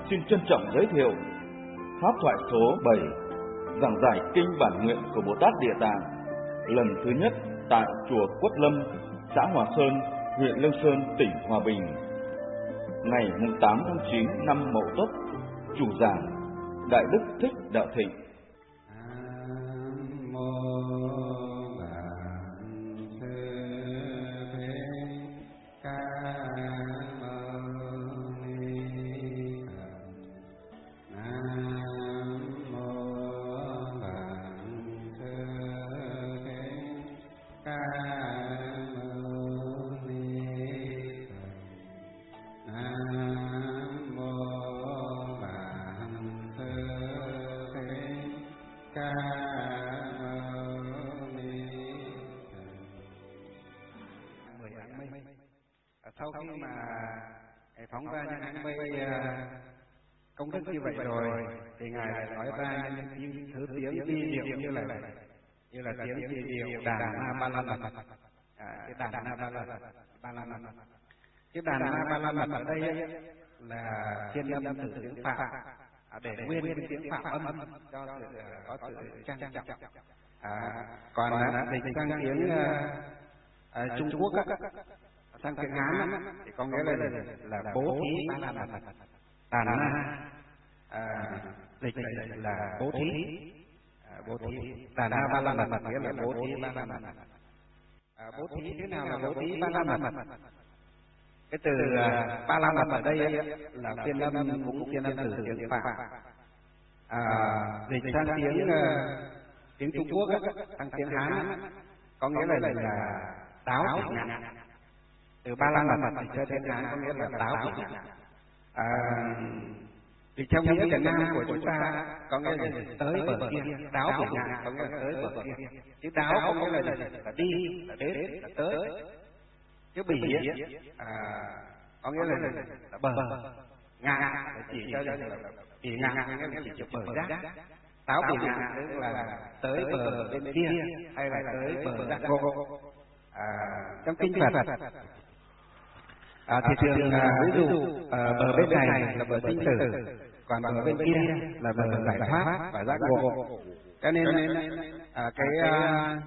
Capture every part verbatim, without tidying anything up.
xin trân trọng giới thiệu pháp thoại số bảy, giảng giải kinh bản nguyện của Bồ Tát Địa Tạng lần thứ nhất tại chùa Quất Lâm, xã Hòa Sơn, huyện Lương Sơn, tỉnh Hòa Bình, ngày tám tháng chín năm Mậu Tuất. Chủ giảng Đại Đức Thích Đạo Thịnh. Sau khi mà phóng ra những anh mây công đức như vậy rồi, thì ngài lại nói ra những thứ tiếng vi diệu như là như là tiếng vi diệu đàn na ba la mật, cái đàn na ba la ba la mật, cái đàn na ba la mật ở đây là thiên âm từ tiếng Phạn, để nguyên cái tiếng Phạn âm cho sự có sự trang trọng. Còn dịch sang tiếng Trung Quốc sang tiếng Hán thì có nghĩa là là bố thí ba la mật, đàn na dịch là bố thí, bố thí đàn na ba la mật nghĩa là bố thí ba la mật. Bố thí thế nào là bố thí ba la mật? Cái từ ba la mật ở đây là phiên âm, cũng phiên âm từ tiếng Phạn, dịch sang tiếng tiếng Trung Quốc sang tiếng Hán có nghĩa là là táo vị ngạn. Từ ba la mật thì cho tiếng Hán có nghĩa là táo vị ngạn. À, thì trong nghĩa Việt Nam của chúng ta có nghĩa là tới bờ kia, táo vị ngạn có nghĩa là tới bờ kia. Chứ táo có nghĩa là, là, là đi, là đến, là tới. Chứ bỉ à, có nghĩa là, là, là bờ, ngạn là chỉ cho là chỉ ngạn nghĩa là chỉ cho bờ giác. Táo vị ngạn tức là tới bờ bên kia hay là tới bờ giác ngộ. À, trong kinh Phật à, thì thường à, ví dụ à, bờ bên này là bờ sinh tử, còn bờ bên kia là bờ giải thoát và giác ngộ. Cho nên à, cái à,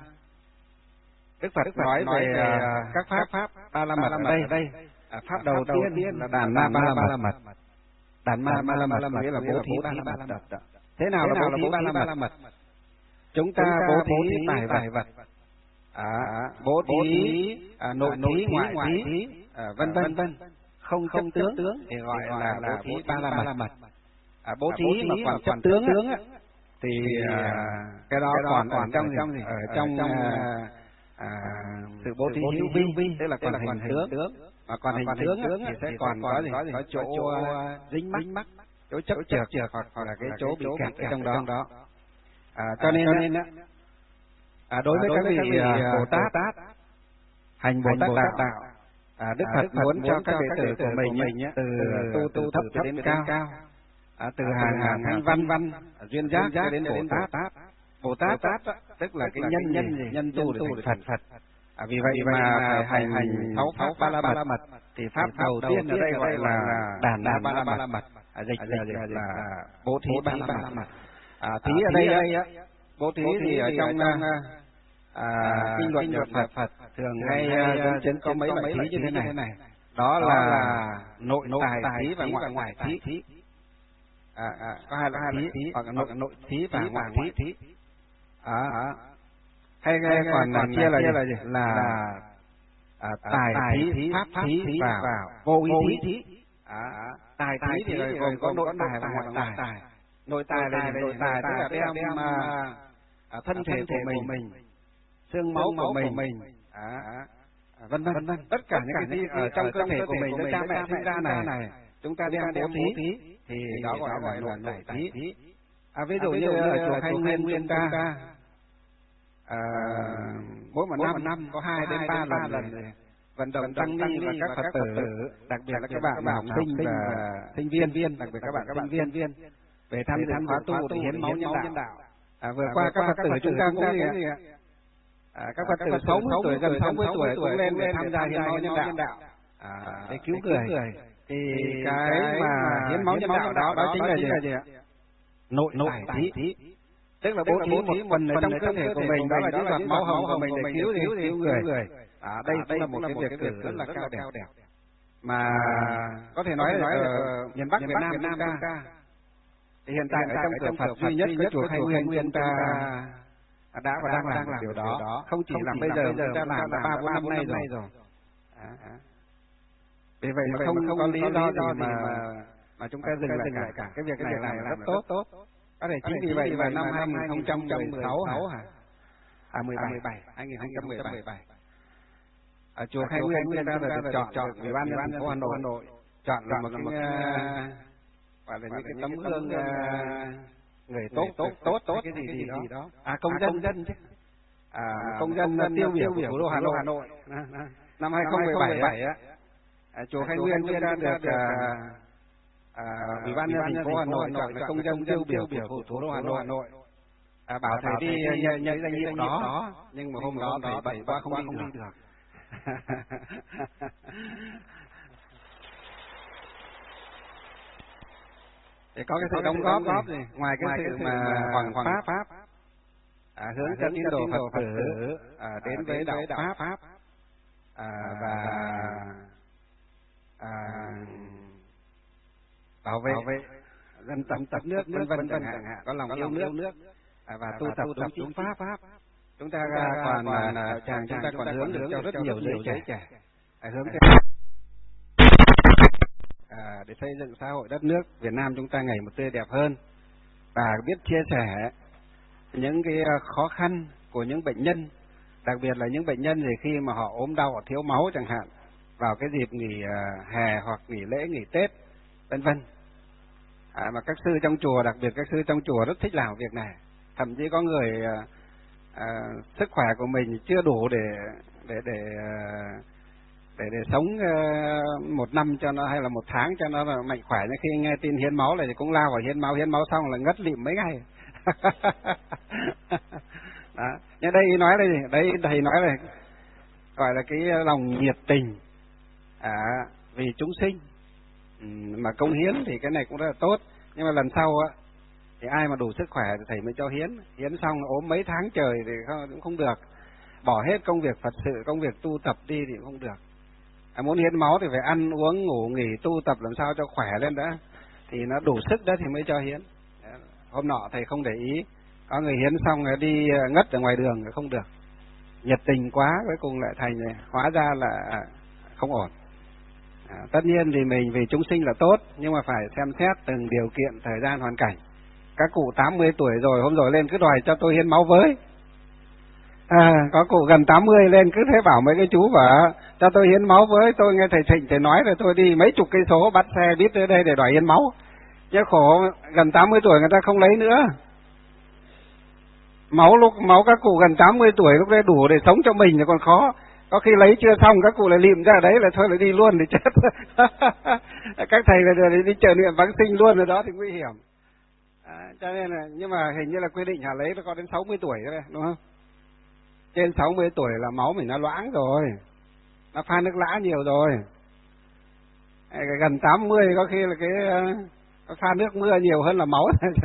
Đức Phật nói về à, các pháp pháp ba la mật ở đây, à, pháp đầu tiên là đàn na ba la mật. Đàn na ba la mật nghĩa là bố thí ba la mật. Thế nào là bố thí ba la mật? Chúng ta bố thí tài vật, à, bố thí à, nội thí, ngoại thí, à, vân vân vân, không không tướng tướng thì gọi là bố thí ba la mật. À, bố thí mà còn chấp tướng á, thì à, cái đó còn còn trong trong ở trong à, à, sự bố thí hữu vi, tức là còn hình tướng, mà còn hình tướng thì sẽ còn có gì có chỗ dính mắc, chỗ chấp trượt hoặc hoặc là cái chỗ bị kẹt ở trong đó. À, cho nên cho nên á, à, đối với các vị Bồ Tát hành Bồ Tát đạo, à, Đức Phật muốn cho các đệ tử của mình từ tu tu thấp đến cao, à, từ hàng hàng thanh văn văn duyên giác cho đến Bồ Tát. Bồ Tát tức là cái nhân nhân nhân tu để thành Phật. À, vì vậy mà phải hành hành sáu pháp ba la mật. Thì pháp đầu tiên ở đây gọi là đàn na ba la mật, à, dịch là, là bố thí ba la mật. À, thí ở đây đây á, bố thí thì ở trong à, kinh luận của Phật Phật thường hay dẫn chứng có mấy loại thí như thế này. Đó là nội tài thí và ngoại ngoại thí. À, à, có hai loại thí, hoặc là nội nội thí và ngoại thí. À, à. Hay hay còn là chia là là gì? Là à, tài thí, pháp thí và vô ý thí. À, à. Tài thí thì gồm có nội tài và ngoại tài. Nội tài là nội tài tức là đem đem à, thân thể của mình, xương máu của mình, à, à, vân vân vân, tất cả những cái gì ở trong cơ thể của mình do cha mẹ sinh ra này, chúng ta đem bố thí thì đó gọi là nội thí. À, ví dụ như ở chùa Thanh Nguyên Nguyên ta, à, mỗi một năm năm có hai đến ba lần vận động tăng ni và các Phật tử, đặc biệt là các bạn học sinh và sinh viên viên, đặc biệt các bạn các bạn viên viên về tham dự khóa tu để hiến máu nhân đạo. À, vừa qua các Phật tử chúng ta cũng gì ạ? À, các Phật tử sáu mươi tuổi, gần sáu mươi tuổi cũng lên để tham gia hiến máu nhân đạo, à, để cứu người. Thì cái mà hiến máu nhân đạo đó, đó chính là gì ạ? Nội tài thí. Tức là bố thí một phần ở trong cơ thể của mình, đó là những giọt máu hồng của mình để cứu cứu cứu người. À, đây cũng là một cái việc rất là cao đẹp. Mà có thể nói là ở miền Bắc Việt Nam chúng ta thì hiện tại ở trong cửa Phật duy nhất có chùa Khai Nguyên chúng ta đã và đang làm điều đó. Không chỉ làm bây giờ, chúng ta làm đã ba bốn năm nay rồi. Vì vậy mà không không có lý do gì mà mà chúng ta dừng lại cả. Cái việc này làm rất tốt. Có thể chính vì vậy mà năm hai nghìn không trăm mười sáu hả? À mười bảy, hai nghìn không trăm mười bảy. Ở chùa Khai Nguyên chúng ta đã được chọn chọn Ủy ban nhân dân thành phố Hà Nội chọn là một cái gọi là những cái tấm gương người tốt tốt tốt tốt cái gì gì đó. À công dân dân chứ. À công dân tiêu biểu của thủ đô Hà Nội. Năm hai nghìn không trăm mười bảy á, chùa Khai Nguyên chúng ta được Ủy ban nhân dân thành phố Hà Nội chọn là công dân tiêu biểu của thủ đô Hà Nội. À, bảo thầy đi nhận danh hiệu đó, nhưng mà hôm đó thầy bận quá không đi được. Để có cái sự đóng góp này, ngoài, ngoài cái sự mà hoàng pháp, pháp à, hướng dẫn tín đồ Phật tử à, đến với đạo pháp, pháp à, và à, bảo vệ, bảo vệ dân tộc tập nước vân vân chẳng hạn, có lòng yêu nước, nước à, và tu tập đúng chính pháp, pháp chúng ta còn là chàng chúng ta còn hướng được cho rất nhiều giới trẻ à, hướng cho à, để xây dựng xã hội đất nước Việt Nam chúng ta ngày một tươi đẹp hơn, và biết chia sẻ những cái khó khăn của những bệnh nhân, đặc biệt là những bệnh nhân thì khi mà họ ốm đau hoặc thiếu máu chẳng hạn, vào cái dịp nghỉ hè hoặc nghỉ lễ nghỉ Tết vân vân. À, mà các sư trong chùa, đặc biệt các sư trong chùa rất thích làm việc này. Thậm chí có người à, à, sức khỏe của mình chưa đủ để để để để để sống uh, một năm cho nó, hay là một tháng cho nó là mạnh khỏe. Nhưng khi nghe tin hiến máu này thì cũng lao vào hiến máu, hiến máu xong là ngất lịm mấy ngày. Đó. Nhưng đây nói đây, đấy thầy nói là gọi là cái lòng nhiệt tình à, vì chúng sinh. Ừ, mà công hiến thì cái này cũng rất là tốt, nhưng mà lần sau á thì ai mà đủ sức khỏe thì thầy mới cho hiến. Hiến xong ốm mấy tháng trời thì cũng không được, bỏ hết công việc Phật sự, công việc tu tập đi thì cũng không được. À, muốn hiến máu thì phải ăn uống ngủ nghỉ tu tập làm sao cho khỏe lên đã, thì nó đủ sức đó thì mới cho hiến. Hôm nọ thầy không để ý, có người hiến xong rồi đi ngất ở ngoài đường thì không được, nhiệt tình quá cuối cùng lại thành này, hóa ra là không ổn. À, tất nhiên thì mình vì chúng sinh là tốt, nhưng mà phải xem xét từng điều kiện, thời gian, hoàn cảnh. Các cụ tám mươi tuổi rồi, hôm rồi lên cứ đòi cho tôi hiến máu với. À, có cụ gần tám mươi lên cứ thế bảo mấy cái chú vợ cho tôi hiến máu với. Tôi nghe thầy Thịnh thầy nói rồi tôi đi mấy chục cây số bắt xe biết tới đây để đòi hiến máu. Chứ khổ, gần tám mươi tuổi người ta không lấy nữa. Máu lúc máu các cụ gần tám mươi tuổi lúc đấy đủ để sống cho mình thì còn khó. Có khi lấy chưa xong các cụ lại lịm ra đấy là thôi lại đi luôn thì chết. Các thầy là đi chờ niệm vãng sinh luôn rồi đó thì nguy hiểm. À, cho nên là, nhưng mà hình như là quy định hả lấy nó có đến sáu mươi tuổi đấy, đúng không? Trên sáu mươi tuổi là máu mình nó loãng rồi, nó pha nước lã nhiều rồi. Gần tám mươi có khi là cái nó pha nước mưa nhiều hơn là máu.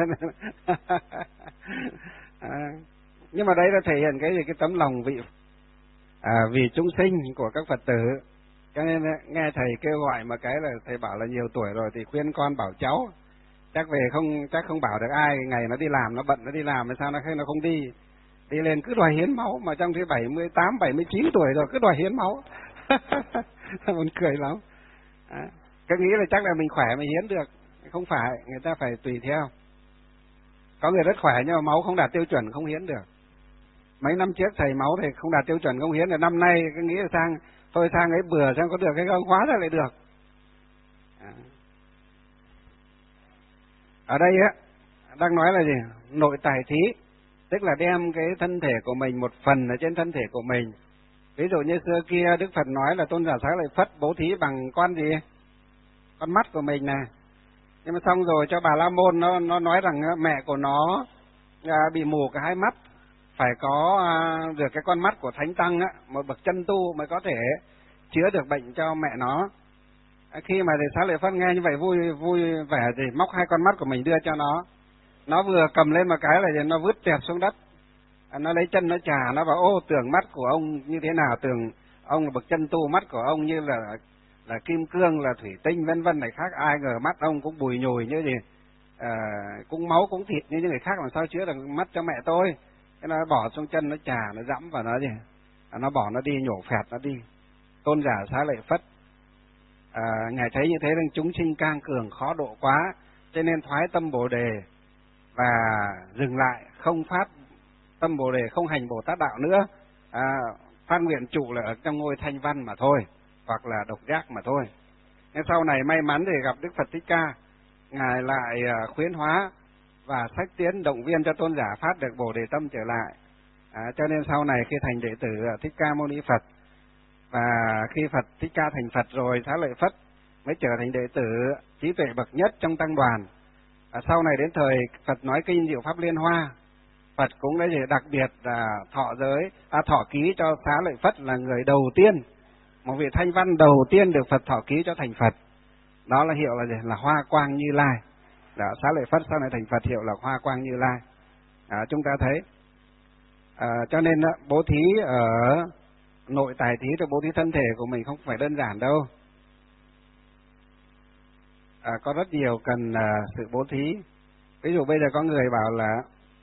À, nhưng mà đấy là thể hiện cái gì, cái tấm lòng vị à, vì chúng sinh của các Phật tử. Cho nên nghe thầy kêu gọi mà cái là thầy bảo là nhiều tuổi rồi thì khuyên con bảo cháu chắc về không chắc không bảo được ai, ngày nó đi làm nó bận nó đi làm, sao nó nó không đi đi lên cứ đòi hiến máu, mà trong cái bảy mươi tám bảy mươi chín tuổi rồi cứ đòi hiến máu. Buồn cười lắm. À, cứ nghĩ là chắc là mình khỏe mình hiến được, không phải, người ta phải tùy theo. Có người rất khỏe nhưng mà máu không đạt tiêu chuẩn không hiến được. Mấy năm trước thầy máu thì không đạt tiêu chuẩn không hiến, rồi năm nay cứ nghĩ là sang thôi sang ấy bừa xem có được hay không, hóa ra lại được. À. Ở đây á đang nói là gì? Nội tài thí, tức là đem cái thân thể của mình, một phần ở trên thân thể của mình. Ví dụ như xưa kia Đức Phật nói là Tôn giả Xá Lợi Phất bố thí bằng con gì? Con mắt của mình nè. Nhưng mà xong rồi cho Bà La Môn nó nó nói rằng mẹ của nó à, bị mù cả hai mắt, phải có à, được cái con mắt của Thánh Tăng á, một bậc chân tu mới có thể chữa được bệnh cho mẹ nó. Khi mà thầy Xá Lợi Phất nghe như vậy vui vui vẻ thì móc hai con mắt của mình đưa cho nó. Nó vừa cầm lên một cái là nó vứt tẹt xuống đất. Nó lấy chân nó chà, nó bảo ô tưởng mắt của ông như thế nào, tưởng ông là bậc chân tu, mắt của ông như là là kim cương, là thủy tinh vân vân này khác, ai ngờ mắt ông cũng bùi nhùi như gì, à, cũng máu cũng thịt như những người khác, làm sao chữa được mắt cho mẹ tôi. Thế nó bỏ xuống chân nó chà, nó dẫm vào nó gì, à, nó bỏ nó đi, nhổ phẹt nó đi. Tôn giả Xá Lợi Phất à, ngài thấy như thế nên chúng sinh cang cường khó độ quá, cho nên thoái tâm Bồ đề và dừng lại, không phát tâm Bồ đề, không hành Bồ Tát đạo nữa, à, phát nguyện trụ là ở trong ngôi Thanh Văn mà thôi, hoặc là độc giác mà thôi. Nên sau này may mắn thì gặp Đức Phật Thích Ca, ngài lại khuyến hóa và sách tiến động viên cho tôn giả phát được Bồ đề tâm trở lại. À, cho nên sau này khi thành đệ tử Thích Ca Mâu Ni Phật, và khi Phật Thích Ca thành Phật rồi, Xá Lợi Phất mới trở thành đệ tử trí tuệ bậc nhất trong tăng đoàn. À, sau này đến thời Phật nói kinh Diệu Pháp Liên Hoa, Phật cũng đã đặc biệt là thọ giới, à, thọ ký cho Xá Lợi Phất là người đầu tiên, một vị Thanh Văn đầu tiên được Phật thọ ký cho thành Phật. Đó là hiệu là gì? Là Hoa Quang Như Lai. Đó, Xá Lợi Phất sau này thành Phật hiệu là Hoa Quang Như Lai. À, chúng ta thấy, à, cho nên đó, bố thí ở nội tài thí cho bố thí thân thể của mình không phải đơn giản đâu. À, có rất nhiều cần à, sự bố thí. Ví dụ bây giờ có người bảo là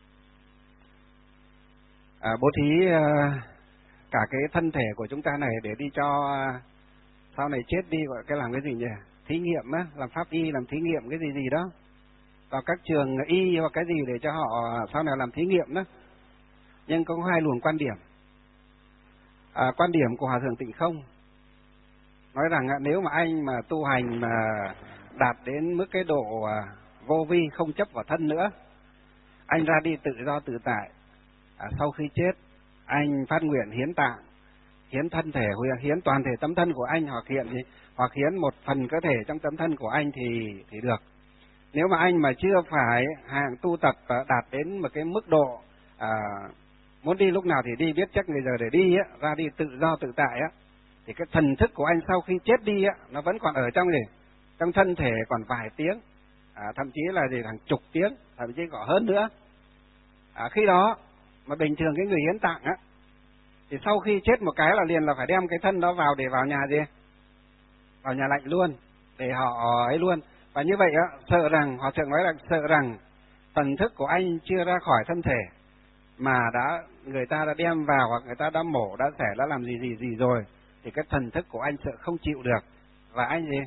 à, bố thí à, cả cái thân thể của chúng ta này để đi cho à, sau này chết đi, gọi cái làm cái gì nhỉ? Thí nghiệm á, làm pháp y, làm thí nghiệm cái gì gì đó. Vào các trường y hoặc cái gì để cho họ sau này làm thí nghiệm đó. Nhưng có hai luồng quan điểm. À, quan điểm của Hòa Thượng Tịnh Không nói rằng à, nếu mà anh mà tu hành mà đạt đến mức cái độ à, vô vi, không chấp vào thân nữa, anh ra đi tự do tự tại, à, sau khi chết anh phát nguyện hiến tạng, hiến thân thể, hiến toàn thể tấm thân của anh, hoặc hiện hoặc hiến một phần cơ thể trong tấm thân của anh thì thì được. Nếu mà anh mà chưa phải hạng tu tập đạt đến một cái mức độ à, muốn đi lúc nào thì đi, biết chắc người giờ để đi á, ra đi tự do tự tại á, thì cái thần thức của anh sau khi chết đi á, nó vẫn còn ở trong gì, trong thân thể còn vài tiếng, à, thậm chí là gì hàng chục tiếng, thậm chí có hơn nữa. À, khi đó mà bình thường cái người hiến tạng á, thì sau khi chết một cái là liền là phải đem cái thân đó vào để vào nhà gì, vào nhà lạnh luôn, để họ ấy luôn. Và như vậy á, sợ rằng, Hòa Thượng nói là sợ rằng thần thức của anh chưa ra khỏi thân thể, mà đã người ta đã đem vào, hoặc người ta đã mổ, đã xẻ, đã làm gì gì gì rồi, thì cái thần thức của anh sợ không chịu được, và anh gì,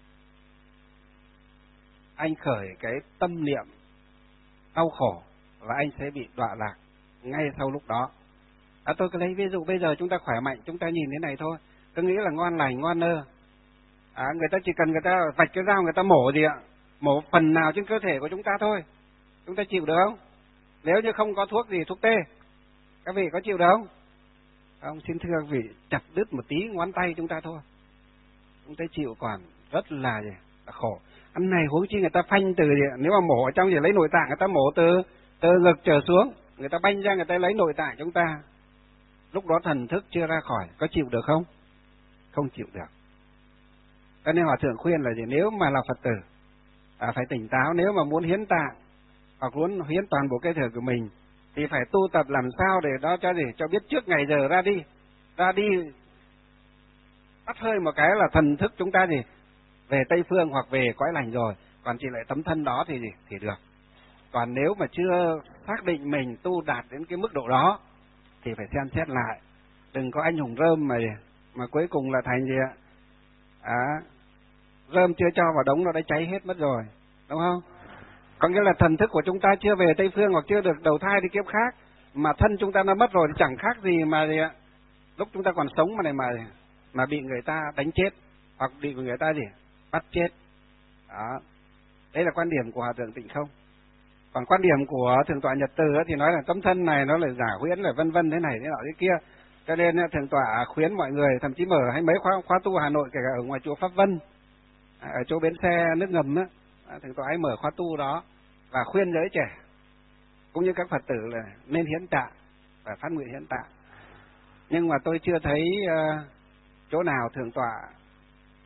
anh khởi cái tâm niệm đau khổ, và anh sẽ bị đọa lạc ngay sau lúc đó. À, tôi cứ lấy ví dụ bây giờ chúng ta khỏe mạnh, chúng ta nhìn thế này thôi, tôi nghĩ là ngon lành, ngon nơ. À, người ta chỉ cần người ta vạch cái dao, người ta mổ gì ạ, mổ phần nào trên cơ thể của chúng ta thôi, chúng ta chịu được không? Nếu như không có thuốc gì, thuốc tê, các vị có chịu được không? Ông xin thưa các vị, chặt đứt một tí ngón tay chúng ta thôi, chúng ta chịu còn rất là, gì, là khổ. Anh này huống chi người ta phanh từ gì, nếu mà mổ ở trong thì lấy nội tạng, người ta mổ từ từ ngực trở xuống, người ta banh ra, người ta lấy nội tạng chúng ta, lúc đó thần thức chưa ra khỏi, có chịu được không? Không chịu được. Cho nên Hòa Thượng khuyên là gì, nếu mà là Phật tử à, phải tỉnh táo. Nếu mà muốn hiến tạng hoặc muốn hiến toàn bộ cơ thể của mình thì phải tu tập làm sao để đó cho gì, cho biết trước ngày giờ ra đi, ra đi tắt hơi một cái là thần thức chúng ta gì về Tây Phương hoặc về cõi lành rồi, còn chỉ lại tấm thân đó thì gì thì được. Còn nếu mà chưa xác định mình tu đạt đến cái mức độ đó thì phải xem xét lại, đừng có anh hùng rơm mà mà cuối cùng là thành gì ạ, à, rơm chưa cho vào đống nó đã cháy hết mất rồi, đúng không? Có nghĩa là thần thức của chúng ta chưa về Tây Phương hoặc chưa được đầu thai đi kiếp khác, mà thân chúng ta nó mất rồi thì chẳng khác gì mà gì ạ, lúc chúng ta còn sống mà này mà mà bị người ta đánh chết hoặc bị người ta gì bắt chết. Đó, đấy là quan điểm của Hòa Thượng Tịnh Không. Còn quan điểm của Thượng tọa Nhật Từ thì nói là tấm thân này nó là giả huyễn, là vân vân thế này thế nọ thế kia. Cho nên Thượng tọa khuyến mọi người, thậm chí mở hay mấy khóa khóa tu Hà Nội, kể cả ở ngoài chùa Pháp Vân, ở chỗ bến xe nước ngầm á, Thượng tọa ấy mở khóa tu đó và khuyên giới trẻ cũng như các Phật tử là nên hiến tạng và phát nguyện hiến tạng. Nhưng mà tôi chưa thấy uh, chỗ nào Thượng tọa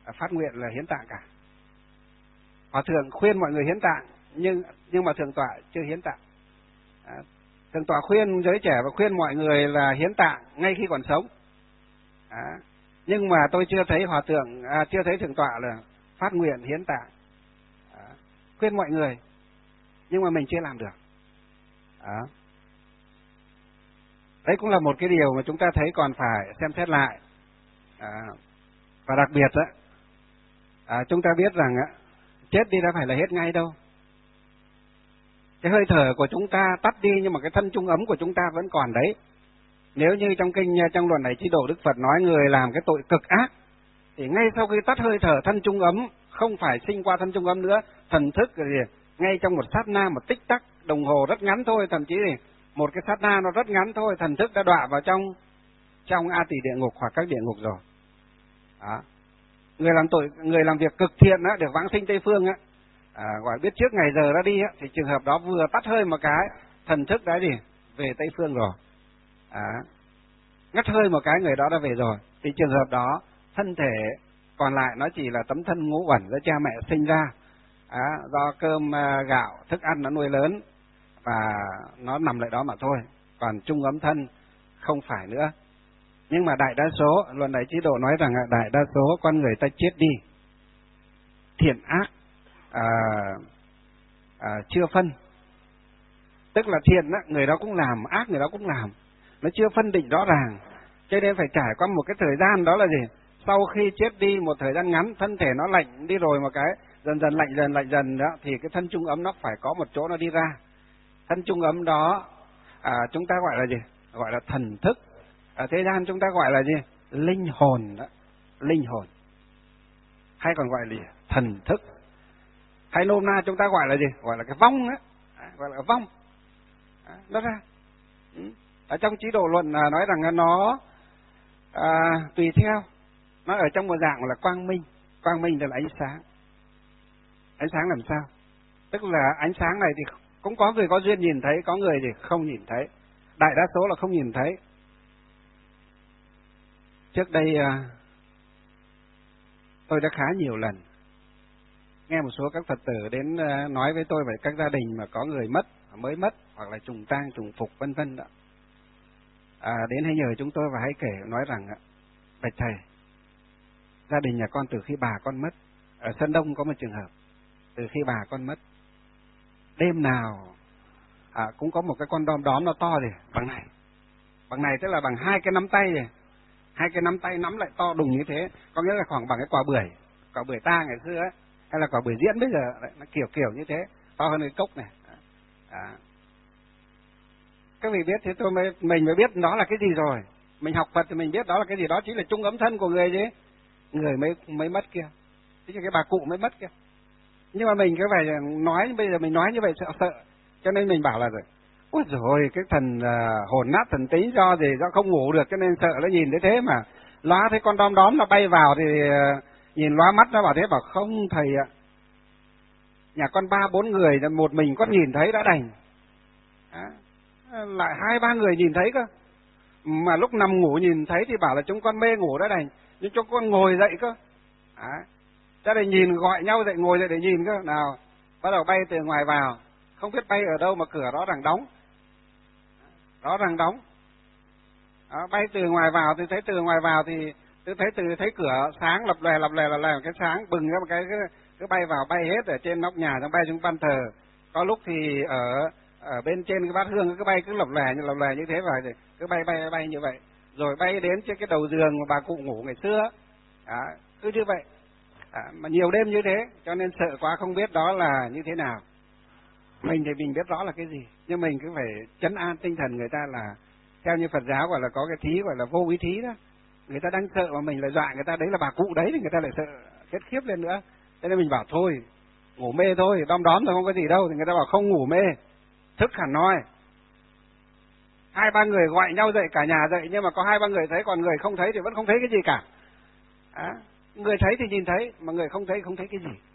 phát nguyện là hiến tạng cả. Hòa thượng khuyên mọi người hiến tạng, nhưng nhưng mà thượng tọa chưa hiến tạng. À, thượng tọa khuyên giới trẻ và khuyên mọi người là hiến tạng ngay khi còn sống. À, nhưng mà tôi chưa thấy hòa thượng, à, chưa thấy thượng tọa là phát nguyện hiến tạng. À, khuyên mọi người, nhưng mà mình chưa làm được. À, đấy cũng là một cái điều mà chúng ta thấy còn phải xem xét lại. À, và đặc biệt đó, à, chúng ta biết rằng á, chết đi đã phải là hết ngay đâu. Cái hơi thở của chúng ta tắt đi, nhưng mà cái thân trung ấm của chúng ta vẫn còn đấy. Nếu như trong kinh, trong luận này Chí Độ Đức Phật nói người làm cái tội cực ác, thì ngay sau khi tắt hơi thở, thân trung ấm không phải sinh qua thân trung ấm nữa, thần thức gì ngay trong một sát na, một tích tắc đồng hồ rất ngắn thôi, thậm chí thì một cái sát na nó rất ngắn thôi, thần thức đã đọa vào trong trong A Tỳ địa ngục hoặc các địa ngục rồi. Đó. Người làm tội, người làm việc cực thiện á, được vãng sinh Tây Phương á, à, gọi biết trước ngày giờ ra đi á, thì trường hợp đó vừa tắt hơi một cái, thần thức đã đi về Tây Phương rồi. À, ngắt hơi một cái người đó đã về rồi. Thì trường hợp đó thân thể còn lại nó chỉ là tấm thân ngũ uẩn do cha mẹ sinh ra, à, do cơm gạo thức ăn nó nuôi lớn và nó nằm lại đó mà thôi. Còn trung ấm thân không phải nữa. Nhưng mà đại đa số, luận Đại Chí Độ nói rằng đại đa số con người ta chết đi thiện ác à, à, chưa phân. Tức là thiện á, người đó cũng làm, ác người đó cũng làm, nó chưa phân định rõ ràng, cho nên phải trải qua một cái thời gian, đó là gì? Sau khi chết đi một thời gian ngắn, thân thể nó lạnh đi rồi một cái, dần dần lạnh dần lạnh dần đó, thì cái thân trung ấm nó phải có một chỗ nó đi ra. Thân trung ấm đó à, chúng ta gọi là gì? Gọi là thần thức. Ở thế gian chúng ta gọi là gì? Linh hồn đó, linh hồn. Hay còn gọi là gì? Thần thức. Hay nôm na chúng ta gọi là gì? Gọi là cái vong á, gọi là vong. À, nó ra. Ở trong Chí Độ luận nói rằng nó à, tùy theo, nó ở trong một dạng là quang minh. Quang minh là ánh sáng. Ánh sáng làm sao? Tức là ánh sáng này thì cũng có người có duyên nhìn thấy, có người thì không nhìn thấy. Đại đa số là không nhìn thấy. Trước đây tôi đã khá nhiều lần nghe một số các Phật tử đến nói với tôi về các gia đình mà có người mất, mới mất, hoặc là trùng tang, trùng phục vân vân đó. À, đến hay nhờ chúng tôi và hãy kể nói rằng bạch thầy, gia đình nhà con từ khi bà con mất, ở Sơn Đông có một trường hợp, từ khi bà con mất, đêm nào à, cũng có một cái con đom đóm nó to gì bằng này, bằng này tức là bằng hai cái nắm tay này, hai cái nắm tay nắm lại to đùng như thế, có nghĩa là khoảng bằng cái quả bưởi, quả bưởi ta ngày xưa ấy, hay là quả bưởi diễn bây giờ, nó kiểu kiểu như thế, to hơn cái cốc này. À. Các vị biết thế tôi mới, mình mới biết đó là cái gì rồi. Mình học Phật thì mình biết đó là cái gì, đó chính là trung ấm thân của người chứ, người mới mới mất kia, chứ cái bà cụ mới mất kia. Nhưng mà mình cứ phải nói, bây giờ mình nói như vậy sợ sợ, cho nên mình bảo là rồi, ôi rồi cái thần uh, hồn nát thần tính do gì, do không ngủ được cho nên sợ nó nhìn thấy thế mà lóa thấy con đom đóm nó bay vào thì uh, nhìn lóa mắt nó bảo thế, bảo không thầy ạ, nhà con ba bốn người một mình con nhìn thấy đã đành, à, lại hai ba người nhìn thấy cơ, mà lúc nằm ngủ nhìn thấy thì bảo là chúng con mê ngủ đã đành, nhưng chúng con ngồi dậy cơ, à, gia đình nhìn gọi nhau dậy ngồi dậy để nhìn cơ, nào bắt đầu bay từ ngoài vào, không biết bay ở đâu mà cửa đó rằng đóng, đó rằng đóng, đó, bay từ ngoài vào thì thấy từ ngoài vào thì tôi thấy từ thấy cửa sáng lập lè lập lè lập lè cái sáng bừng ra một cái cứ, cứ bay vào bay hết ở trên nóc nhà, xong bay xuống ban thờ, có lúc thì ở ở bên trên cái bát hương cứ bay cứ lập lè như lập lè như thế vậy, thì cứ bay bay bay như vậy, rồi bay đến trên cái đầu giường mà bà cụ ngủ ngày xưa, à, cứ như vậy, à, mà nhiều đêm như thế, cho nên sợ quá không biết đó là như thế nào. Mình thì mình biết rõ là cái gì, nhưng mình cứ phải trấn an tinh thần người ta là theo như Phật giáo gọi là có cái thí gọi là vô ý thí đó, người ta đang sợ mà mình lại dọa người ta đấy là bà cụ đấy thì người ta lại sợ chết khiếp lên nữa, cho nên mình bảo thôi ngủ mê thôi, đom đóm thôi không có gì đâu, thì người ta bảo không ngủ mê, thức hẳn nói, hai ba người gọi nhau dậy, cả nhà dậy, nhưng mà có hai ba người thấy, còn người không thấy thì vẫn không thấy cái gì cả, à, người thấy thì nhìn thấy mà người không thấy không thấy cái gì.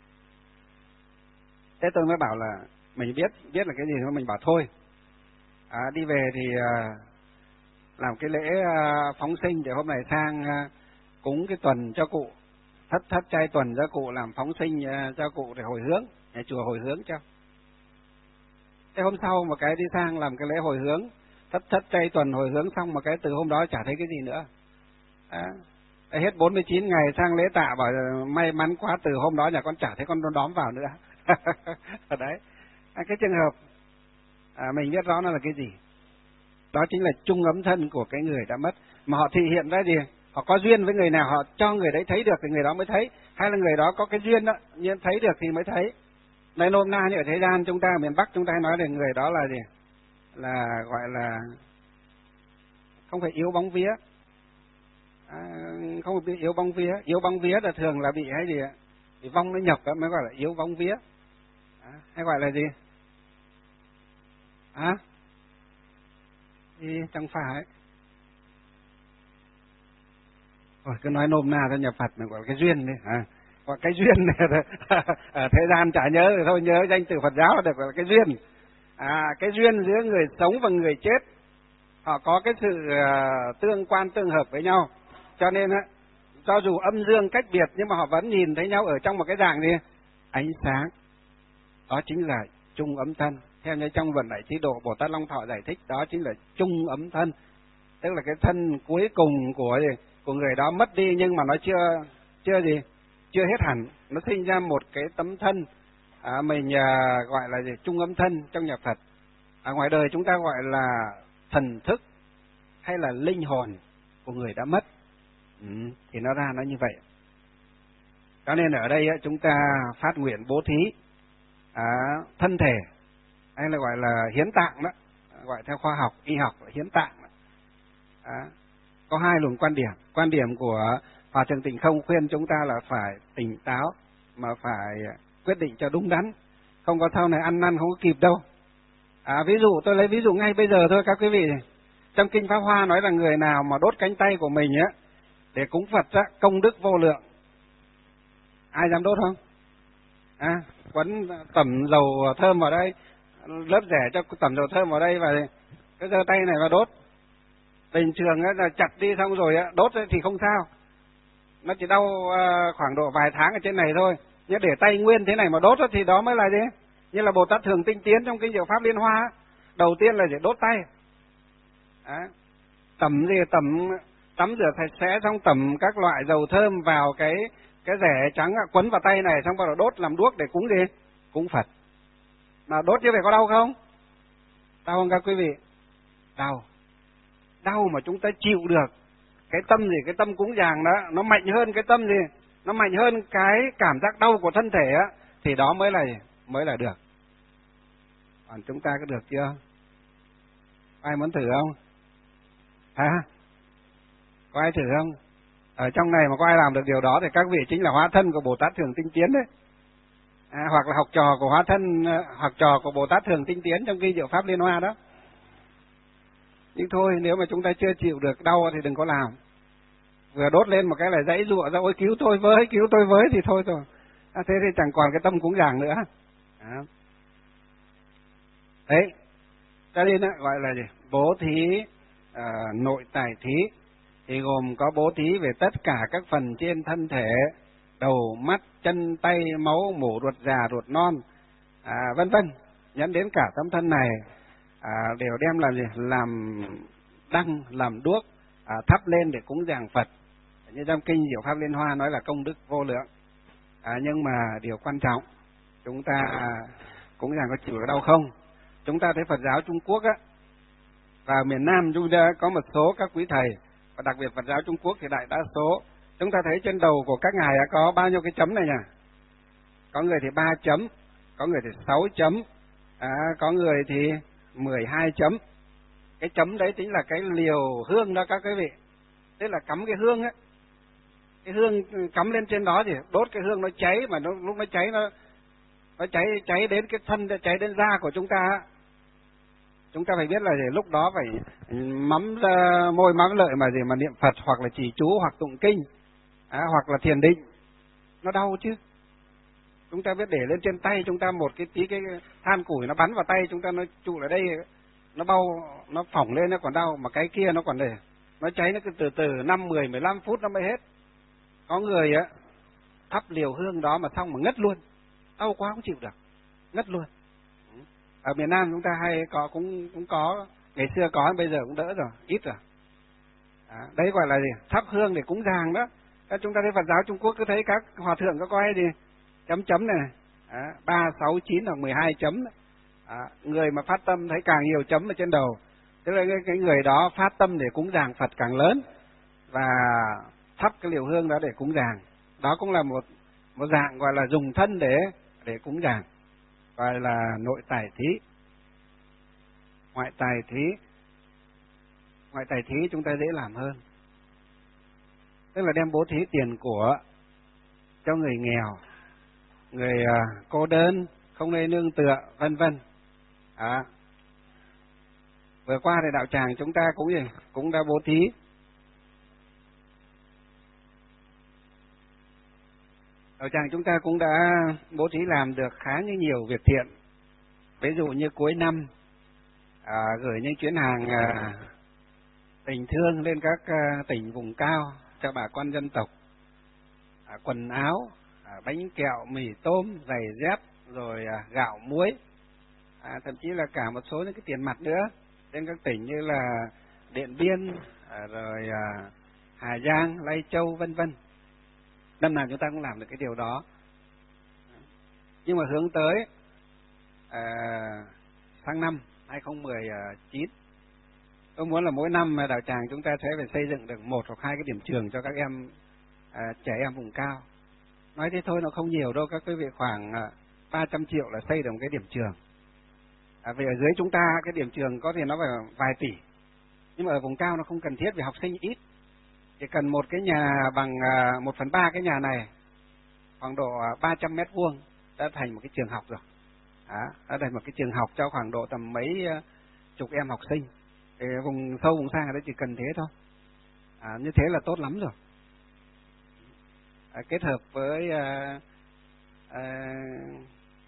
Thế tôi mới bảo là mình biết biết là cái gì, thôi mình bảo thôi, à, đi về thì à, làm cái lễ à, phóng sinh để hôm nay sang à, cúng cái tuần cho cụ, thất thất trai tuần cho cụ làm phóng sinh cho cụ để hồi hướng, nhà chùa hồi hướng cho. Cái hôm sau một cái đi sang làm cái lễ hồi hướng, thất thất trai tuần hồi hướng xong một cái từ hôm đó chả thấy cái gì nữa. À, hết bốn mươi chín ngày sang lễ tạ bảo may mắn quá, từ hôm đó nhà con chả thấy con đóm vào nữa. Đấy, à, cái trường hợp à, mình biết rõ nó là cái gì. Đó chính là chung ấm thân của cái người đã mất, mà họ thị hiện ra gì? Họ có duyên với người nào họ cho người đấy thấy được thì người đó mới thấy, hay là người đó có cái duyên đó, nhưng thấy được thì mới thấy. Nói nôm na như ở thế gian chúng ta, miền Bắc chúng ta nói là người đó là gì? Là gọi là không phải yếu bóng vía, à, không phải bị yếu bóng vía. Yếu bóng vía là thường là bị hay gì ạ? Bị vong nó nhập đó mới gọi là yếu bóng vía. À, hay gọi là gì? À? Thì chẳng phải. Rồi, cứ nói nôm na cho nhà Phật này gọi là cái duyên đi. À, gọi cái duyên này ở thế gian chả nhớ thì thôi, nhớ danh từ Phật giáo là được, gọi là cái duyên. À, cái duyên giữa người sống và người chết, họ có cái sự uh, tương quan tương hợp với nhau, cho nên á, cho dù âm dương cách biệt nhưng mà họ vẫn nhìn thấy nhau ở trong một cái dạng gì? Ánh sáng. Đó chính là chung ấm thân. Theo như trong Vần Đại Trí Độ Bồ Tát Long Thọ giải thích, đó chính là chung ấm thân, tức là cái thân cuối cùng của của người đó mất đi nhưng mà nó chưa chưa gì chưa hết hẳn, nó sinh ra một cái tấm thân, à, mình à, gọi là gì? Chung ấm thân trong nhà Phật. À, ngoài đời chúng ta gọi là thần thức hay là linh hồn của người đã mất. Ừ, thì nó ra nó như vậy. Cho nên ở đây chúng ta phát nguyện bố thí à, thân thể, hay là gọi là hiến tạng đó, gọi theo khoa học y học là hiến tạng. À, có hai luồng quan điểm. Quan điểm của Hòa Thượng Tịnh Không khuyên chúng ta là phải tỉnh táo mà phải quyết định cho đúng đắn, không có sau này ăn năn không có kịp đâu. À, ví dụ tôi lấy ví dụ ngay bây giờ thôi các quý vị. Trong Kinh Pháp Hoa nói là người nào mà đốt cánh tay của mình á để cúng Phật á, công đức vô lượng. Ai dám đốt không? À, quấn tẩm dầu thơm vào đây, lớp rẻ cho tẩm dầu thơm vào đây và cái giơ tay này mà đốt. Bình thường á là chặt đi xong rồi á, đốt thì không sao, nó chỉ đau khoảng độ vài tháng ở trên này thôi. Nhưng để tay nguyên thế này mà đốt thì đó mới là gì? Như là Bồ Tát Thường Tinh Tiến trong Kinh Diệu Pháp Liên Hoa, đầu tiên là để đốt tay. À, tẩm gì tẩm tắm rửa sạch sẽ xong tẩm các loại dầu thơm vào cái cái rẻ trắng quấn vào tay này, xong bắt đầu đốt làm đuốc để cúng gì? Cúng Phật. Mà đốt như vậy có đau không? Đau không các quý vị? Đau. Đau mà chúng ta chịu được. Cái tâm gì? Cái tâm cúng dường đó nó mạnh hơn cái tâm gì? Nó mạnh hơn cái cảm giác đau của thân thể á, thì đó mới là mới là được. Còn chúng ta có được chưa? Ai muốn thử không? Hả? Có ai thử không? Ở trong này mà có ai làm được điều đó thì các vị chính là hóa thân của Bồ Tát Thường Tinh Tiến đấy. À, hoặc là học trò của hóa thân, học trò của Bồ Tát Thường Tinh Tiến trong Kinh Diệu Pháp Liên Hoa đó. Nhưng thôi, nếu mà chúng ta chưa chịu được đau thì đừng có làm. Vừa đốt lên một cái là dãy giụa ra, ôi cứu tôi với, cứu tôi với thì thôi rồi. À, thế thì chẳng còn cái tâm cúng dường nữa. À. Đấy, cho nên gọi là gì? Bố thí à, nội tài thí thì gồm có bố thí về tất cả các phần trên thân thể, đầu, mắt, chân, tay, máu, mủ, ruột già, ruột non, à, vân vân, nhấn đến cả tấm thân này, à, đều đem làm gì? Làm đăng, làm đuốc, à, thắp lên để cúng dường Phật. Như trong Kinh Diệu Pháp Liên Hoa nói là công đức vô lượng. À, nhưng mà điều quan trọng, chúng ta à, cúng dường có chịu đau không? Chúng ta thấy Phật giáo Trung Quốc á, và miền Nam chúng ta có một số các quý thầy, và đặc biệt Phật giáo Trung Quốc thì đại đa số, chúng ta thấy trên đầu của các ngài có bao nhiêu cái chấm này nhỉ? Có người thì ba chấm, có người thì sáu chấm, à, có người thì mười hai chấm. Cái chấm đấy chính là cái liều hương đó các quý vị. Tức là cắm cái hương á, cái hương cắm lên trên đó thì đốt cái hương nó cháy, mà nó, lúc nó cháy nó nó cháy cháy đến cái thân, cháy đến da của chúng ta. Chúng ta phải biết là gì? Lúc đó phải mắm uh, môi mắm lợi mà gì mà niệm Phật, hoặc là trì chú, hoặc tụng kinh, à, hoặc là thiền định. Nó đau chứ. Chúng ta biết để lên trên tay chúng ta một cái tí cái than củi nó bắn vào tay chúng ta, nó trụ ở đây, nó bao, nó phỏng lên nó còn đau, mà cái kia nó còn để nó cháy, nó cứ từ từ năm, mười, mười lăm phút nó mới hết. Có người á thắp liều hương đó mà xong mà ngất luôn, đau quá không chịu được, ngất luôn. Ở miền Nam chúng ta hay có cũng cũng có, ngày xưa có, bây giờ cũng đỡ rồi, ít rồi. À, đấy gọi là gì? Thắp hương để cúng dường đó. Các chúng ta thấy Phật giáo Trung Quốc cứ thấy các hòa thượng có coi gì chấm chấm này, này. ba, sáu, chín hoặc mười hai chấm. À, người mà phát tâm thấy càng nhiều chấm ở trên đầu, tức là cái, cái người đó phát tâm để cúng dường Phật càng lớn, và thắp cái liều hương đó để cúng dường. Đó cũng là một một dạng gọi là dùng thân để để cúng dường, gọi là nội tài thí. Ngoại tài thí, ngoại tài thí chúng ta dễ làm hơn, tức là đem bố thí tiền của cho người nghèo, người uh, cô đơn, không nơi nương tựa, vân vân. À, vừa qua thì đạo tràng chúng ta cũng gì cũng đã bố thí đạo tràng chúng ta cũng đã bố thí làm được khá như nhiều việc thiện. Ví dụ như cuối năm à, gửi những chuyến hàng à, tình thương lên các à, tỉnh vùng cao cho bà con dân tộc, à, quần áo, à, bánh kẹo, mì tôm, giày dép, rồi à, gạo muối, à, thậm chí là cả một số những cái tiền mặt nữa trên các tỉnh như là Điện Biên, à, rồi à, Hà Giang, Lai Châu, vân vân. Năm nào chúng ta cũng làm được cái điều đó, nhưng mà hướng tới à, sang năm hai không một chín, tôi muốn là mỗi năm đạo tràng chúng ta sẽ phải xây dựng được một hoặc hai cái điểm trường cho các em à, trẻ em vùng cao. Nói thế thôi nó không nhiều đâu các quý vị, khoảng à, ba trăm triệu là xây được một cái điểm trường. À, vì ở dưới chúng ta cái điểm trường có thể nó phải vài tỷ, nhưng mà ở vùng cao nó không cần thiết vì học sinh ít, chỉ cần một cái nhà bằng à, một phần ba cái nhà này, khoảng độ ba trăm mét vuông đã thành một cái trường học rồi. À, đã thành một cái trường học cho khoảng độ tầm mấy uh, chục em học sinh. Thì vùng sâu vùng xa người ta chỉ cần thế thôi. À, như thế là tốt lắm rồi. À, kết hợp với uh, uh,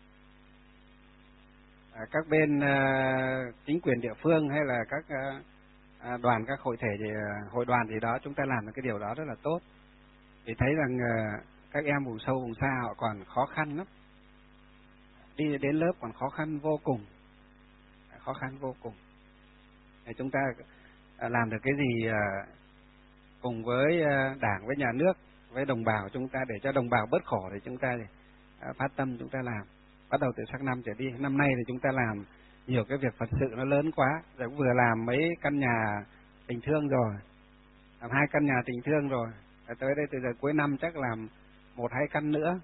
uh, các bên uh, chính quyền địa phương hay là các uh, đoàn, các hội thể thì, uh, hội đoàn gì đó, chúng ta làm được cái điều đó rất là tốt. Thì thấy rằng uh, các em vùng sâu vùng xa họ còn khó khăn lắm, đi đến lớp còn khó khăn vô cùng, khó khăn vô cùng. Thì chúng ta làm được cái gì cùng với Đảng, với nhà nước, với đồng bào chúng ta để cho đồng bào bớt khổ thì chúng ta thì phát tâm chúng ta làm. Bắt đầu từ sang năm trở đi, năm nay thì chúng ta làm nhiều cái việc Phật sự nó lớn quá, rồi cũng vừa làm mấy căn nhà tình thương rồi, làm hai căn nhà tình thương rồi, tới đây từ giờ cuối năm chắc làm một hai căn nữa.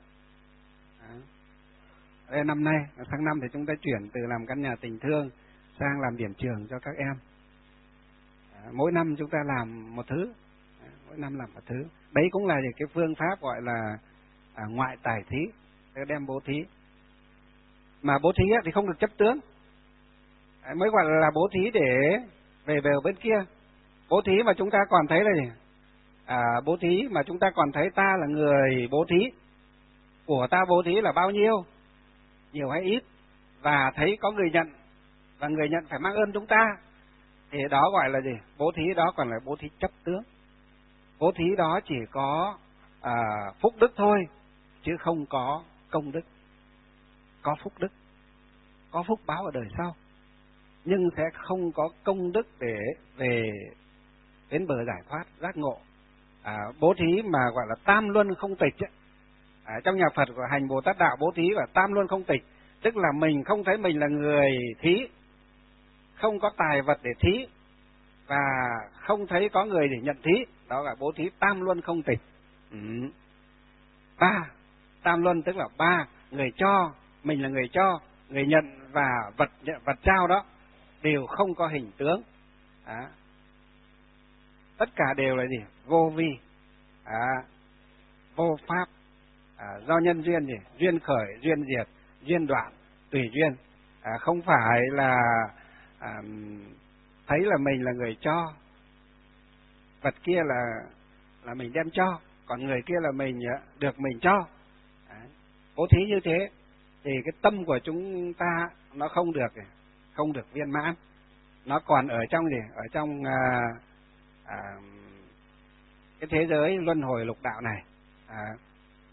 Đây năm nay, sang năm thì chúng ta chuyển từ làm căn nhà tình thương sang làm điểm trường cho các em. À, mỗi năm chúng ta làm một thứ, à, mỗi năm làm một thứ. Đấy cũng là cái phương pháp gọi là à, ngoại tài thí, đem bố thí. Mà bố thí thì không được chấp tướng, à, mới gọi là bố thí để về bờ bên kia. Bố thí mà chúng ta còn thấy là gì? À, bố thí mà chúng ta còn thấy ta là người bố thí, của ta bố thí là bao nhiêu, nhiều hay ít, và thấy có người nhận, và người nhận phải mang ơn chúng ta, thì đó gọi là gì? Bố thí đó còn là bố thí chấp tướng. Bố thí đó chỉ có à, phúc đức thôi, chứ không có công đức. Có phúc đức, có phúc báo ở đời sau, nhưng sẽ không có công đức để về đến bờ giải thoát, giác ngộ. À, bố thí mà gọi là tam luân không tịch ấy. À, trong nhà Phật của hành Bồ Tát đạo bố thí và tam luân không tịch, tức là mình không thấy mình là người thí, không có tài vật để thí, và không thấy có người để nhận thí, đó là bố thí tam luân không tịch. Ừ. Ba, tam luân tức là ba, người cho, mình là người cho, người nhận và vật vật trao đó đều không có hình tướng. À, tất cả đều là gì? Vô vi, à, vô pháp, à, do nhân duyên gì? Duyên khởi, duyên diệt, duyên đoạn, tùy duyên. À, không phải là à, thấy là mình là người cho, vật kia là là mình đem cho, còn người kia là mình được mình cho. À, bố thí như thế thì cái tâm của chúng ta nó không được không được viên mãn, nó còn ở trong gì? Ở trong à, à, cái thế giới luân hồi lục đạo này. À,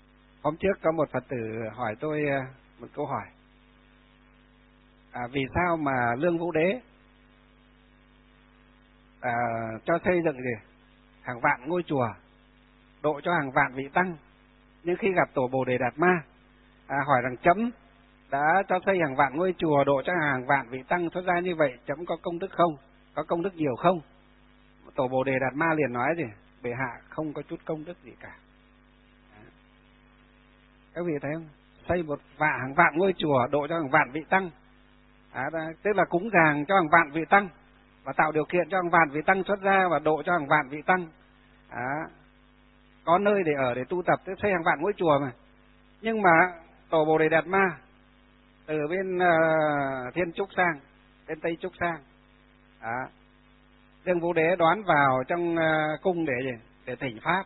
Hôm trước có một Phật tử hỏi tôi một câu hỏi. À, vì sao mà Lương Vũ Đế à, cho xây dựng gì hàng vạn ngôi chùa, độ cho hàng vạn vị tăng, nhưng khi gặp Tổ Bồ Đề Đạt Ma à, hỏi rằng chấm đã cho xây hàng vạn ngôi chùa, độ cho hàng vạn vị tăng xuất gia như vậy, chấm có công đức không? Có công đức nhiều không? Tổ Bồ Đề Đạt Ma liền nói gì? Bệ hạ không có chút công đức gì cả. Các vị thấy không? Xây một vạn hàng vạn ngôi chùa, độ cho hàng vạn vị tăng, à, tức là cúng dường cho hàng vạn vị tăng và tạo điều kiện cho hàng vạn vị tăng xuất gia và độ cho hàng vạn vị tăng, à, có nơi để ở để tu tập, để xây hàng vạn ngôi chùa mà. Nhưng mà Tổ Bồ Đề Đạt Ma từ bên uh, Thiên Trúc sang, bên Tây Trúc sang, à, Lương Vũ Đế đoán vào trong uh, cung để gì? Để thỉnh pháp,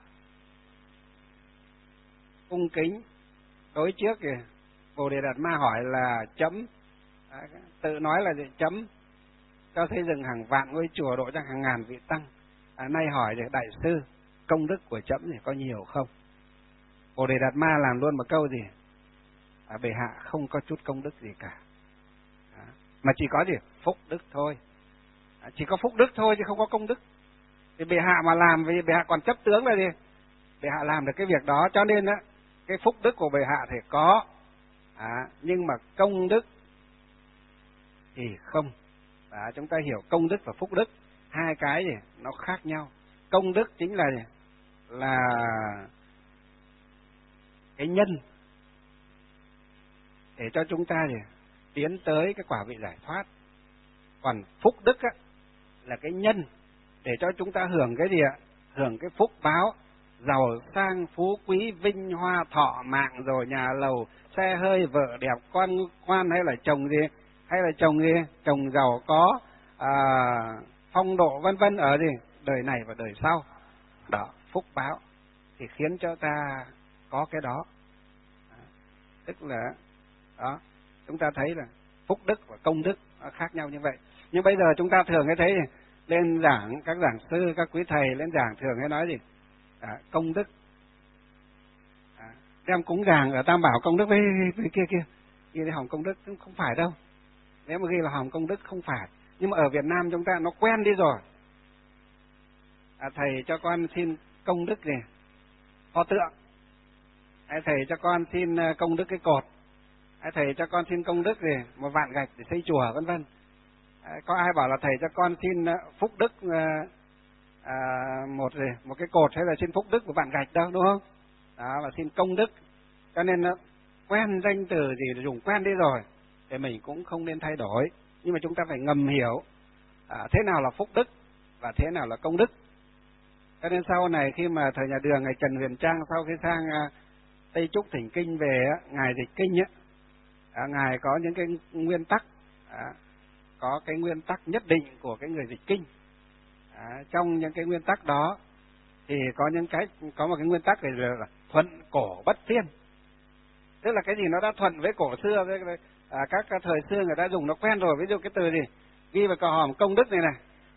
cung kính đối trước kìa. Bồ Đề Đạt Ma hỏi là chấm, à, tự nói là gì? Chấm cho xây dựng hàng vạn ngôi chùa, độ cho hàng ngàn vị tăng. À, nay hỏi thì đại sư, công đức của chấm thì có nhiều không? Bồ Đề Đạt Ma làm luôn một câu gì? À, bệ hạ không có chút công đức gì cả, à, mà chỉ có gì? Phúc đức thôi, à, chỉ có phúc đức thôi chứ không có công đức. Thì bệ hạ mà làm vì bệ hạ còn chấp tướng là gì? Bệ hạ làm được cái việc đó, cho nên á cái phúc đức của bệ hạ thì có, à, nhưng mà công đức thì không. À, chúng ta hiểu công đức và phúc đức hai cái gì nó khác nhau. Công đức chính là gì? Là cái nhân để cho chúng ta gì tiến tới cái quả vị giải thoát. Còn phúc đức á là cái nhân để cho chúng ta hưởng cái gì ạ? Hưởng cái phúc báo, giàu sang phú quý, vinh hoa thọ mạng, rồi nhà lầu xe hơi, vợ đẹp, con ngoan, hay là chồng gì, hay là chồng gì, chồng giàu có, à, phong độ vân vân ở gì đời này và đời sau. Đó, phúc báo thì khiến cho ta có cái đó. À, tức là đó, chúng ta thấy là phúc đức và công đức nó khác nhau như vậy. Nhưng bây giờ chúng ta thường hay thấy lên giảng, các giảng sư, các quý thầy lên giảng thường hay nói gì? À, công đức, à, đem cúng dường ở Tam Bảo công đức với, với kia kia ghi là hòm công đức, không phải đâu. Nếu mà ghi là hòm công đức không phải, nhưng mà ở Việt Nam chúng ta nó quen đi rồi. À, thầy cho con xin công đức gì? Pho tượng. Hay thầy cho con xin công đức cái cột. Hay thầy cho con xin công đức gì? Một vạn gạch để xây chùa vân vân. À, có ai bảo là thầy cho con xin phúc đức à, một gì, một cái cột, hay là xin phúc đức của vạn gạch đâu, đúng không? Đó là xin công đức. Cho nên quen danh từ gì dùng quen đi rồi thì mình cũng không nên thay đổi. Nhưng mà chúng ta phải ngầm hiểu à, thế nào là phúc đức và thế nào là công đức. Cho nên sau này khi mà thời nhà Đường, ngài Trần Huyền Trang sau khi sang à, Tây Trúc thỉnh kinh về á, ngài dịch kinh á, à, ngài có những cái nguyên tắc, à, có cái nguyên tắc nhất định của cái người dịch kinh. À, trong những cái nguyên tắc đó thì có những cái có một cái nguyên tắc là, là thuận cổ bất phiên. Tức là cái gì nó đã thuận với cổ xưa, với à, các, các thời xưa người ta dùng nó quen rồi. Ví dụ cái từ gì ghi vào cái hòm công đức này này,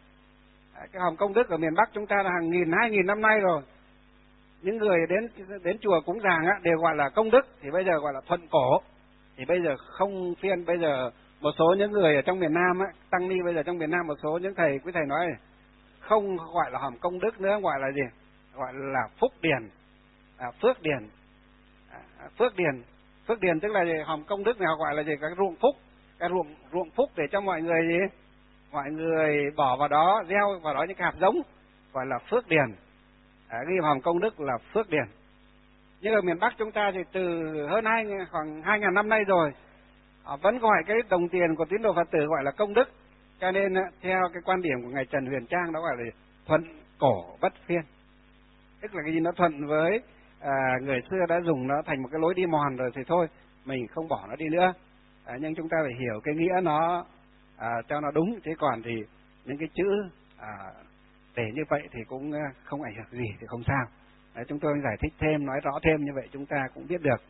à, cái hòm công đức ở miền Bắc chúng ta là hàng nghìn hai nghìn năm nay rồi. Những người đến đến chùa cúng dường á đều gọi là công đức, thì bây giờ gọi là thuận cổ. Thì bây giờ không phiên, bây giờ một số những người ở trong miền Nam á, tăng ni bây giờ trong miền Nam, một số những thầy quý thầy nói này, không gọi là hòm công đức nữa, gọi là gì? Gọi là phúc điền, à, phước điền, à, phước điền, phước điền tức là gì? Hòm công đức này họ gọi là gì? Cái ruộng phúc, cái ruộng ruộng phúc để cho mọi người gì? Mọi người bỏ vào đó, gieo vào đó những hạt giống, gọi là phước điền. À, ghi hòm công đức là phước điền. Nhưng ở miền Bắc chúng ta thì từ hơn hai khoảng hai ngàn năm nay rồi, họ vẫn gọi cái đồng tiền của tín đồ Phật tử gọi là công đức. Cho nên theo cái quan điểm của ngài Trần Huyền Trang đó gọi là thuận cổ bất phiên. Tức là cái gì nó thuận với à, người xưa đã dùng nó thành một cái lối đi mòn rồi thì thôi, mình không bỏ nó đi nữa. À, nhưng chúng ta phải hiểu cái nghĩa nó à, cho nó đúng. Chứ còn thì những cái chữ à, để như vậy thì cũng không ảnh hưởng gì thì không sao. Đấy, chúng tôi giải thích thêm, nói rõ thêm như vậy chúng ta cũng biết được.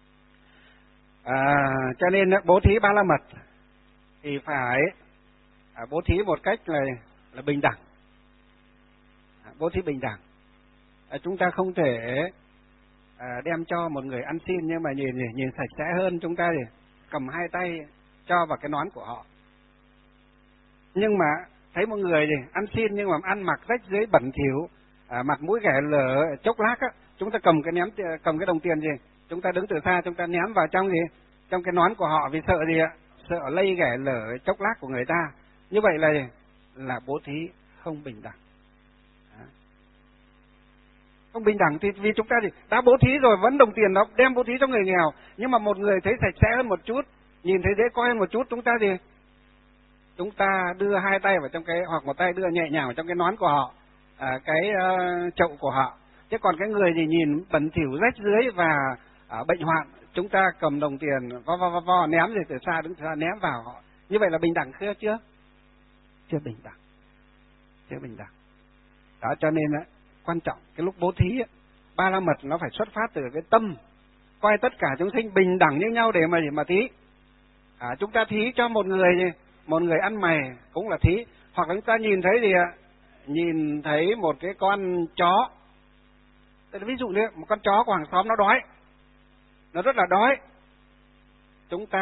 À, cho nên bố thí ba la mật thì phải à, bố thí một cách là là bình đẳng, à, bố thí bình đẳng. À, chúng ta không thể à, đem cho một người ăn xin, nhưng mà nhìn nhìn sạch sẽ hơn chúng ta thì cầm hai tay cho vào cái nón của họ. Nhưng mà thấy một người gì ăn xin nhưng mà ăn mặc rách rưới bẩn thỉu, à, mặt mũi ghẻ lở chốc lác á, chúng ta cầm cái ném cầm cái đồng tiền gì, chúng ta đứng từ xa chúng ta ném vào trong gì, trong cái nón của họ, vì sợ gì ạ? Sợ lây ghẻ lở chốc lác của người ta. Như vậy là gì? Là bố thí không bình đẳng. À. Không bình đẳng thì vì chúng ta thì đã bố thí rồi, vẫn đồng tiền đó đem bố thí cho người nghèo, nhưng mà một người thấy sạch sẽ hơn một chút, nhìn thấy dễ coi hơn một chút, chúng ta gì? Chúng ta đưa hai tay vào trong cái, hoặc một tay đưa nhẹ nhàng vào trong cái nón của họ, à, cái uh, chậu của họ. Chứ còn cái người thì nhìn bẩn thỉu rách rưới và uh, bệnh hoạn, chúng ta cầm đồng tiền vo vo vo, vo ném rồi từ xa đứng từ xa ném vào họ. Như vậy là bình đẳng chưa? Chưa, chưa bình đẳng, chưa bình đẳng. Đó, cho nên á, quan trọng cái lúc bố thí á, Ba La Mật nó phải xuất phát từ cái tâm coi tất cả chúng sinh bình đẳng như nhau để mà để mà thí. À, chúng ta thí cho một người gì? Một người ăn mày cũng là thí. Hoặc là chúng ta nhìn thấy gì ạ? Nhìn thấy một cái con chó, ví dụ như một con chó của hàng xóm nó đói, nó rất là đói, chúng ta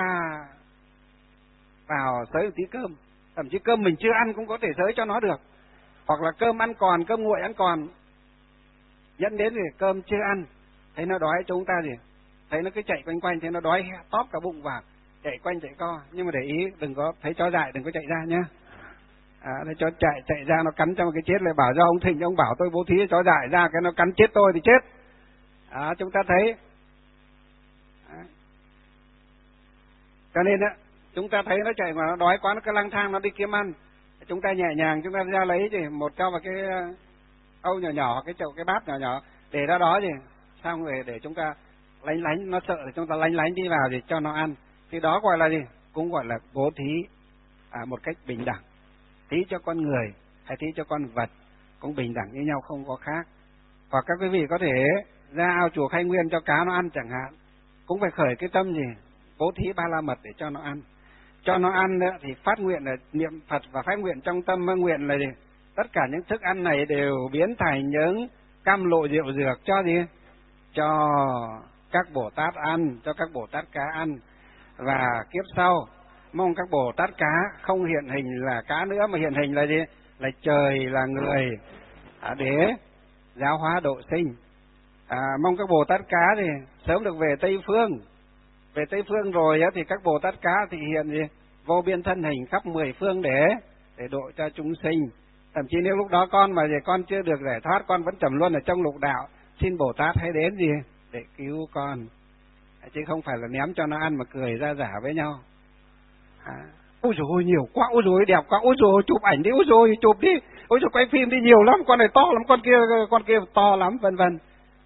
vào xới một tí cơm, thậm chí cơm mình chưa ăn cũng có thể xới cho nó được. Hoặc là cơm ăn còn, cơm nguội ăn còn, dẫn đến thì cơm chưa ăn, thấy nó đói chúng ta gì? Thấy nó cứ chạy quanh quanh, thấy nó đói tóp cả bụng vào, chạy quanh chạy co, nhưng mà để ý đừng có thấy chó dại đừng có chạy ra nhá. À, thấy chó chạy chạy ra nó cắn cho một cái chết, lại bảo cho ông Thịnh ông bảo tôi bố thí chó dại ra cái nó cắn chết tôi thì chết. À, chúng ta thấy. À. Cho nên á, chúng ta thấy nó chạy mà nó đói quá, nó cứ lang thang nó đi kiếm ăn, chúng ta nhẹ nhàng chúng ta ra lấy thì một cho vào cái âu nhỏ nhỏ, cái chậu cái bát nhỏ nhỏ để ra đó gì, xong rồi để chúng ta lánh lánh, nó sợ thì chúng ta lánh lánh đi vào thì cho nó ăn. Thì đó gọi là gì? Cũng gọi là bố thí à, một cách bình đẳng. Thí cho con người hay thí cho con vật cũng bình đẳng như nhau, không có khác. Hoặc các quý vị có thể ra ao chùa Khai Nguyên cho cá nó ăn chẳng hạn, cũng phải khởi cái tâm gì? Bố thí Ba La Mật để cho nó ăn. Cho nó ăn nữa, thì phát nguyện là niệm Phật và phát nguyện trong tâm nguyện là gì? Tất cả những thức ăn này đều biến thành những cam lộ rượu dược cho gì? Cho các Bồ Tát ăn, cho các Bồ Tát cá ăn. Và kiếp sau mong các Bồ Tát cá không hiện hình là cá nữa, mà hiện hình là gì? Là trời, là người, à, để giáo hóa độ sinh. À, mong các Bồ Tát cá thì sớm được về Tây Phương. Về Tây Phương rồi á, thì các Bồ Tát cá thì hiện gì? Vô biên thân hình khắp mười phương để để độ cho chúng sinh. Thậm chí nếu lúc đó con mà gì con chưa được giải thoát, con vẫn trầm luân ở trong lục đạo, xin Bồ Tát hãy đến gì để cứu con, chứ không phải là ném cho nó ăn mà cười ra giả với nhau. À, ôi dồi ôi nhiều quá, ôi dồi đẹp quá, ôi dồi chụp ảnh đi, ôi dồi chụp đi, ôi dồi quay phim đi, nhiều lắm, con này to lắm, con kia con kia to lắm, vân vân.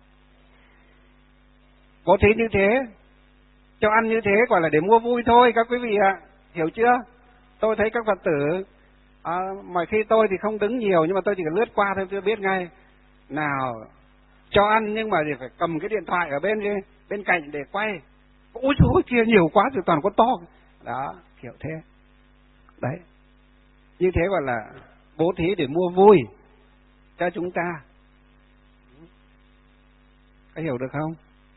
Bố thí như thế, cho ăn như thế gọi là để mua vui thôi các quý vị ạ, à, hiểu chưa? Tôi thấy các Phật tử à, mọi khi tôi thì không đứng nhiều, nhưng mà tôi chỉ cần lướt qua thôi tôi biết ngay. Nào cho ăn nhưng mà thì phải cầm cái điện thoại ở bên bên cạnh để quay. Ôi trời kia nhiều quá thì toàn có to. Đó, kiểu thế. Đấy. Như thế gọi là bố thí để mua vui cho chúng ta. Có hiểu được không?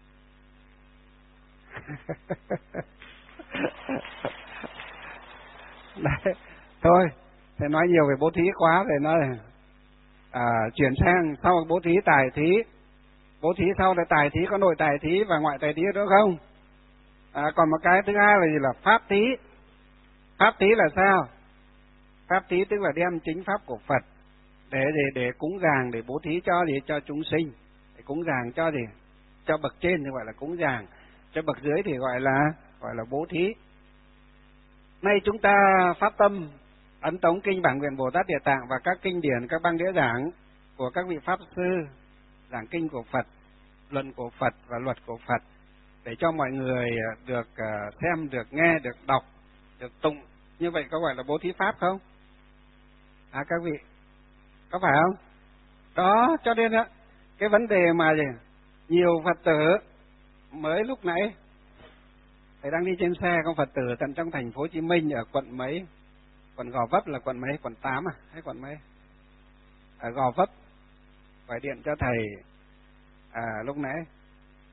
Đấy. Thôi, thầy nói nhiều về bố thí quá, thầy nói à, chuyển sang sau bố thí tài thí. Bố thí sau là tài thí, có nội tài thí và ngoại tài thí đúng không? À, còn một cái thứ hai là gì? Là pháp thí. Pháp thí là sao? Pháp thí tức là đem chính pháp của Phật để để để cúng dường, để bố thí cho gì? Cho chúng sinh. Để cúng dường cho gì? Cho bậc trên thì gọi là cúng dường, cho bậc dưới thì gọi là gọi là bố thí. Nay chúng ta phát tâm ấn tống kinh Bản Nguyện Bồ Tát Địa Tạng và các kinh điển, các băng đĩa giảng của các vị pháp sư, giảng kinh của Phật, luận của Phật và luật của Phật, để cho mọi người được xem, được nghe, được đọc, được tụng. Như vậy có gọi là bố thí pháp không? À các vị, có phải không? Đó, cho nên á, cái vấn đề mà gì? Nhiều Phật tử mới lúc nãy thầy đang đi trên xe, con Phật tử tận trong thành phố Hồ Chí Minh ở quận mấy? Quận Gò Vấp là quận mấy? Quận tám à? Hay quận mấy? Ở Gò Vấp gọi điện cho thầy à, lúc nãy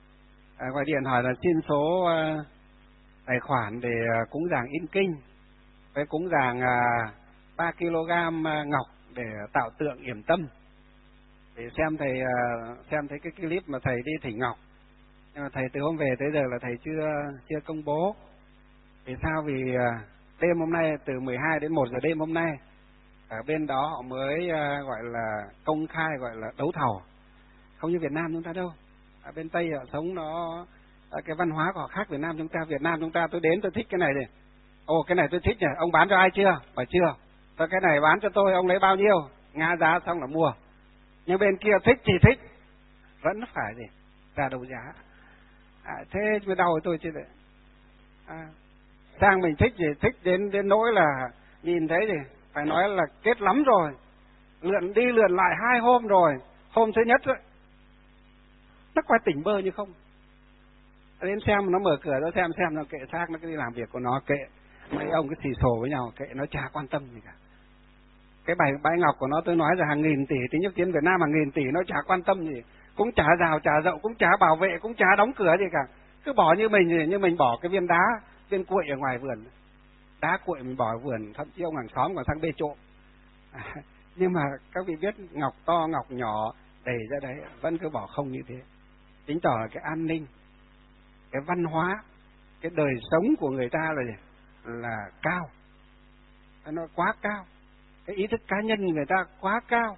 à, gọi điện hỏi là xin số à, tài khoản để à, cúng dường in kinh, với cúng dường à, ba ki lô gam à, ngọc để tạo tượng yểm tâm. Để xem thầy à, xem thấy cái clip mà thầy đi thỉnh ngọc, nhưng mà thầy từ hôm về tới giờ là thầy chưa chưa công bố. Vì sao? Vì à, đêm hôm nay từ mười hai đến một giờ đêm hôm nay ở bên đó họ mới à, gọi là công khai, gọi là đấu thầu. Không như Việt Nam chúng ta đâu. Ở bên Tây họ sống nó cái văn hóa của họ khác Việt Nam chúng ta. Việt Nam chúng ta tôi đến tôi thích cái này này, ồ cái này tôi thích nhỉ, ông bán cho ai chưa? Bảo chưa. Tôi cái này bán cho tôi, ông lấy bao nhiêu? Ngã giá xong là mua. Nhưng bên kia thích thì thích, vẫn phải gì ra đấu giá. À, thế mới đau tôi chứ đấy. À, sang mình thích gì thích đến đến nỗi là nhìn thấy gì phải nói là kết lắm rồi, lượn đi lượn lại hai hôm rồi. Hôm thứ nhất ấy, nó quay tỉnh bơ như không. Đến xem nó mở cửa nó xem xem nó kệ xác, nó cứ đi làm việc của nó, kệ mấy ông cứ xì xồ với nhau, kệ nó chả quan tâm gì cả. Cái bài bãi ngọc của nó tôi nói là hàng nghìn tỷ, tính nhất tiến Việt Nam hàng nghìn tỷ nó chả quan tâm gì, cũng chả rào chả dậu, cũng chả bảo vệ, cũng chả đóng cửa gì cả, cứ bỏ như mình gì, như mình bỏ cái viên đá viên cuội ở ngoài vườn, đá cuội mình bỏ ở vườn, thậm chí ông hàng xóm còn sang bê trộm. À, nhưng mà các vị biết ngọc to ngọc nhỏ đầy ra đấy vẫn cứ bỏ không như thế, chứng tỏ là cái an ninh, cái văn hóa, cái đời sống của người ta là gì? Là cao, nó quá cao, cái ý thức cá nhân người ta quá cao,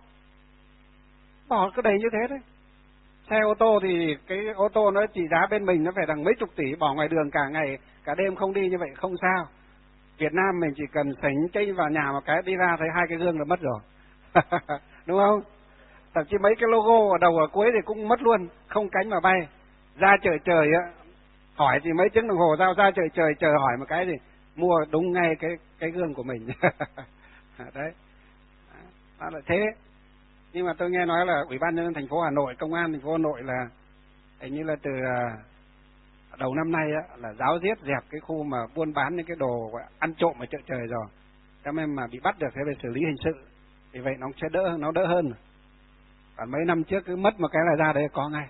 bỏ cứ đầy như thế đấy. Xe ô tô thì cái ô tô nó chỉ giá bên mình nó phải đằng mấy chục tỷ, bỏ ngoài đường cả ngày cả đêm không đi như vậy không sao. Việt Nam mình chỉ cần sánh cây vào nhà một cái đi ra thấy hai cái gương là mất rồi. Đúng không? Thậm chí mấy cái logo ở đầu ở cuối thì cũng mất luôn, không cánh mà bay. Ra chợ trời á, hỏi thì mấy tiếng đồng hồ giao ra chợ trời chờ hỏi một cái gì mua đúng ngay cái cái gương của mình. Đấy, đó là thế. Nhưng mà tôi nghe nói là Ủy ban nhân dân thành phố Hà Nội, công an thành phố Hà Nội là hình như là từ đầu năm nay á, là giáo diết dẹp cái khu mà buôn bán những cái đồ ăn trộm ở chợ trời rồi. Cho nên mà bị bắt được thế phải xử lý hình sự. Vì vậy nó sẽ đỡ, nó đỡ hơn. Còn mấy năm trước cứ mất một cái là ra đấy có ngay.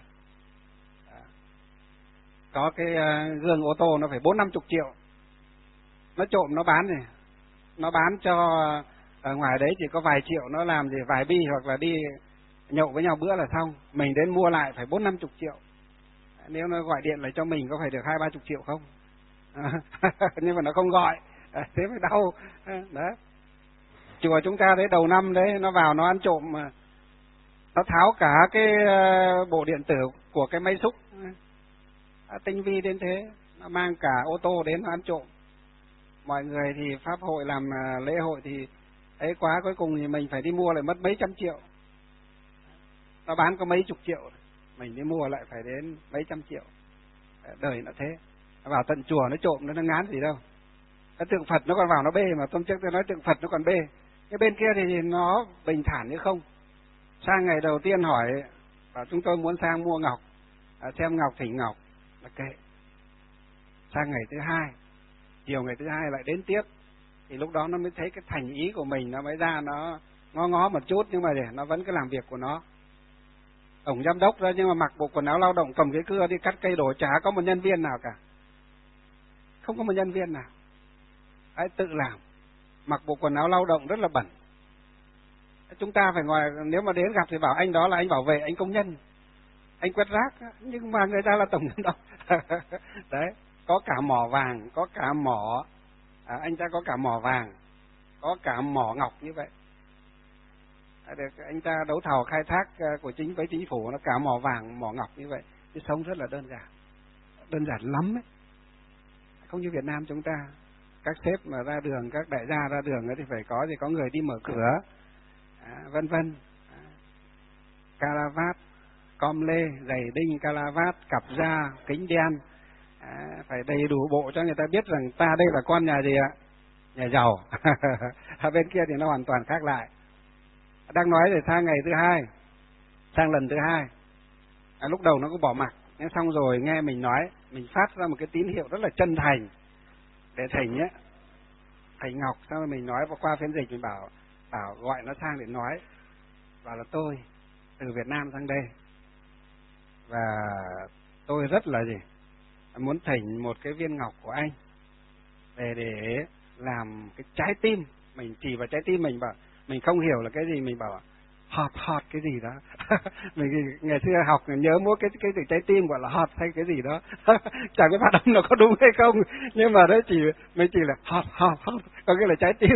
Có cái uh, gương ô tô nó phải bốn năm chục triệu. Nó trộm nó bán này, nó bán cho ở ngoài đấy chỉ có vài triệu, nó làm gì vài bi hoặc là đi nhậu với nhau bữa là xong. Mình đến mua lại phải bốn năm chục triệu. Nếu nó gọi điện lại cho mình có phải được hai ba chục triệu không? À, nhưng mà nó không gọi, à, thế mới đau. Đấy. Chùa chúng ta đấy đầu năm đấy nó vào nó ăn trộm mà nó tháo cả cái bộ điện tử của cái máy xúc, à, tinh vi đến thế, nó mang cả ô tô đến nó ăn trộm. Mọi người thì pháp hội làm lễ hội thì ấy quá, cuối cùng thì mình phải đi mua lại mất mấy trăm triệu. Nó bán có mấy chục triệu, mình đi mua lại phải đến mấy trăm triệu. Đời nó thế. Nó vào tận chùa nó trộm nó, nó ngán gì đâu. Cái tượng Phật nó còn vào nó bê, mà hôm trước tôi nói tượng Phật nó còn bê. Cái bên kia thì nó bình thản như không. Sang ngày đầu tiên hỏi bảo chúng tôi muốn sang mua ngọc, à, xem ngọc thỉnh ngọc là kệ. Sang ngày thứ hai, chiều ngày thứ hai lại đến tiếp, thì lúc đó nó mới thấy cái thành ý của mình, nó mới ra nó ngó ngó một chút, nhưng mà để nó vẫn cứ làm việc của nó. Tổng giám đốc ra nhưng mà mặc bộ quần áo lao động, cầm cái cưa đi cắt cây đổ, chả có một nhân viên nào cả, không có một nhân viên nào. Hãy tự làm, mặc bộ quần áo lao động rất là bẩn. Chúng ta phải ngoài, nếu mà đến gặp thì bảo anh đó là anh bảo vệ, anh công nhân, anh quét rác, nhưng mà người ta là tổng giám đốc. Đấy, có cả mỏ vàng, có cả mỏ, à, anh ta có cả mỏ vàng, có cả mỏ ngọc như vậy. Được anh ta đấu thầu khai thác của chính với chính phủ, nó cả mỏ vàng, mỏ ngọc như vậy. Cái sống rất là đơn giản, đơn giản lắm ấy. Không như Việt Nam chúng ta, các sếp mà ra đường, các đại gia ra đường ấy thì phải có thì có người đi mở cửa, à, vân vân. À, caravat, com lê, giày đinh, caravat, cặp da, kính đen, à, phải đầy đủ bộ cho người ta biết rằng ta đây là con nhà gì ạ? Nhà giàu. Ở bên kia thì nó hoàn toàn khác lại. Đang nói rồi sang ngày thứ hai, sang lần thứ hai, à, lúc đầu nó cũng bỏ mặc, nhưng xong rồi nghe mình nói, mình phát ra một cái tín hiệu rất là chân thành để thỉnh nhé, thầy Ngọc. Sau rồi mình nói qua phiên dịch, mình bảo bảo gọi nó sang để nói, bảo là tôi từ Việt Nam sang đây và tôi rất là gì muốn thỉnh một cái viên ngọc của anh về để làm cái trái tim. Mình chỉ vào trái tim, mình bảo mình không hiểu là cái gì, mình bảo hot hot cái gì đó. Mình ngày xưa học nhớ mỗi cái cái từ trái tim gọi là hot hay cái gì đó. Chẳng biết phát âm nó có đúng hay không, nhưng mà đấy chỉ mình chỉ là hot hot hot, có nghĩa là trái tim.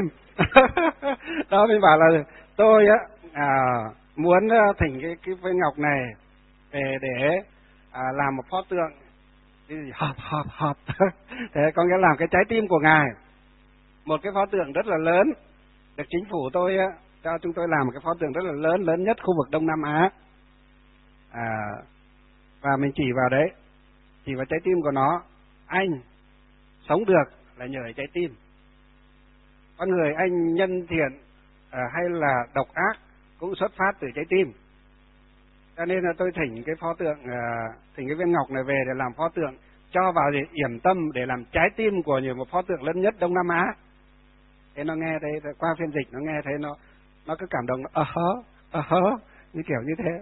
Đó, mình bảo là tôi á à, muốn thỉnh cái cái viên ngọc này về để à, làm một pho tượng cái gì hot hot hot. Thế có nghĩa là làm cái trái tim của ngài, một cái pho tượng rất là lớn, được chính phủ tôi á cho chúng tôi làm một cái pho tượng rất là lớn, lớn nhất khu vực Đông Nam Á. À, và mình chỉ vào đấy, chỉ vào trái tim của nó. Anh sống được là nhờ trái tim. Con người anh nhân thiện à, hay là độc ác cũng xuất phát từ trái tim. Cho nên là tôi thỉnh cái pho tượng, à, thỉnh cái viên ngọc này về để làm pho tượng, cho vào để yểm tâm để làm trái tim của nhiều một pho tượng lớn nhất Đông Nam Á. Thế nó nghe thấy, qua phiên dịch nó nghe thấy nó nó cứ cảm động, nó ờ hớ, ờ hớ, như kiểu như thế.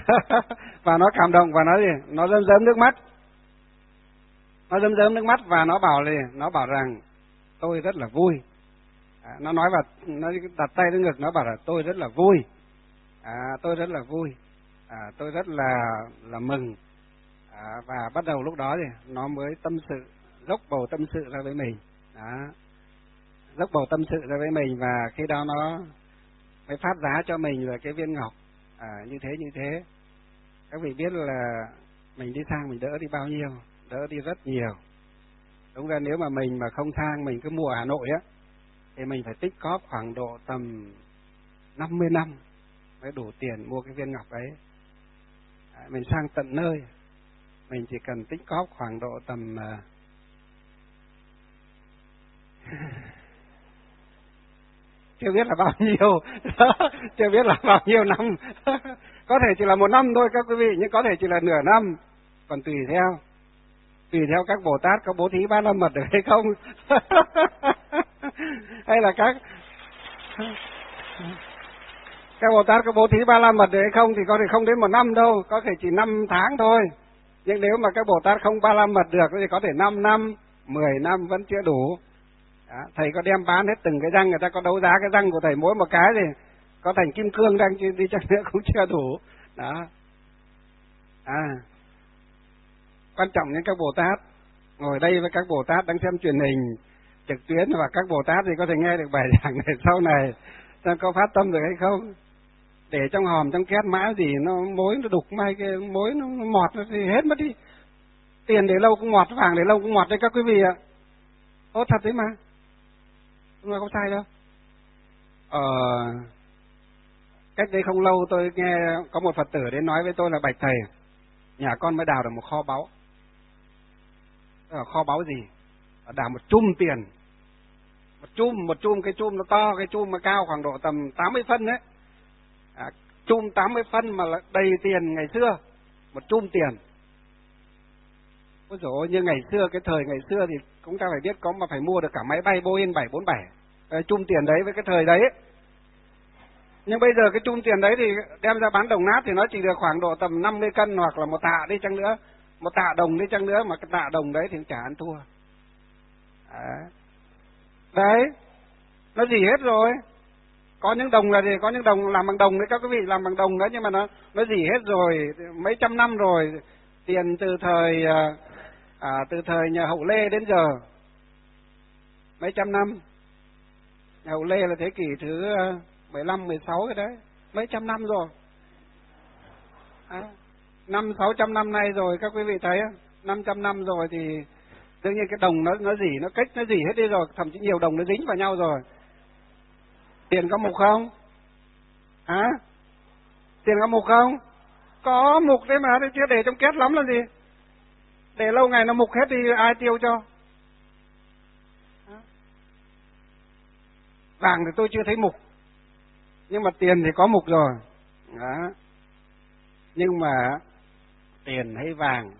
Và nó cảm động và nó gì, nó rơm rớm nước mắt, nó rơm rớm nước mắt và nó bảo là nó bảo rằng tôi rất là vui. À, nó nói và nó đặt tay lên ngực, nó bảo là tôi rất là vui, à, tôi rất là vui, à, tôi rất là là mừng. À, và bắt đầu lúc đó thì nó mới tâm sự, dốc bầu tâm sự ra với mình. Đó, dốc bầu tâm sự ra với mình, và khi đó nó mới phát giá cho mình là cái viên ngọc. À, như thế như thế các vị biết là mình đi sang mình đỡ đi bao nhiêu, đỡ đi rất nhiều. Đúng ra nếu mà mình mà không sang, mình cứ mua ở Hà Nội á, thì mình phải tích cóp khoảng độ tầm năm mươi năm mới đủ tiền mua cái viên ngọc ấy. À, mình sang tận nơi mình chỉ cần tích cóp khoảng độ tầm uh, chưa biết là bao nhiêu, chưa biết là bao nhiêu năm. Có thể chỉ là một năm thôi các quý vị, nhưng có thể chỉ là nửa năm, còn tùy theo, tùy theo các Bồ Tát có bố thí ba la mật được hay không. Hay là các các Bồ Tát có bố thí ba la mật được hay không thì có thể không đến một năm đâu, có thể chỉ năm tháng thôi. Nhưng nếu mà các Bồ Tát không ba la mật được thì có thể năm năm, mười năm vẫn chưa đủ. Đó, thầy có đem bán hết từng cái răng, người ta có đấu giá cái răng của thầy mỗi một cái thì có thành kim cương đang đi chăng nữa cũng chưa đủ. Đó. À, quan trọng những các Bồ Tát ngồi đây với các Bồ Tát đang xem truyền hình trực tuyến, và các Bồ Tát thì có thể nghe được bài giảng này sau này, xem có phát tâm được hay không. Để trong hòm trong két mãi gì nó mối nó đục, may cái mối nó, nó mọt nó thì hết mất đi. Tiền để lâu cũng mọt, vàng để lâu cũng mọt đấy các quý vị ạ. Ô thật đấy mà, không có sai đâu. Ờ, cách đây không lâu tôi nghe có một Phật tử đến nói với tôi là bạch thầy, nhà con mới đào được một kho báu. Là kho báu gì? Đào một chum tiền, một chum, một chum cái chum nó to, cái chum mà cao khoảng độ tầm tám mươi phân đấy. À, chum tám mươi phân mà là đầy tiền ngày xưa, một chum tiền. Ôi dồi ôi, như ngày xưa, cái thời ngày xưa thì chúng ta phải biết có mà phải mua được cả máy bay Boeing bảy bốn bảy, cái chum tiền đấy với cái thời đấy. Nhưng bây giờ cái chum tiền đấy thì đem ra bán đồng nát thì nó chỉ được khoảng độ tầm năm mươi cân hoặc là một tạ đi chăng nữa, một tạ đồng đi chăng nữa, mà cái tạ đồng đấy thì chả ăn thua. Đấy. Đấy, nó gì hết rồi. Có những đồng là gì, có những đồng làm bằng đồng đấy các quý vị, làm bằng đồng đấy, nhưng mà nó nó gì hết rồi, mấy trăm năm rồi, tiền từ thời à, từ thời nhà Hậu Lê đến giờ, mấy trăm năm. Nhà Hậu Lê là thế kỷ thứ mười lăm, mười sáu cái đấy, mấy trăm năm rồi. À, năm sáu trăm năm nay rồi các quý vị thấy, năm trăm năm rồi thì đương nhiên cái đồng nó nó gì, nó cách nó gì hết đi rồi, thậm chí nhiều đồng nó dính vào nhau rồi. Tiền có mục không? Hả? À? Tiền có mục không? Có mục đấy mà, chứ để trong két lắm là gì? Để lâu ngày nó mục hết đi ai tiêu cho? À? Vàng thì tôi chưa thấy mục, nhưng mà tiền thì có mục rồi. Đó. Nhưng mà tiền hay vàng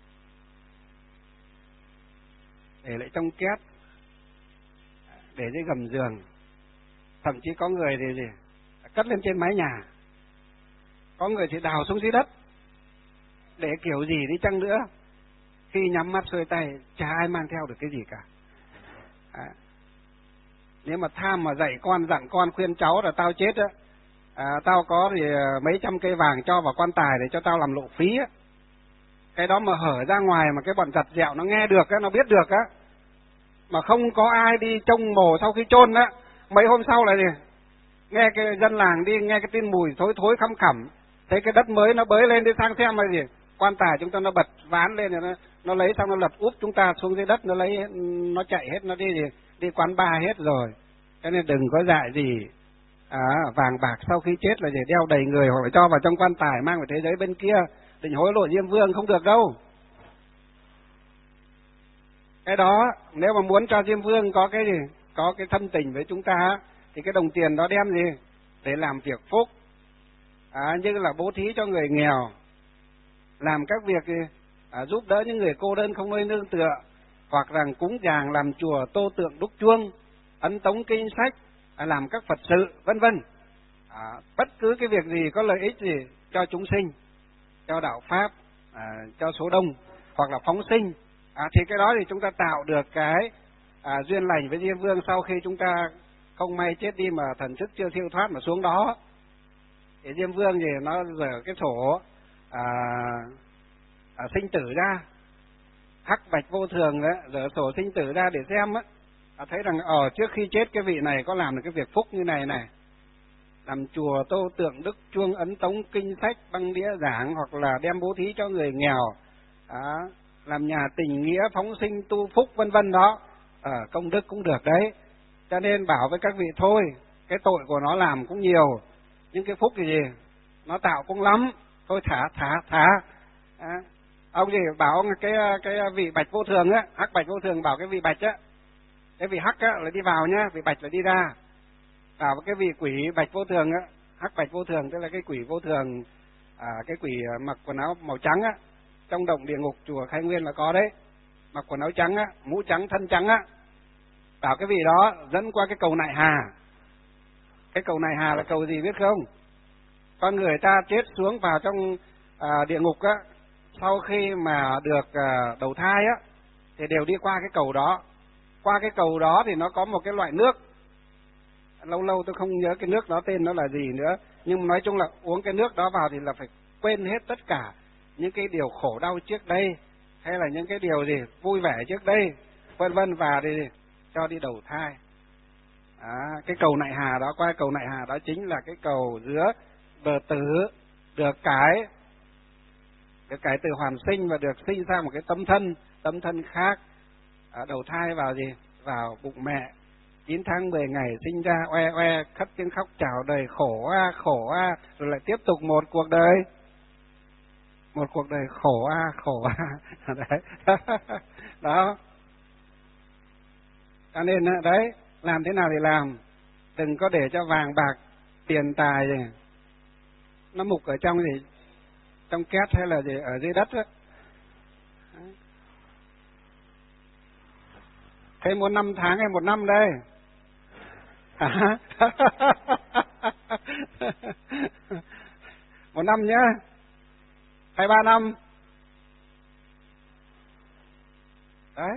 để lại trong két, để dưới gầm giường, thậm chí có người thì gì cất lên trên mái nhà, có người thì đào xuống dưới đất, để kiểu gì đi chăng nữa khi nhắm mắt xuôi tay chả ai mang theo được cái gì cả. À, nếu mà tham mà dạy con, dặn con, khuyên cháu là tao chết á, à, tao có thì mấy trăm cây vàng cho vào quan tài để cho tao làm lộ phí á, cái đó mà hở ra ngoài mà cái bọn giặt dẹo nó nghe được á, nó biết được á, mà không có ai đi trông mồ sau khi chôn á, mấy hôm sau là gì, nghe cái dân làng đi nghe cái tin mùi thối thối khăm khẳm, thấy cái đất mới nó bới lên đi sang xem là gì, quan tài chúng ta nó bật ván lên rồi nó nó lấy xong nó lật úp chúng ta xuống dưới đất, nó lấy nó chạy hết, nó đi gì đi quán bar hết rồi. Cho nên đừng có dại gì à, vàng bạc sau khi chết là để đeo đầy người hoặc là cho vào trong quan tài mang về thế giới bên kia, định hối lộ Diêm Vương không được đâu. Cái đó nếu mà muốn cho Diêm Vương có cái gì, có cái thân tình với chúng ta thì cái đồng tiền đó đem gì để làm việc phúc, à, như là bố thí cho người nghèo, làm các việc gì à, giúp đỡ những người cô đơn không nơi nương tựa, hoặc rằng cúng dường làm chùa, tô tượng đúc chuông, ấn tống kinh sách, à, làm các Phật sự vân vân. À, bất cứ cái việc gì có lợi ích gì cho chúng sinh, cho đạo pháp, à, cho số đông, hoặc là phóng sinh, à, thì cái đó thì chúng ta tạo được cái à, duyên lành với Diêm Vương. Sau khi chúng ta không may chết đi mà thần thức chưa thiêu thoát mà xuống đó, thì Diêm Vương thì nó dở cái sổ à, à, sinh tử ra, hắc bạch vô thường đấy, dở sổ sinh tử ra để xem á, à, thấy rằng ở trước khi chết cái vị này có làm được cái việc phúc như này này, làm chùa, tô tượng đức chuông, ấn tống kinh sách, băng đĩa giảng, hoặc là đem bố thí cho người nghèo, à, làm nhà tình nghĩa, phóng sinh, tu phúc vân vân đó, à, công đức cũng được đấy. Cho nên bảo với các vị thôi, cái tội của nó làm cũng nhiều, nhưng cái phúc thì gì nó tạo cũng lắm, thôi thả thả thả. À, ông gì bảo cái cái vị bạch vô thường á, hắc bạch vô thường bảo cái vị bạch á, cái vị hắc á là đi vào nhá, vị bạch là đi ra. Bảo cái vị quỷ bạch vô thường á, hắc bạch vô thường tức là cái quỷ vô thường, à, cái quỷ mặc quần áo màu trắng á, trong động địa ngục chùa Khai Nguyên là có đấy, mặc quần áo trắng á, mũ trắng, thân trắng á. Bảo cái vị đó dẫn qua cái cầu Nại Hà. Cái cầu Nại Hà là cầu gì biết không? Con người ta chết xuống vào trong à, địa ngục á, sau khi mà được à, đầu thai á, thì đều đi qua cái cầu đó. Qua cái cầu đó thì nó có một cái loại nước, lâu lâu tôi không nhớ cái nước đó tên nó là gì nữa, nhưng nói chung là uống cái nước đó vào thì là phải quên hết tất cả những cái điều khổ đau trước đây, hay là những cái điều gì vui vẻ trước đây vân vân, và đi cho đi đầu thai. À, cái cầu Nại Hà đó, qua cầu Nại Hà đó chính là cái cầu giữa bờ tử được cái được cái từ hoàn sinh và được sinh ra một cái tâm thân, tâm thân khác, à, đầu thai vào gì vào bụng mẹ, chín tháng mười ngày sinh ra, oe oe cất tiếng khóc chào đời, khổ a khổ a, rồi lại tiếp tục một cuộc đời, một cuộc đời khổ a khổ a. Đấy. Đó. Cho nên đấy, làm thế nào thì làm, đừng có để cho vàng bạc tiền tài gì nó mục ở trong gì, trong két hay là gì ở dưới đất á. Thế muốn năm tháng hay một năm đây? À. Một năm nhá, hay ba năm? Đấy.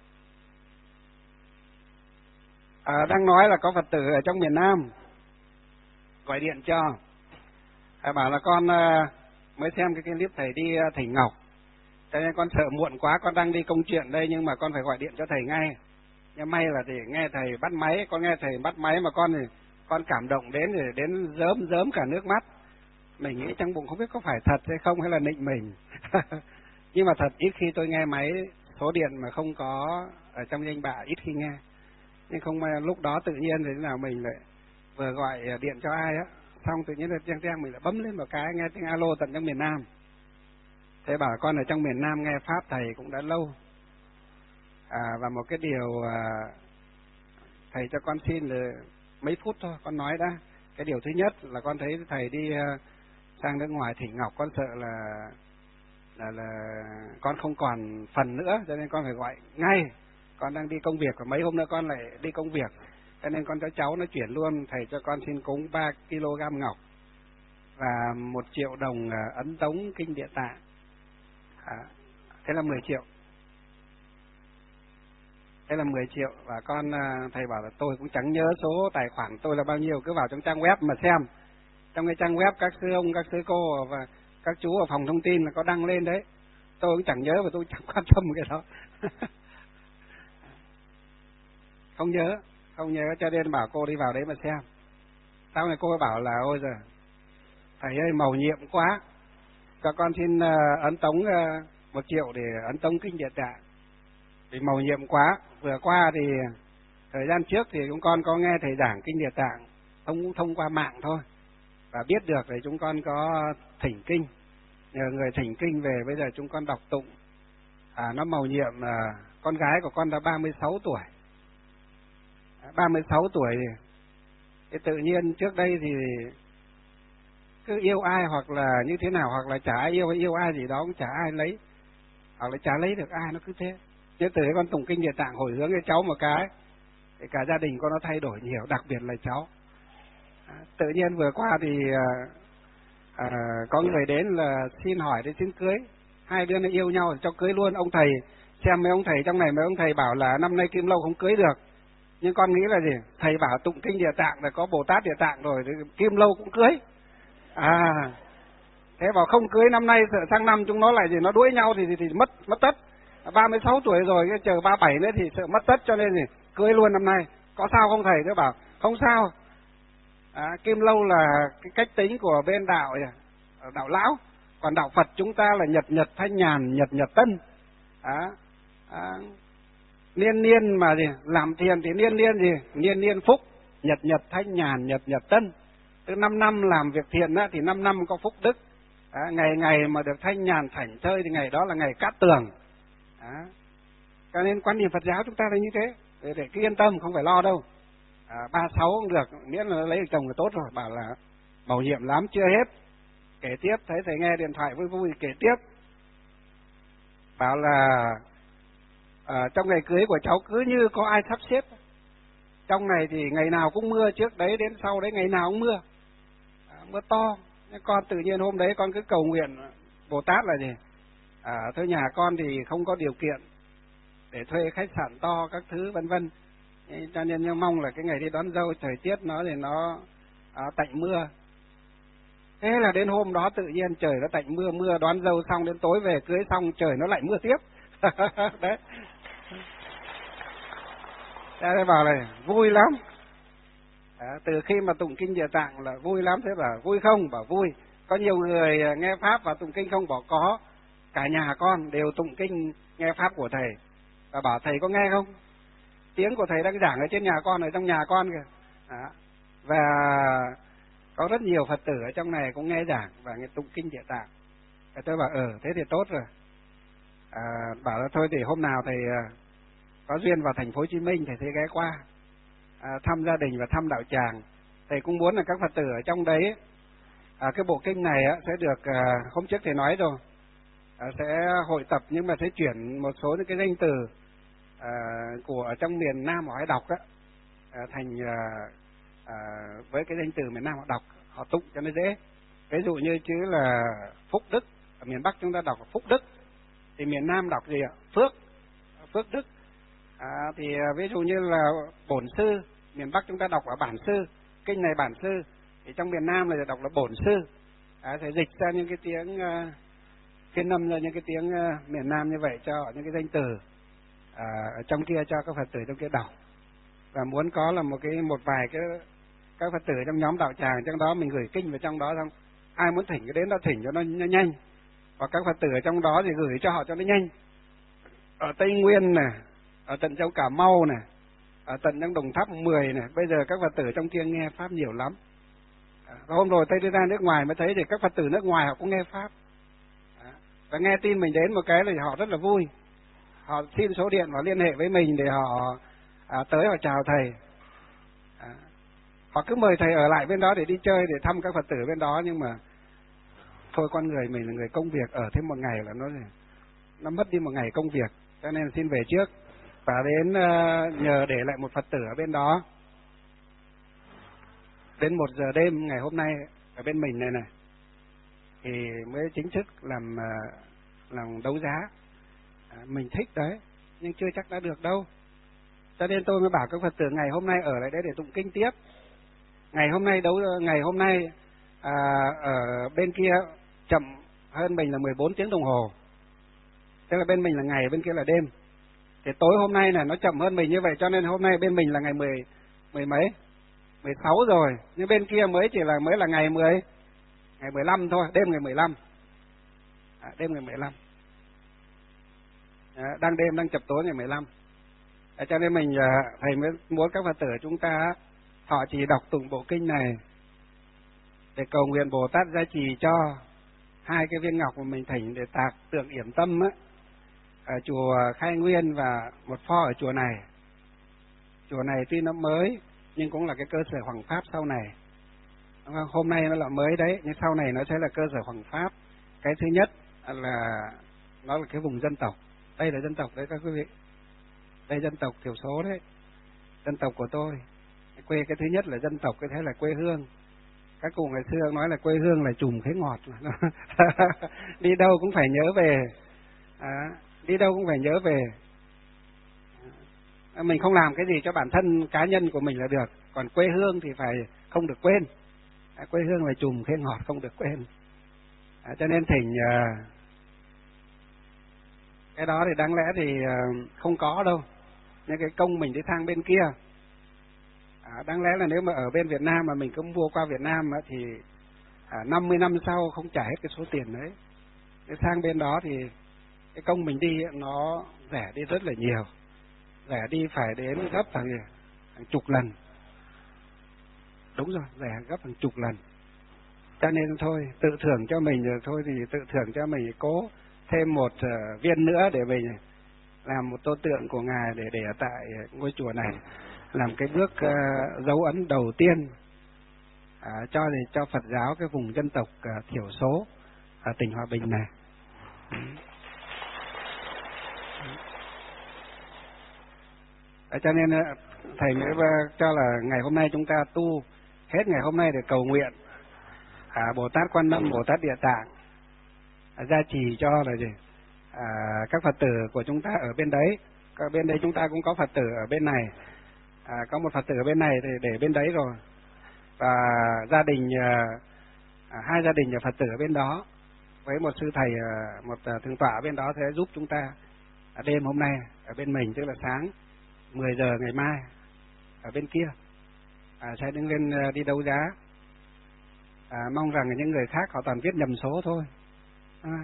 À, đang nói là có Phật tử ở trong miền Nam gọi điện cho, à, bảo là con uh, mới xem cái clip thầy đi uh, Thỉnh Ngọc, cho nên con sợ muộn quá, con đang đi công chuyện đây, nhưng mà con phải gọi điện cho thầy ngay. Nhưng may là thì nghe thầy bắt máy, con nghe thầy bắt máy mà con thì con cảm động đến thì đến rớm rớm cả nước mắt. Mình nghĩ trong bụng không biết có phải thật hay không hay là nịnh mình. Nhưng mà thật ít khi tôi nghe máy số điện mà không có ở trong danh bạ, ít khi nghe. Nhưng không may lúc đó tự nhiên thì thế nào mình lại vừa gọi điện cho ai á, xong tự nhiên là trang trang mình lại bấm lên một cái nghe tiếng alo tận trong miền Nam. Thế bảo con ở trong miền Nam nghe pháp thầy cũng đã lâu. À, và một cái điều à, thầy cho con xin là mấy phút thôi, con nói đã. Cái điều thứ nhất là con thấy thầy đi uh, sang nước ngoài Thỉnh Ngọc, con sợ là là là con không còn phần nữa, cho nên con phải gọi ngay. Con đang đi công việc và mấy hôm nữa con lại đi công việc, cho nên con cho cháu nó chuyển luôn. Thầy cho con xin cúng ba ki lô gam ngọc và một triệu đồng uh, ấn tống kinh Địa Tạng. À, thế là mười triệu. Thế là mười triệu, và con thầy bảo là tôi cũng chẳng nhớ số tài khoản tôi là bao nhiêu, cứ vào trong trang web mà xem. Trong cái trang web các sư ông, các sư cô và các chú ở phòng thông tin là có đăng lên đấy. Tôi cũng chẳng nhớ và tôi chẳng quan tâm cái đó. Không nhớ, không nhớ cho nên bảo cô đi vào đấy mà xem. Sau này cô ấy bảo là ôi giời, thầy ơi mầu nhiệm quá, cho con xin uh, ấn tống uh, một triệu để ấn tống kinh Địa Tạng. Vì mầu nhiệm quá. Vừa qua thì thời gian trước thì chúng con có nghe thầy giảng kinh Địa Tạng thông thông qua mạng thôi, và biết được thì chúng con có thỉnh kinh, nhờ người thỉnh kinh về, bây giờ chúng con đọc tụng. À, nó mầu nhiệm uh, con gái của con đã ba mươi sáu tuổi. ba mươi sáu tuổi thì, thì tự nhiên trước đây thì cứ yêu ai hoặc là như thế nào, hoặc là chả ai yêu hay yêu ai gì đó cũng chả ai lấy, hoặc là chả lấy được ai, nó cứ thế. Nhớ từ con tụng kinh Địa Tạng hồi hướng cái cháu một cái thì cả gia đình con nó thay đổi nhiều, đặc biệt là cháu. À, tự nhiên vừa qua thì à, à, có người đến là xin hỏi để xin cưới, hai đứa nó yêu nhau cho cưới luôn. Ông thầy xem mấy ông thầy trong này, mấy ông thầy bảo là năm nay Kim Lâu không cưới được, nhưng con nghĩ là gì, thầy bảo tụng kinh Địa Tạng là có Bồ Tát Địa Tạng rồi thì Kim Lâu cũng cưới. À, thế bảo không cưới năm nay sợ sang năm chúng nó lại gì nó đuổi nhau thì thì, thì mất mất tất. ba mươi sáu tuổi rồi, cái chờ ba mươi bảy nữa thì sợ mất tất, cho nên thì cưới luôn năm nay. Có sao không thầy? Cứ bảo không sao. À, Kim Lâu là cái cách tính của bên đạo đạo lão, còn đạo Phật chúng ta là nhật nhật thanh nhàn, nhật nhật tân. À, à, niên niên mà gì làm thiền thì niên niên gì niên niên phúc, nhật nhật thanh nhàn, nhật nhật tân. Từ năm năm làm việc thiện á, thì năm năm có phúc đức. À, ngày ngày mà được thanh nhàn thảnh thơi thì ngày đó là ngày cát tường. À, cho nên quan niệm Phật giáo chúng ta là như thế, để, để cứ yên tâm, không phải lo đâu. À, ba sáu cũng được, miễn là lấy được chồng là tốt rồi. Bảo là mầu nhiệm lắm, chưa hết. Kể tiếp, thấy thầy nghe điện thoại vui vui, kể tiếp. Bảo là à, trong ngày cưới của cháu cứ như có ai sắp xếp. Trong này thì ngày nào cũng mưa, trước đấy đến sau đấy ngày nào cũng mưa. À, mưa to. Nhưng con tự nhiên hôm đấy con cứ cầu nguyện Bồ Tát là gì? À, thôi nhà con thì không có điều kiện để thuê khách sạn to các thứ vân vân, cho nên như mong là cái ngày đi đón dâu thời tiết nó thì nó à, tạnh mưa. Thế là đến hôm đó tự nhiên trời nó tạnh mưa, mưa đón dâu xong đến tối về cưới xong trời nó lại mưa tiếp. Đấy. Thế bảo là vui lắm. À, từ khi mà tụng kinh Địa Tạng là vui lắm. Thế bảo vui không? Bảo vui. Có nhiều người nghe pháp và tụng kinh không? Bảo có. Cả nhà con đều tụng kinh nghe pháp của thầy. Và bảo thầy có nghe không? Tiếng của thầy đang giảng ở trên nhà con, ở trong nhà con kìa. À, và có rất nhiều Phật tử ở trong này cũng nghe giảng và nghe tụng kinh Địa Tạng. Và tôi bảo ờ thế thì tốt rồi. À, bảo là thôi thì hôm nào thầy có duyên vào thành phố Hồ Chí Minh thầy sẽ ghé qua à, thăm gia đình và thăm đạo tràng. Thầy cũng muốn là các Phật tử ở trong đấy à, cái bộ kinh này á, sẽ được à, hôm trước thầy nói rồi à, sẽ hội tập, nhưng mà sẽ chuyển một số những cái danh từ à, của ở trong miền Nam họ hay đọc á, à, thành à, à, với cái danh từ miền Nam họ đọc, họ tụng cho nó dễ. Ví dụ như chữ là phúc đức, ở miền Bắc chúng ta đọc là phúc đức, thì miền Nam đọc gì ạ? Phước, phước đức. À, thì ví dụ như là bổn sư, miền Bắc chúng ta đọc là bản sư, kinh này bản sư, thì trong miền Nam này đọc là bổn sư. À, sẽ dịch ra những cái tiếng uh, phiên âm ra những cái tiếng uh, miền Nam như vậy cho họ những cái danh từ à, ở trong kia cho các Phật tử trong kia đọc. Và muốn có là một cái một vài cái các Phật tử trong nhóm đạo tràng trong đó mình gửi kinh vào trong đó, xong ai muốn thỉnh cái đến đó thỉnh cho nó nhanh, và các Phật tử ở trong đó thì gửi cho họ cho nó nhanh. Ở Tây Nguyên này, ở tận châu Cà Mau này, ở tận trong Đồng Tháp mười này, bây giờ các Phật tử trong kia nghe pháp nhiều lắm. À, hôm rồi tôi đi ra nước ngoài mới thấy thì các Phật tử nước ngoài họ cũng nghe pháp. À, và nghe tin mình đến một cái là họ rất là vui. Họ xin số điện và liên hệ với mình để họ à, tới họ chào thầy. À, họ cứ mời thầy ở lại bên đó để đi chơi, để thăm các Phật tử bên đó, nhưng mà thôi con người mình là người công việc, ở thêm một ngày là nó nó mất đi một ngày công việc, cho nên xin về trước và đến uh, nhờ để lại một Phật tử ở bên đó. Đến một giờ đêm ngày hôm nay ở bên mình này này thì mới chính thức làm uh, làm đấu giá. À, mình thích đấy nhưng chưa chắc đã được đâu. Cho nên tôi mới bảo các Phật tử ngày hôm nay ở lại đây để tụng kinh tiếp. Ngày hôm nay đấu ngày hôm nay à, ở bên kia chậm hơn mình là mười bốn tiếng đồng hồ. Tức là bên mình là ngày, bên kia là đêm. Thì tối hôm nay này nó chậm hơn mình như vậy, cho nên hôm nay bên mình là ngày mười mười mấy, mười sáu rồi, nhưng bên kia mới chỉ là mới là ngày mười, ngày mười lăm thôi, đêm ngày mười lăm, à, đêm ngày mười lăm, à, đang đêm đang chập tối ngày mười lăm, à, cho nên mình thầy mới muốn các Phật tử chúng ta họ chỉ đọc tụng bộ kinh này để cầu nguyện Bồ Tát gia trì cho hai cái viên ngọc mà mình thỉnh để tạc tượng Yểm Tâm á, ở chùa Khai Nguyên và một pho ở chùa này. Chùa này tuy nó mới nhưng cũng là cái cơ sở hoằng pháp sau này. Hôm nay nó là mới đấy, nhưng sau này nó sẽ là cơ sở hoằng pháp. Cái thứ nhất là nó là cái vùng dân tộc. Đây là dân tộc đấy các quý vị. Đây dân tộc thiểu số đấy. Dân tộc của tôi. Quê cái thứ nhất là dân tộc, cái thế là quê hương. Các cụ ngày xưa nói là quê hương là chùm khế ngọt. Đi đâu cũng phải nhớ về. À, đi đâu cũng phải nhớ về. Mình không làm cái gì cho bản thân cá nhân của mình là được, còn quê hương thì phải không được quên. À, quê hương là chùm khế ngọt không được quên. À, cho nên thỉnh à, cái đó thì đáng lẽ thì à, không có đâu. Nhưng cái công mình đi sang bên kia, à, đáng lẽ là nếu mà ở bên Việt Nam mà mình cứ mua qua Việt Nam á, thì à, năm mươi năm sau không trả hết cái số tiền đấy. Nếu sang bên đó thì cái công mình đi nó rẻ đi rất là nhiều, rẻ đi phải đến gấp hàng, hàng chục lần. Đúng rồi, rẻ gấp hàng chục lần. Cho nên thôi, tự thưởng cho mình rồi thôi thì tự thưởng cho mình, cố thêm một uh, viên nữa để mình làm một tô tượng của Ngài để để ở tại ngôi chùa này, làm cái bước uh, dấu ấn đầu tiên uh, cho cho Phật giáo cái vùng dân tộc uh, thiểu số ở tỉnh Hòa Bình này. À, cho nên thầy mới cho là ngày hôm nay chúng ta tu hết ngày hôm nay để cầu nguyện à, Bồ Tát Quan Âm, Bồ Tát Địa Tạng à, gia trì cho là gì à, các Phật tử của chúng ta ở bên đấy. Ở bên đấy chúng ta cũng có Phật tử ở bên này, à, có một Phật tử ở bên này thì để bên đấy rồi, và gia đình à, hai gia đình Phật tử ở bên đó với một sư thầy, một thượng tọa ở bên đó sẽ giúp chúng ta à, đêm hôm nay ở bên mình, tức là sáng mười giờ ngày mai ở bên kia à, sẽ đứng lên đi đấu giá. À, mong rằng những người khác họ toàn viết nhầm số thôi. À.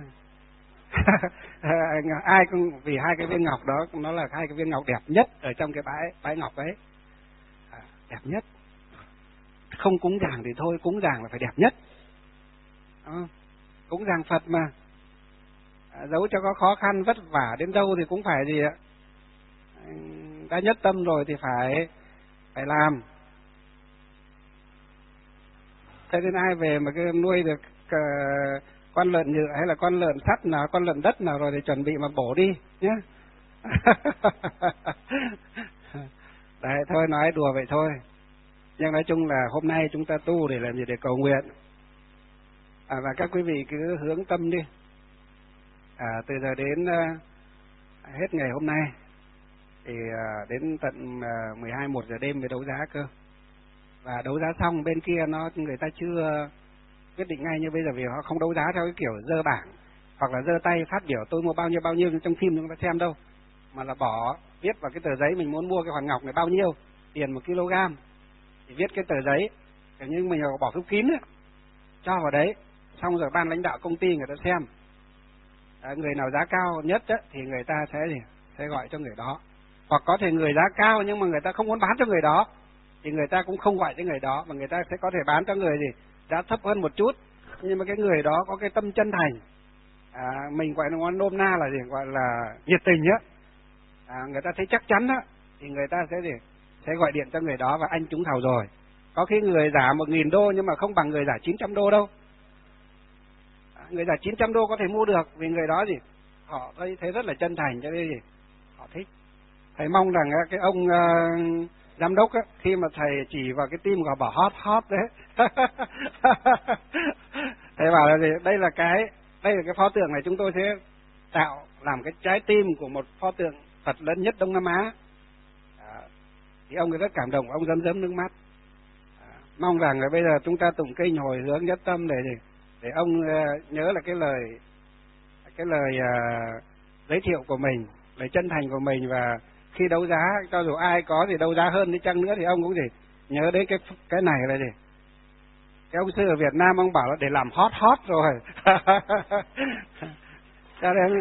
Ai cũng vì hai cái viên ngọc đó, nó là hai cái viên ngọc đẹp nhất ở trong cái bãi bãi ngọc ấy, à, đẹp nhất. Không cúng dường thì thôi, cúng dường là phải đẹp nhất. À, cúng dường Phật mà, à, dẫu cho có khó khăn vất vả đến đâu thì cũng phải gì ạ, đã nhất tâm rồi thì phải phải làm. Thế nên ai về mà cứ nuôi được uh, con lợn nhựa hay là con lợn sắt nào, con lợn đất nào rồi thì chuẩn bị mà bổ đi nhé. Đấy, thôi nói đùa vậy thôi. Nhưng nói chung là hôm nay chúng ta tu để làm gì? Để cầu nguyện. À, và các quý vị cứ hướng tâm đi. À, từ giờ đến uh, hết ngày hôm nay thì uh, đến tận uh, mười hai một giờ đêm mới đấu giá cơ. Và đấu giá xong bên kia nó người ta chưa quyết định ngay như bây giờ, vì họ không đấu giá theo cái kiểu dơ bảng hoặc là dơ tay phát biểu tôi mua bao nhiêu bao nhiêu trong phim chúng ta xem đâu, mà là bỏ viết vào cái tờ giấy mình muốn mua cái hoàn ngọc này bao nhiêu tiền một kg, thì viết cái tờ giấy kiểu như mình bỏ phiếu kín ấy, cho vào đấy, xong rồi ban lãnh đạo công ty người ta xem, à, người nào giá cao nhất ấy, thì người ta sẽ gì sẽ gọi cho người đó, hoặc có thể người giá cao nhưng mà người ta không muốn bán cho người đó thì người ta cũng không gọi cho người đó, mà người ta sẽ có thể bán cho người gì giá thấp hơn một chút, nhưng mà cái người đó có cái tâm chân thành, à, mình gọi nó nôm na là gì gọi là nhiệt tình á, à, người ta thấy chắc chắn á thì người ta sẽ gì sẽ gọi điện cho người đó và anh trúng thầu rồi. Có khi người giả một nghìn đô nhưng mà không bằng người giả chín trăm đô đâu, à, người giả chín trăm đô có thể mua được vì người đó gì họ thấy, thấy rất là chân thành, cho nên gì họ thích. Thầy mong rằng cái ông uh, giám đốc á, khi mà thầy chỉ vào cái tim của bảo hot hot đấy thầy bảo là gì? Đây là cái đây là cái pho tượng này chúng tôi sẽ tạo làm cái trái tim của một pho tượng Phật lớn nhất Đông Nam Á, à, Thì ông ấy rất cảm động, ông rơm rớm nước mắt. À, mong rằng là bây giờ chúng ta tụng kinh hồi hướng nhất tâm để để ông uh, nhớ là cái lời cái lời uh, giới thiệu của mình, lời chân thành của mình, và khi đấu giá, cho dù ai có thì đấu giá hơn đi chăng nữa thì ông cũng gì nhớ đến cái cái này là gì. Cái ông sư ở Việt Nam ông bảo là để làm hot hot rồi. Cho nên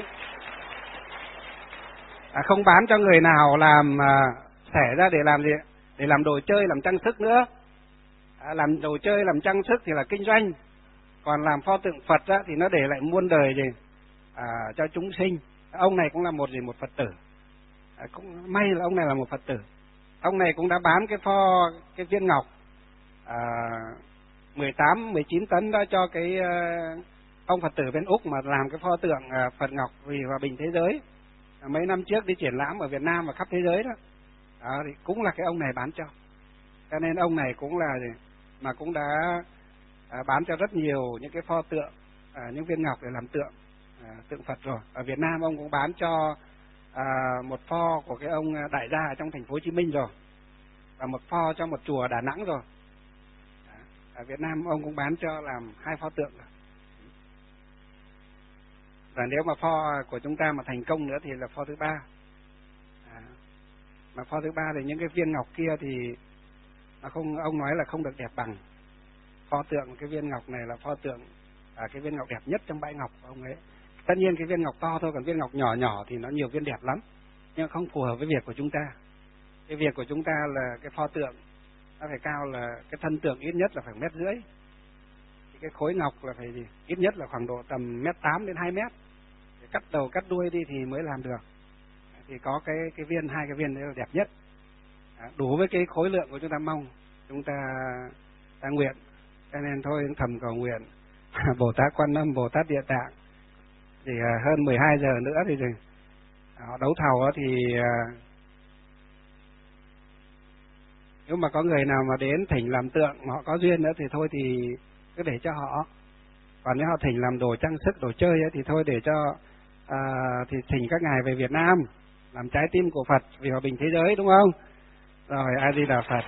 à, không bán cho người nào làm à, xẻ ra để làm gì, để làm đồ chơi, làm trang sức nữa. À, làm đồ chơi, làm trang sức thì là kinh doanh, còn làm pho tượng Phật á, thì nó để lại muôn đời gì à, cho chúng sinh. Ông này cũng là một gì một Phật tử. À, cũng may là ông này là một Phật tử. Ông này cũng đã bán cái pho cái viên ngọc à, mười tám mười chín tấn đó cho cái uh, ông Phật tử bên Úc mà làm cái pho tượng uh, Phật Ngọc vì hòa bình thế giới. À, mấy năm trước đi triển lãm ở Việt Nam và khắp thế giới đó. À, thì cũng là cái ông này bán cho. Cho nên ông này cũng là mà cũng đã à, bán cho rất nhiều những cái pho tượng, à, những viên ngọc để làm tượng à, tượng Phật rồi. Ở Việt Nam ông cũng bán cho à, một pho của cái ông đại gia ở trong thành phố Hồ Chí Minh rồi, và một pho cho một chùa Đà Nẵng rồi. À, ở Việt Nam ông cũng bán cho làm hai pho tượng rồi. Và nếu mà pho của chúng ta mà thành công nữa thì là pho thứ ba. À, mà pho thứ ba thì những cái viên ngọc kia thì nó không, ông nói là không được đẹp bằng pho tượng cái viên ngọc này, là pho tượng à, cái viên ngọc đẹp nhất trong bãi ngọc của ông ấy. Tất nhiên cái viên ngọc to thôi, còn viên ngọc nhỏ nhỏ thì nó nhiều viên đẹp lắm, nhưng không phù hợp với việc của chúng ta. Cái việc của chúng ta là cái pho tượng nó phải cao, là cái thân tượng ít nhất là phải mét rưỡi, cái khối ngọc là phải gì ít nhất là khoảng độ tầm mét tám đến hai mét, để cắt đầu cắt đuôi đi thì mới làm được. Thì có cái cái viên hai cái viên đấy là đẹp nhất, đủ với cái khối lượng của chúng ta mong, chúng ta ta nguyện. Cho nên thôi thầm cầu nguyện Bồ Tát Quan Âm, Bồ Tát Địa Tạng thì hơn mười hai giờ nữa thì họ đấu thầu thì nếu mà có người nào mà đến thỉnh làm tượng mà họ có duyên nữa thì thôi thì cứ để cho họ. Còn nếu họ thỉnh làm đồ trang sức, đồ chơi ấy, thì thôi để cho à, thì thỉnh các ngài về Việt Nam làm trái tim của Phật vì hòa bình thế giới, đúng không? Rồi A Di Đà Phật.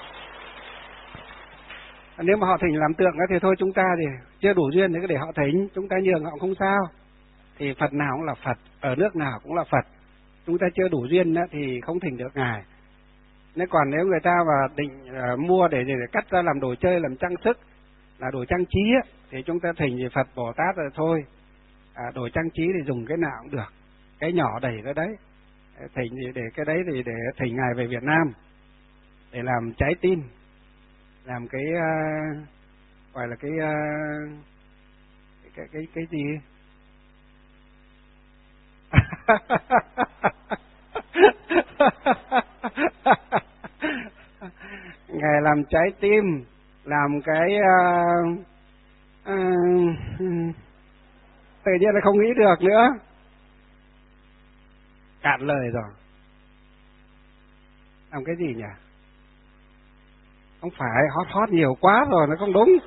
Nếu mà họ thỉnh làm tượng ấy, thì thôi chúng ta thì chưa đủ duyên thì cứ để họ thỉnh, chúng ta nhường họ không sao. Thì Phật nào cũng là Phật, ở nước nào cũng là Phật. Chúng ta chưa đủ duyên ấy, thì không thỉnh được ngài. Nếu còn nếu người ta mà định uh, mua để, để để cắt ra làm đồ chơi, làm trang sức, là đồ trang trí ấy, thì chúng ta thỉnh thì Phật Bồ Tát rồi thôi. À, đồ trang trí thì dùng cái nào cũng được, cái nhỏ đẩy cái đấy. Thỉnh thì để cái đấy thì để thỉnh ngài về Việt Nam để làm trái tim, làm cái uh, gọi là cái, uh, cái cái cái cái gì ngài làm trái tim, làm cái uh, uh, tự nhiên là không nghĩ được nữa, cạn lời rồi. Làm cái gì nhỉ? Không phải, hot hot nhiều quá rồi, nó không đúng.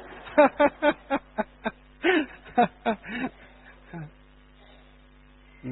ừ.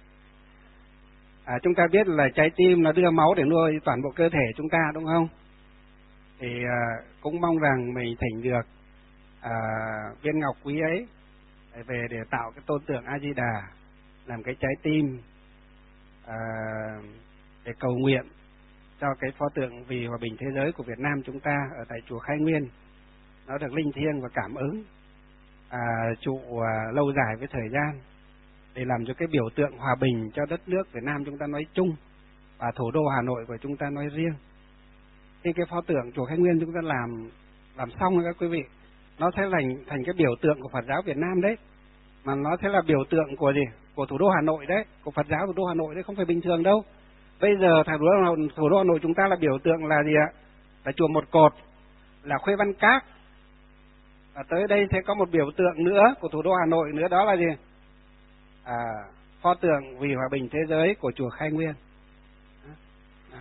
à, chúng ta biết là trái tim nó đưa máu để nuôi toàn bộ cơ thể chúng ta, đúng không? Thì à, cũng mong rằng mình thỉnh được à, viên ngọc quý ấy về để tạo cái tôn tượng A Di Đà, làm cái trái tim à, để cầu nguyện cho cái pho tượng vì hòa bình thế giới của Việt Nam chúng ta ở tại chùa Khai Nguyên nó được linh thiêng và cảm ứng à, trụ à, lâu dài với thời gian, để làm cho cái biểu tượng hòa bình cho đất nước Việt Nam chúng ta nói chung và thủ đô Hà Nội của chúng ta nói riêng. Khi cái pho tượng chùa Khai Nguyên chúng ta làm làm xong rồi các quý vị, nó sẽ thành thành cái biểu tượng của Phật giáo Việt Nam đấy, mà nó sẽ là biểu tượng của gì? Của thủ đô Hà Nội đấy, của Phật giáo thủ đô Hà Nội đấy, không phải bình thường đâu. Bây giờ thủ đô, thủ đô Hà Nội chúng ta là biểu tượng là gì ạ? Là chùa Một Cột, là Khuê Văn Các. Và tới đây sẽ có một biểu tượng nữa của thủ đô Hà Nội nữa, đó là gì? À, pho tượng vì hòa bình thế giới của chùa Khai Nguyên. Đó.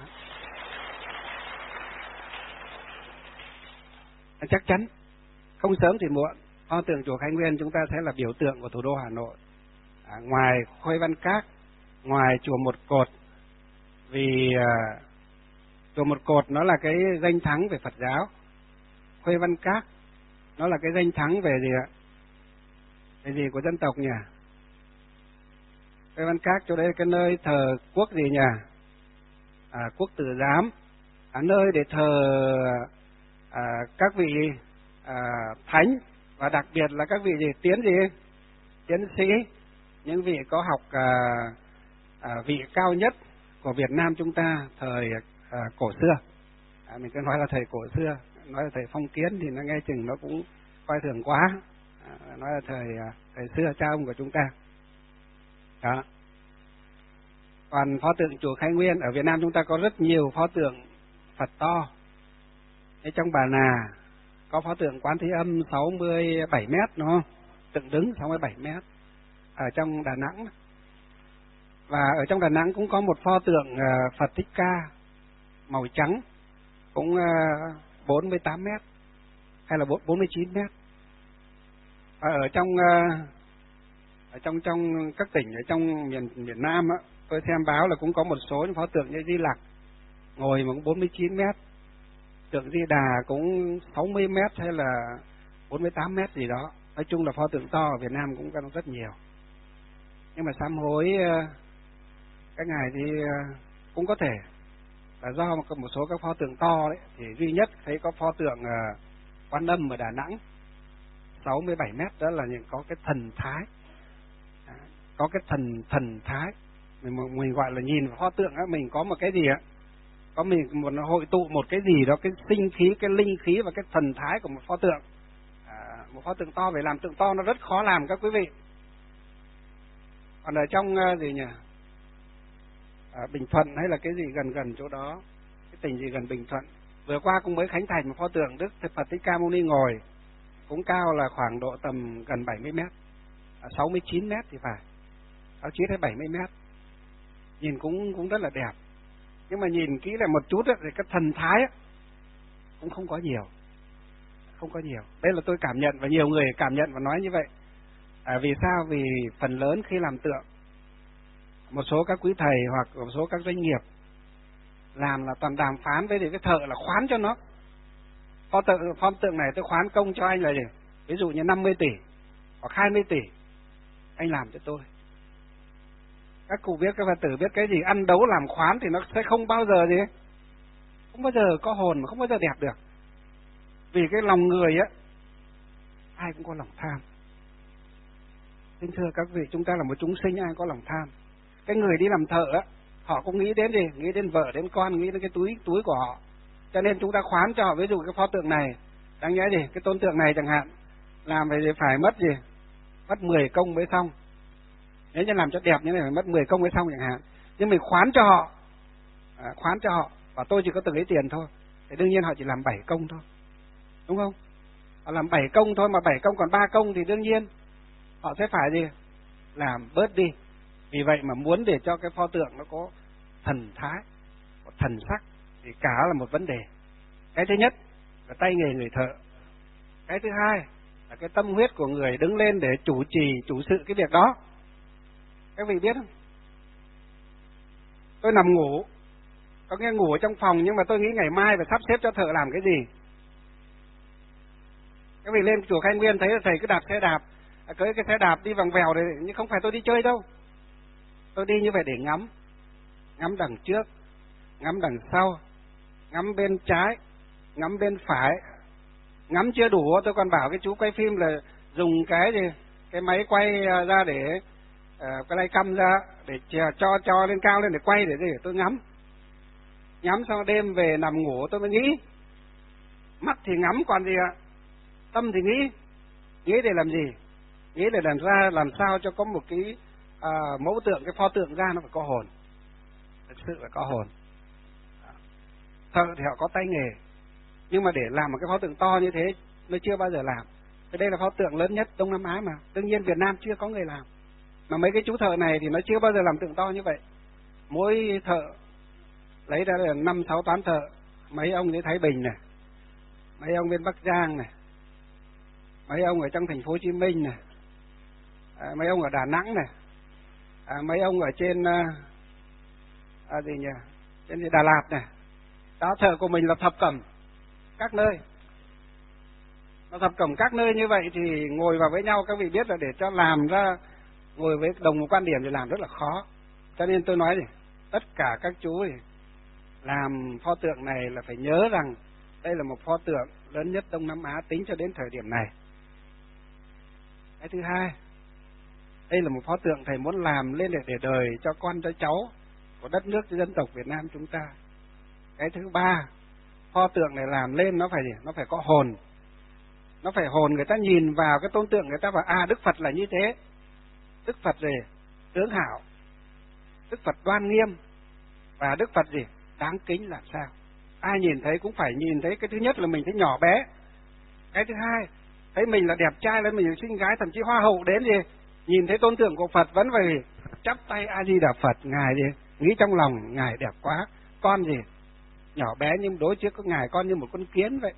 Chắc chắn không sớm thì muộn, pho tượng chùa Khai Nguyên chúng ta sẽ là biểu tượng của thủ đô Hà Nội. À, ngoài Khuê Văn Các, ngoài chùa Một Cột vì à, Chùa Một Cột nó là cái danh thắng về Phật giáo. Khuê Văn Các nó là cái danh thắng về gì ạ? Về gì của dân tộc nhỉ? Khuê Văn Các chỗ đây là cái nơi thờ quốc gì nhỉ? À, quốc tử giám, à, nơi để thờ à, các vị à, thánh, và đặc biệt là các vị gì? Tiến gì? Tiến sĩ, những vị có học à, à, vị cao nhất của Việt Nam chúng ta thời à, cổ xưa. À, mình cứ nói là thời cổ xưa, nói là thời phong kiến thì nó nghe chừng nó cũng coi thường quá. À, nói là thời à, thời xưa cha ông của chúng ta. Đó. Còn pho tượng chùa Khai Nguyên ở Việt Nam chúng ta có rất nhiều pho tượng Phật to. Thế trong Bà Nà có pho tượng Quán Thế Âm sáu mươi bảy mét đúng không? Tượng đứng sáu mươi bảy mét ở trong Đà Nẵng. Và ở trong Đà Nẵng cũng có một pho tượng Phật Thích Ca màu trắng cũng bốn mươi tám mét hay là bốn mươi chín mét. Và ở trong ở trong trong các tỉnh ở trong miền miền Nam á, tôi xem báo là cũng có một số những pho tượng như Di Lặc ngồi mà cũng bốn mươi chín mét, tượng Di Đà cũng sáu mươi mét hay là bốn mươi tám mét gì đó. Nói chung là pho tượng to ở Việt Nam cũng có rất nhiều. Nhưng mà sám hối cái ngày thì cũng có thể là do một số các pho tượng to đấy, thì duy nhất thấy có pho tượng Quan Âm ở Đà Nẵng sáu mươi bảy mét, đó là những có cái thần thái, có cái thần thần thái mình mình gọi là nhìn vào pho tượng á, mình có một cái gì á, có mình một hội tụ một cái gì đó, cái sinh khí, cái linh khí và cái thần thái của một pho tượng. À, một pho tượng to, phải làm tượng to nó rất khó làm các quý vị. Còn ở trong uh, gì nhỉ, à, Bình Thuận hay là cái gì gần gần chỗ đó, cái tỉnh gì gần Bình Thuận, vừa qua cũng mới khánh thành một pho tượng Đức Phật Thích Ca Mâu Ni ngồi, cũng cao là khoảng độ tầm gần bảy mươi mét, à, sáu mươi chín mét thì phải, sáu mươi chín hay bảy mươi mét, nhìn cũng cũng rất là đẹp. Nhưng mà nhìn kỹ lại một chút ấy, thì cái thần thái ấy, cũng không có nhiều, không có nhiều. Đây là tôi cảm nhận và nhiều người cảm nhận và nói như vậy. À, vì sao? Vì phần lớn khi làm tượng, một số các quý thầy hoặc một số các doanh nghiệp làm là toàn đàm phán với cái thợ là khoán cho nó. Pho tượng, pho tượng này tôi khoán công cho anh là gì? Ví dụ như năm mươi tỷ hoặc hai mươi tỷ, anh làm cho tôi. Các cụ biết, các Phật tử biết cái gì ăn đấu làm khoán thì nó sẽ không bao giờ gì, không bao giờ có hồn mà không bao giờ đẹp được. Vì cái lòng người á, ai cũng có lòng tham. Xin thưa các vị, chúng ta là một chúng sinh, ai có lòng tham. Cái người đi làm thợ á, họ cũng nghĩ đến gì? Nghĩ đến vợ, đến con, nghĩ đến cái túi túi của họ. Cho nên chúng ta khoán cho họ, ví dụ cái pho tượng này, đáng nhẽ gì? Cái tôn tượng này chẳng hạn, làm phải phải mất gì? Mất mười công mới xong. Nếu như làm cho đẹp như này phải mất mười công mới xong chẳng hạn. Nhưng mình khoán cho họ, à, khoán cho họ, và tôi chỉ có từng ấy tiền thôi. Thì đương nhiên họ chỉ làm bảy công thôi, đúng không? Họ làm bảy công thôi, mà bảy công còn ba công thì đương nhiên họ sẽ phải gì? Làm bớt đi. Vì vậy mà muốn để cho cái pho tượng nó có thần thái, có thần sắc thì cả là một vấn đề. Cái thứ nhất là tay nghề người thợ. Cái thứ hai là cái tâm huyết của người đứng lên để chủ trì, chủ sự cái việc đó. Các vị biết không? Tôi nằm ngủ, có nghe ngủ ở trong phòng, nhưng mà tôi nghĩ ngày mai phải sắp xếp cho thợ làm cái gì. Các vị lên chùa Khai Nguyên thấy là thầy cứ đạp xe đạp, cưỡi cái xe đạp đi vòng vèo đấy, nhưng không phải tôi đi chơi đâu. Tôi đi như vậy để ngắm, ngắm đằng trước, ngắm đằng sau, ngắm bên trái, ngắm bên phải. Ngắm chưa đủ, tôi còn bảo cái chú quay phim là dùng cái gì, cái máy quay ra để uh, cái lay căm ra để cho cho lên cao lên để quay để, để tôi ngắm. Ngắm xong đêm về nằm ngủ tôi mới nghĩ. Mắt thì ngắm còn gì ạ? Tâm thì nghĩ. Nghĩ để làm gì? Nghĩ để làm ra làm sao cho có một cái à, mẫu tượng, cái pho tượng ra nó phải có hồn. Thực sự là có hồn. Thợ thì họ có tay nghề, nhưng mà để làm một cái pho tượng to như thế nó chưa bao giờ làm. Cái đây là pho tượng lớn nhất Đông Nam Á mà. Đương nhiên Việt Nam chưa có người làm. Mà mấy cái chú thợ này thì nó chưa bao giờ làm tượng to như vậy. Mỗi thợ lấy ra là năm sáu toán thợ. Mấy ông ở Thái Bình này, mấy ông bên Bắc Giang này, mấy ông ở trong thành phố Hồ Chí Minh này, à, mấy ông ở Đà Nẵng này, à, mấy ông ở trên à, à, gì nhỉ? Trên Đà Lạt này. Đó, thợ của mình là thập cẩm các nơi. Nó thập cẩm các nơi như vậy thì ngồi vào với nhau, các vị biết là để cho làm ra ngồi với đồng một quan điểm thì làm rất là khó. Cho nên tôi nói thì tất cả các chú thì làm pho tượng này là phải nhớ rằng đây là một pho tượng lớn nhất Đông Nam Á tính cho đến thời điểm này. Cái thứ hai, đây là một pho tượng thầy muốn làm lên để để đời cho con cho cháu của đất nước dân tộc Việt Nam chúng ta. Cái thứ ba, pho tượng này làm lên nó phải gì? Nó phải có hồn. Nó phải hồn, người ta nhìn vào cái tôn tượng người ta bảo à, Đức Phật là như thế. Đức Phật gì? Tướng hảo. Đức Phật đoan nghiêm. Và Đức Phật gì? Đáng kính làm sao? Ai nhìn thấy cũng phải nhìn thấy cái thứ nhất là mình thấy nhỏ bé. Cái thứ hai, thấy mình là đẹp trai lên, mình xinh gái, thậm chí hoa hậu đến gì? Nhìn thấy tôn tượng của Phật vẫn phải chắp tay A Di Đà Phật, ngài gì? Nghĩ trong lòng ngài đẹp quá. Con gì? Nhỏ bé nhưng đối trước có ngài con như một con kiến vậy.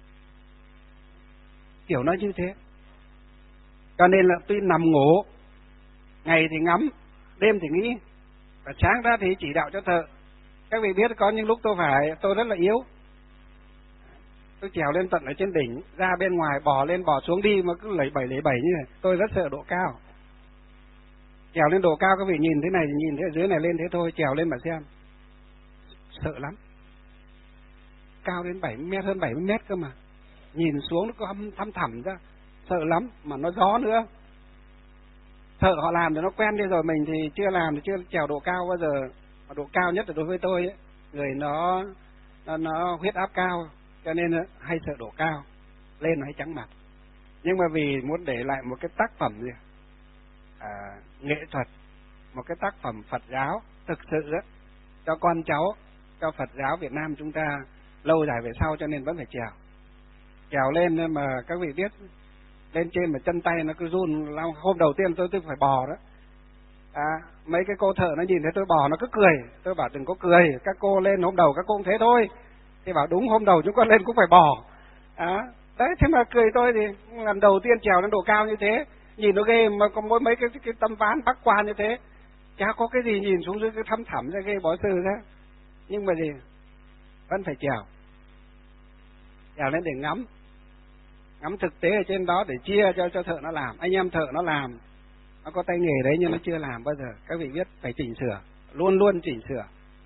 Kiểu nó như thế. Cho nên là tuy nằm ngủ, ngày thì ngắm, đêm thì nghĩ, và sáng ra thì chỉ đạo cho thợ. Các vị biết có những lúc tôi phải, tôi rất là yếu. Tôi trèo lên tận ở trên đỉnh, ra bên ngoài bò lên bò xuống đi mà cứ lẩy bẩy lẩy bẩy như này. Tôi rất sợ độ cao. Trèo lên độ cao các vị nhìn thế này, nhìn thế ở dưới này lên thế thôi, trèo lên mà xem. Sợ lắm. Cao đến bảy mươi mét, hơn bảy mươi mét cơ mà. Nhìn xuống nó có thăm thẳm ra, sợ lắm, mà nó gió nữa. Thợ họ làm thì nó quen đi rồi, mình thì chưa làm thì chưa trèo độ cao bao giờ. Mà độ cao nhất là đối với tôi ấy, người nó, nó nó huyết áp cao, cho nên hay sợ độ cao, lên nó hay trắng mặt. Nhưng mà vì muốn để lại một cái tác phẩm gì, à, nghệ thuật, một cái tác phẩm Phật giáo thực sự đó, cho con cháu, cho Phật giáo Việt Nam chúng ta lâu dài về sau, cho nên vẫn phải trèo. Trèo lên mà các vị biết, lên trên mà chân tay nó cứ run. Hôm đầu tiên tôi tôi phải bò đó. À, mấy cái cô thợ nó nhìn thấy tôi bò nó cứ cười. Tôi bảo đừng có cười, các cô lên hôm đầu các cô cũng thế thôi. Thì bảo đúng, hôm đầu chúng con lên cũng phải bò. À, đấy, thế mà cười tôi thì lần đầu tiên trèo lên độ cao như thế, nhìn nó ghê, mà có mỗi mấy cái, cái tâm ván bắc quan như thế, chả có cái gì nhìn xuống dưới cái thăm thẳm ra ghê bỏ sư ra. Nhưng mà gì, vẫn phải trèo. Trèo lên để ngắm, ngắm thực tế ở trên đó để chia cho cho thợ nó làm. Anh em thợ nó làm, nó có tay nghề đấy nhưng nó chưa làm bao giờ. Các vị biết phải chỉnh sửa, luôn luôn chỉnh sửa.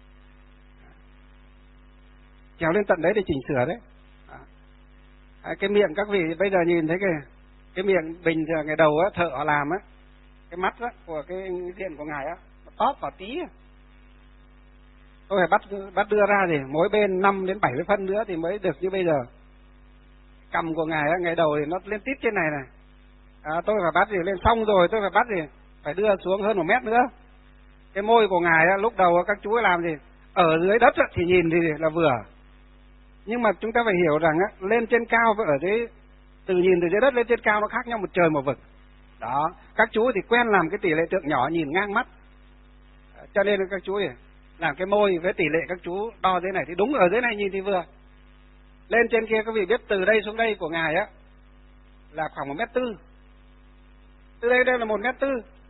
Trèo lên tận đấy để chỉnh sửa đấy. À, cái miệng các vị bây giờ nhìn thấy cái cái miệng bình thường ngày đầu á, thợ họ làm á, cái mắt á của cái diện của ngài á, nó tóp vào tí. Tôi phải bắt bắt đưa ra thì mỗi bên năm đến bảy mươi phân nữa thì mới được như bây giờ. Cầm của ngài á, ngày đầu thì nó lên tít trên này này. À, tôi phải bắt gì lên xong rồi tôi phải bắt gì phải đưa xuống hơn một mét nữa. Cái môi của ngài á, lúc đầu các chú ấy làm gì ở dưới đất á, thì nhìn thì là vừa, nhưng mà chúng ta phải hiểu rằng á, lên trên cao và ở dưới, từ nhìn từ dưới đất lên trên cao nó khác nhau một trời một vực. Đó, các chú thì quen làm cái tỷ lệ tượng nhỏ nhìn ngang mắt, cho nên các chú thì làm cái môi với tỷ lệ các chú đo dưới này thì đúng, ở dưới này nhìn thì vừa. Lên trên kia các vị biết từ đây xuống đây của ngài á là khoảng một mét tư. Từ đây đây là một mét tư.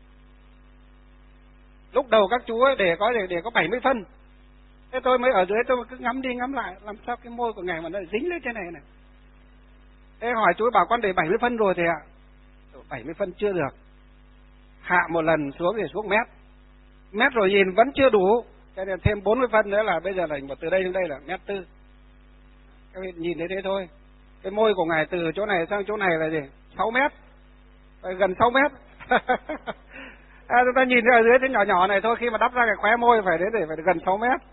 Lúc đầu các chú ấy để có để, để có bảy mươi phân. Thế tôi mới ở dưới tôi cứ ngắm đi ngắm lại, làm sao cái môi của ngài mà nó dính lên trên này này. Thế hỏi chú ấy bảo con để bảy mươi phân rồi thì ạ. bảy mươi phân chưa được. Hạ một lần xuống thì xuống mét. Mét rồi nhìn vẫn chưa đủ, cho nên thêm bốn mươi phân nữa là bây giờ là từ đây đến đây là mét tư. Các vị nhìn thấy thế thôi. Cái môi của ngài từ chỗ này sang chỗ này là gì? sáu mét. Gần sáu mét. À, chúng ta nhìn ở dưới cái nhỏ nhỏ này thôi, khi mà đắp ra cái khóe môi phải đến để phải gần sáu mét.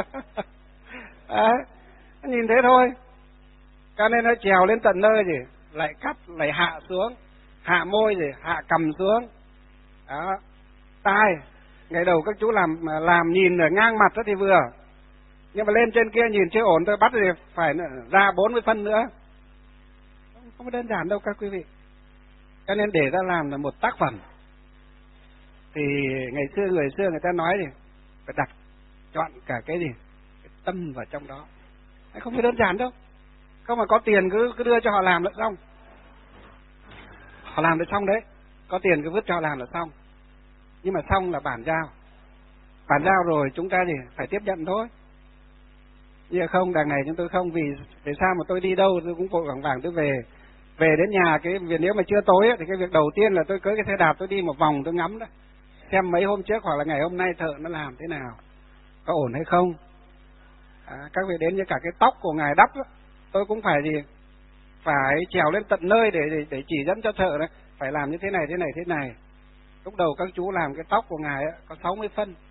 À, nhìn thế thôi. Cho nên nó trèo lên tận nơi gì, lại cắt, lại hạ xuống, hạ môi gì, hạ cầm xuống. Đó, tai. Ngày đầu các chú làm làm nhìn ở ngang mặt đó thì vừa, nhưng mà lên trên kia nhìn chưa ổn, tôi bắt thì phải ra bốn mươi phân nữa. Không, không đơn giản đâu các quý vị. Cho nên để ra làm là một tác phẩm. Thì ngày xưa người xưa người ta nói thì phải đặt chọn cả cái gì, cái tâm vào trong đó. Không phải đơn giản đâu. Không mà có tiền cứ cứ đưa cho họ làm là xong. Họ làm được xong đấy, có tiền cứ vứt cho họ làm là xong. Nhưng mà xong là bản giao. Bản giao rồi chúng ta thì phải tiếp nhận thôi. Nhưng không, đằng này chúng tôi không, vì vì sao mà tôi đi đâu tôi cũng vội vàng vàng tôi về. Về đến nhà, cái việc nếu mà chưa tối ấy, thì cái việc đầu tiên là tôi cưỡi cái xe đạp tôi đi một vòng tôi ngắm đó, xem mấy hôm trước hoặc là ngày hôm nay thợ nó làm thế nào, có ổn hay không. À, các vị đến như cả cái tóc của ngài đắp đó, tôi cũng phải gì phải trèo lên tận nơi để để, để chỉ dẫn cho thợ đấy, phải làm như thế này thế này thế này. Lúc đầu các chú làm cái tóc của ngài ấy, có sáu mươi phân.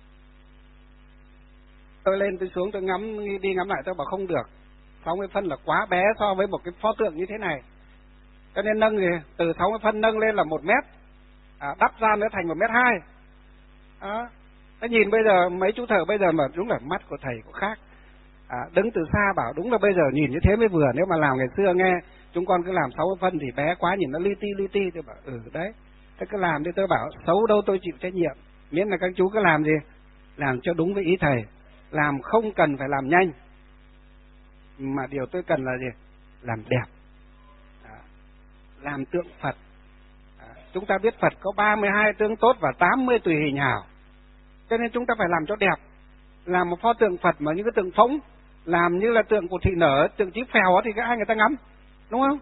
Tôi lên tôi xuống tôi ngắm đi ngắm lại tôi bảo không được, sáu mươi phân là quá bé so với một cái pho tượng như thế này. Cho nên nâng thì từ sáu mươi phân nâng lên là một mét, à, đắp ra nữa thành một mét hai. Đó. Nó nhìn bây giờ mấy chú thợ bây giờ mà đúng là mắt của thầy cũng khác. À, đứng từ xa bảo đúng là bây giờ nhìn như thế mới vừa, nếu mà làm ngày xưa nghe chúng con cứ làm sáu mươi phân thì bé quá nhìn nó li ti li ti. Tôi bảo ừ đấy, thế cứ làm đi. Tôi bảo xấu đâu tôi chịu trách nhiệm, miễn là các chú cứ làm gì làm cho đúng với ý thầy, làm không cần phải làm nhanh, mà điều tôi cần là gì làm đẹp. À, làm tượng Phật. À, chúng ta biết Phật có ba mươi hai tướng tốt và tám mươi tùy hình hảo, cho nên chúng ta phải làm cho đẹp. Làm một pho tượng Phật mà những cái tượng phóng, làm như là tượng của thị nở, tượng chí phèo thì có ai người ta ngắm, đúng không?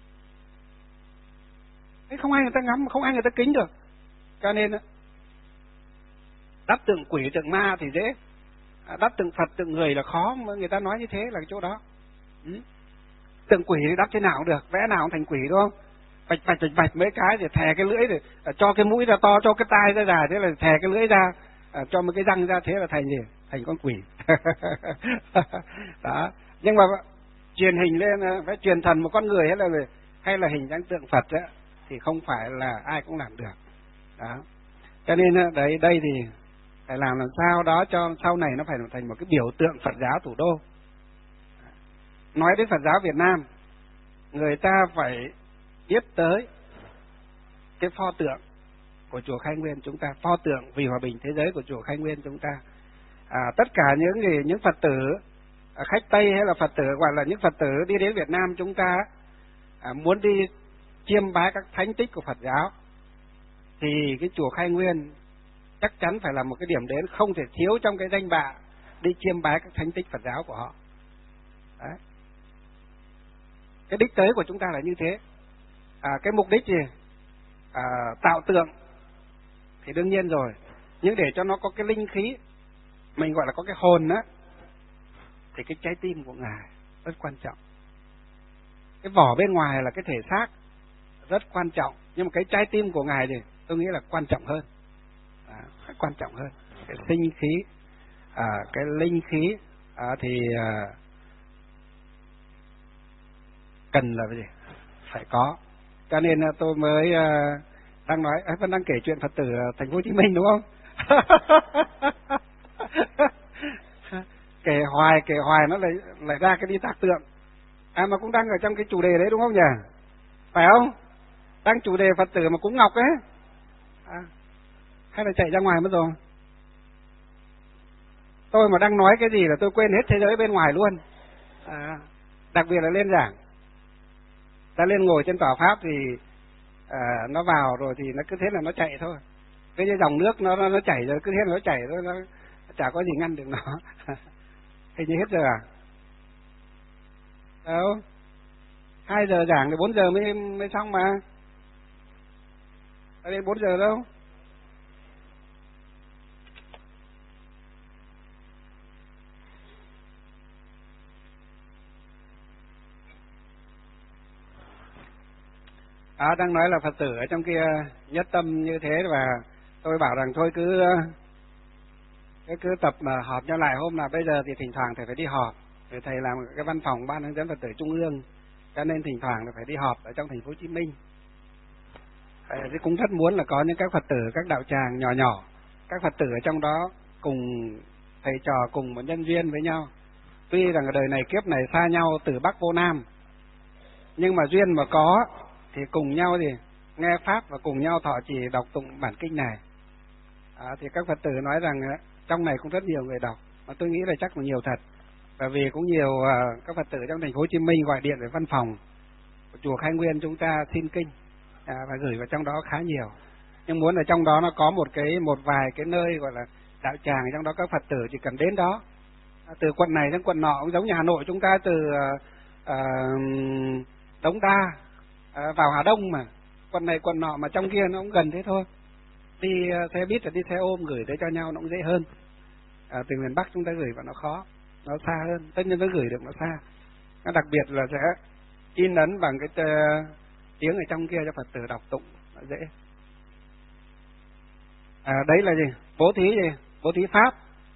Thế không ai người ta ngắm, không ai người ta kính được. Cho nên đắp tượng quỷ tượng ma thì dễ, đắp tượng Phật tượng người là khó, mà người ta nói như thế là cái chỗ đó. Ừ. Tượng quỷ thì đắp thế nào cũng được, vẽ nào cũng thành quỷ, đúng không? Bạch bạch bạch bạch mấy cái để thè cái lưỡi, để cho cái mũi ra to, cho cái tai ra dài, thế là thè cái lưỡi ra, cho một cái răng ra, thế là thành gì? Thành con quỷ. Đó. Nhưng mà truyền hình lên, phải truyền thần một con người hay là hay là hình dáng tượng Phật ấy, thì không phải là ai cũng làm được. Đó. Cho nên đấy đây thì phải làm làm sao đó cho sau này nó phải thành một cái biểu tượng Phật giáo thủ đô. Nói đến Phật giáo Việt Nam, người ta phải biết tới cái pho tượng của chùa Khai Nguyên chúng ta, pho tượng vì hòa bình thế giới của chùa Khai Nguyên chúng ta. À, tất cả những gì những Phật tử à, khách Tây hay là Phật tử gọi là những Phật tử đi đến Việt Nam chúng ta à, muốn đi chiêm bái các thánh tích của Phật giáo thì cái chùa Khai Nguyên chắc chắn phải là một cái điểm đến không thể thiếu trong cái danh bạ đi chiêm bái các thánh tích Phật giáo của họ. Đấy. Cái đích tới của chúng ta là như thế. À, cái mục đích gì? À, tạo tượng thì đương nhiên rồi, nhưng để cho nó có cái linh khí, mình gọi là có cái hồn á, thì cái trái tim của ngài rất quan trọng. Cái vỏ bên ngoài là cái thể xác rất quan trọng, nhưng mà cái trái tim của ngài thì tôi nghĩ là quan trọng hơn, à, quan trọng hơn. Cái sinh khí, à, cái linh khí à, thì à, cần là gì? Phải có. Cho nên tôi mới à, đang nói, à, vẫn đang kể chuyện Phật tử ở thành phố Hồ Chí Minh đúng không? Kể hoài kể hoài nó lại lại ra cái đi tác tượng. À mà cũng đang ở trong cái chủ đề đấy đúng không nhỉ? Phải không? Đang chủ đề Phật tử mà cũng ngọc ấy. À, hay là chạy ra ngoài mất rồi? Tôi mà đang nói cái gì là tôi quên hết thế giới bên ngoài luôn. À, đặc biệt là lên giảng, ta lên ngồi trên tòa pháp thì à, nó vào rồi thì nó cứ thế là nó chạy thôi. Cái như dòng nước nó nó, nó chảy rồi, cứ thế là nó chảy thôi, nó chả có gì ngăn được nó. Hình như hết giờ à? Đâu? Hai giờ giảng thì bốn giờ mới mới xong mà. Ở đây bốn giờ đâu? À, đang nói là Phật tử ở trong kia nhất tâm như thế, và tôi bảo rằng thôi cứ cứ, cứ tập mà họp nhau lại. Hôm nào bây giờ thì thỉnh thoảng thầy phải đi họp, để thầy làm cái văn phòng ban hướng dẫn Phật tử Trung ương, cho nên thỉnh thoảng là phải đi họp ở trong thành phố Hồ Chí Minh. Thầy cũng rất muốn là có những các Phật tử, các đạo tràng nhỏ nhỏ, các Phật tử ở trong đó cùng thầy trò, cùng một nhân duyên với nhau. Tuy rằng ở đời này kiếp này xa nhau từ Bắc vô Nam, nhưng mà duyên mà có thì cùng nhau thì nghe pháp và cùng nhau thọ trì đọc tụng bản kinh này. À, thì các Phật tử nói rằng trong này cũng rất nhiều người đọc, mà tôi nghĩ là chắc là nhiều thật, bởi vì cũng nhiều uh, các Phật tử trong thành phố Hồ Chí Minh gọi điện về văn phòng của chùa Khai Nguyên chúng ta xin kinh, à, và gửi vào trong đó khá nhiều. Nhưng muốn ở trong đó nó có một cái một vài cái nơi gọi là đạo tràng, trong đó các Phật tử chỉ cần đến đó từ quận này đến quận nọ, cũng giống như Hà Nội chúng ta từ uh, Đống Đa uh, vào Hà Đông mà, quận này quận nọ mà trong kia nó cũng gần thế thôi. Đi uh, xe buýt và đi xe ôm gửi tới cho nhau nó cũng dễ hơn. Uh, từ miền Bắc chúng ta gửi vào nó khó, nó xa hơn, tất nhiên nó gửi được nó xa. Nó đặc biệt là sẽ in ấn bằng cái uh, tiếng ở trong kia cho Phật tử đọc tụng nó dễ. À, đấy là gì? Bố thí gì? Bố thí pháp.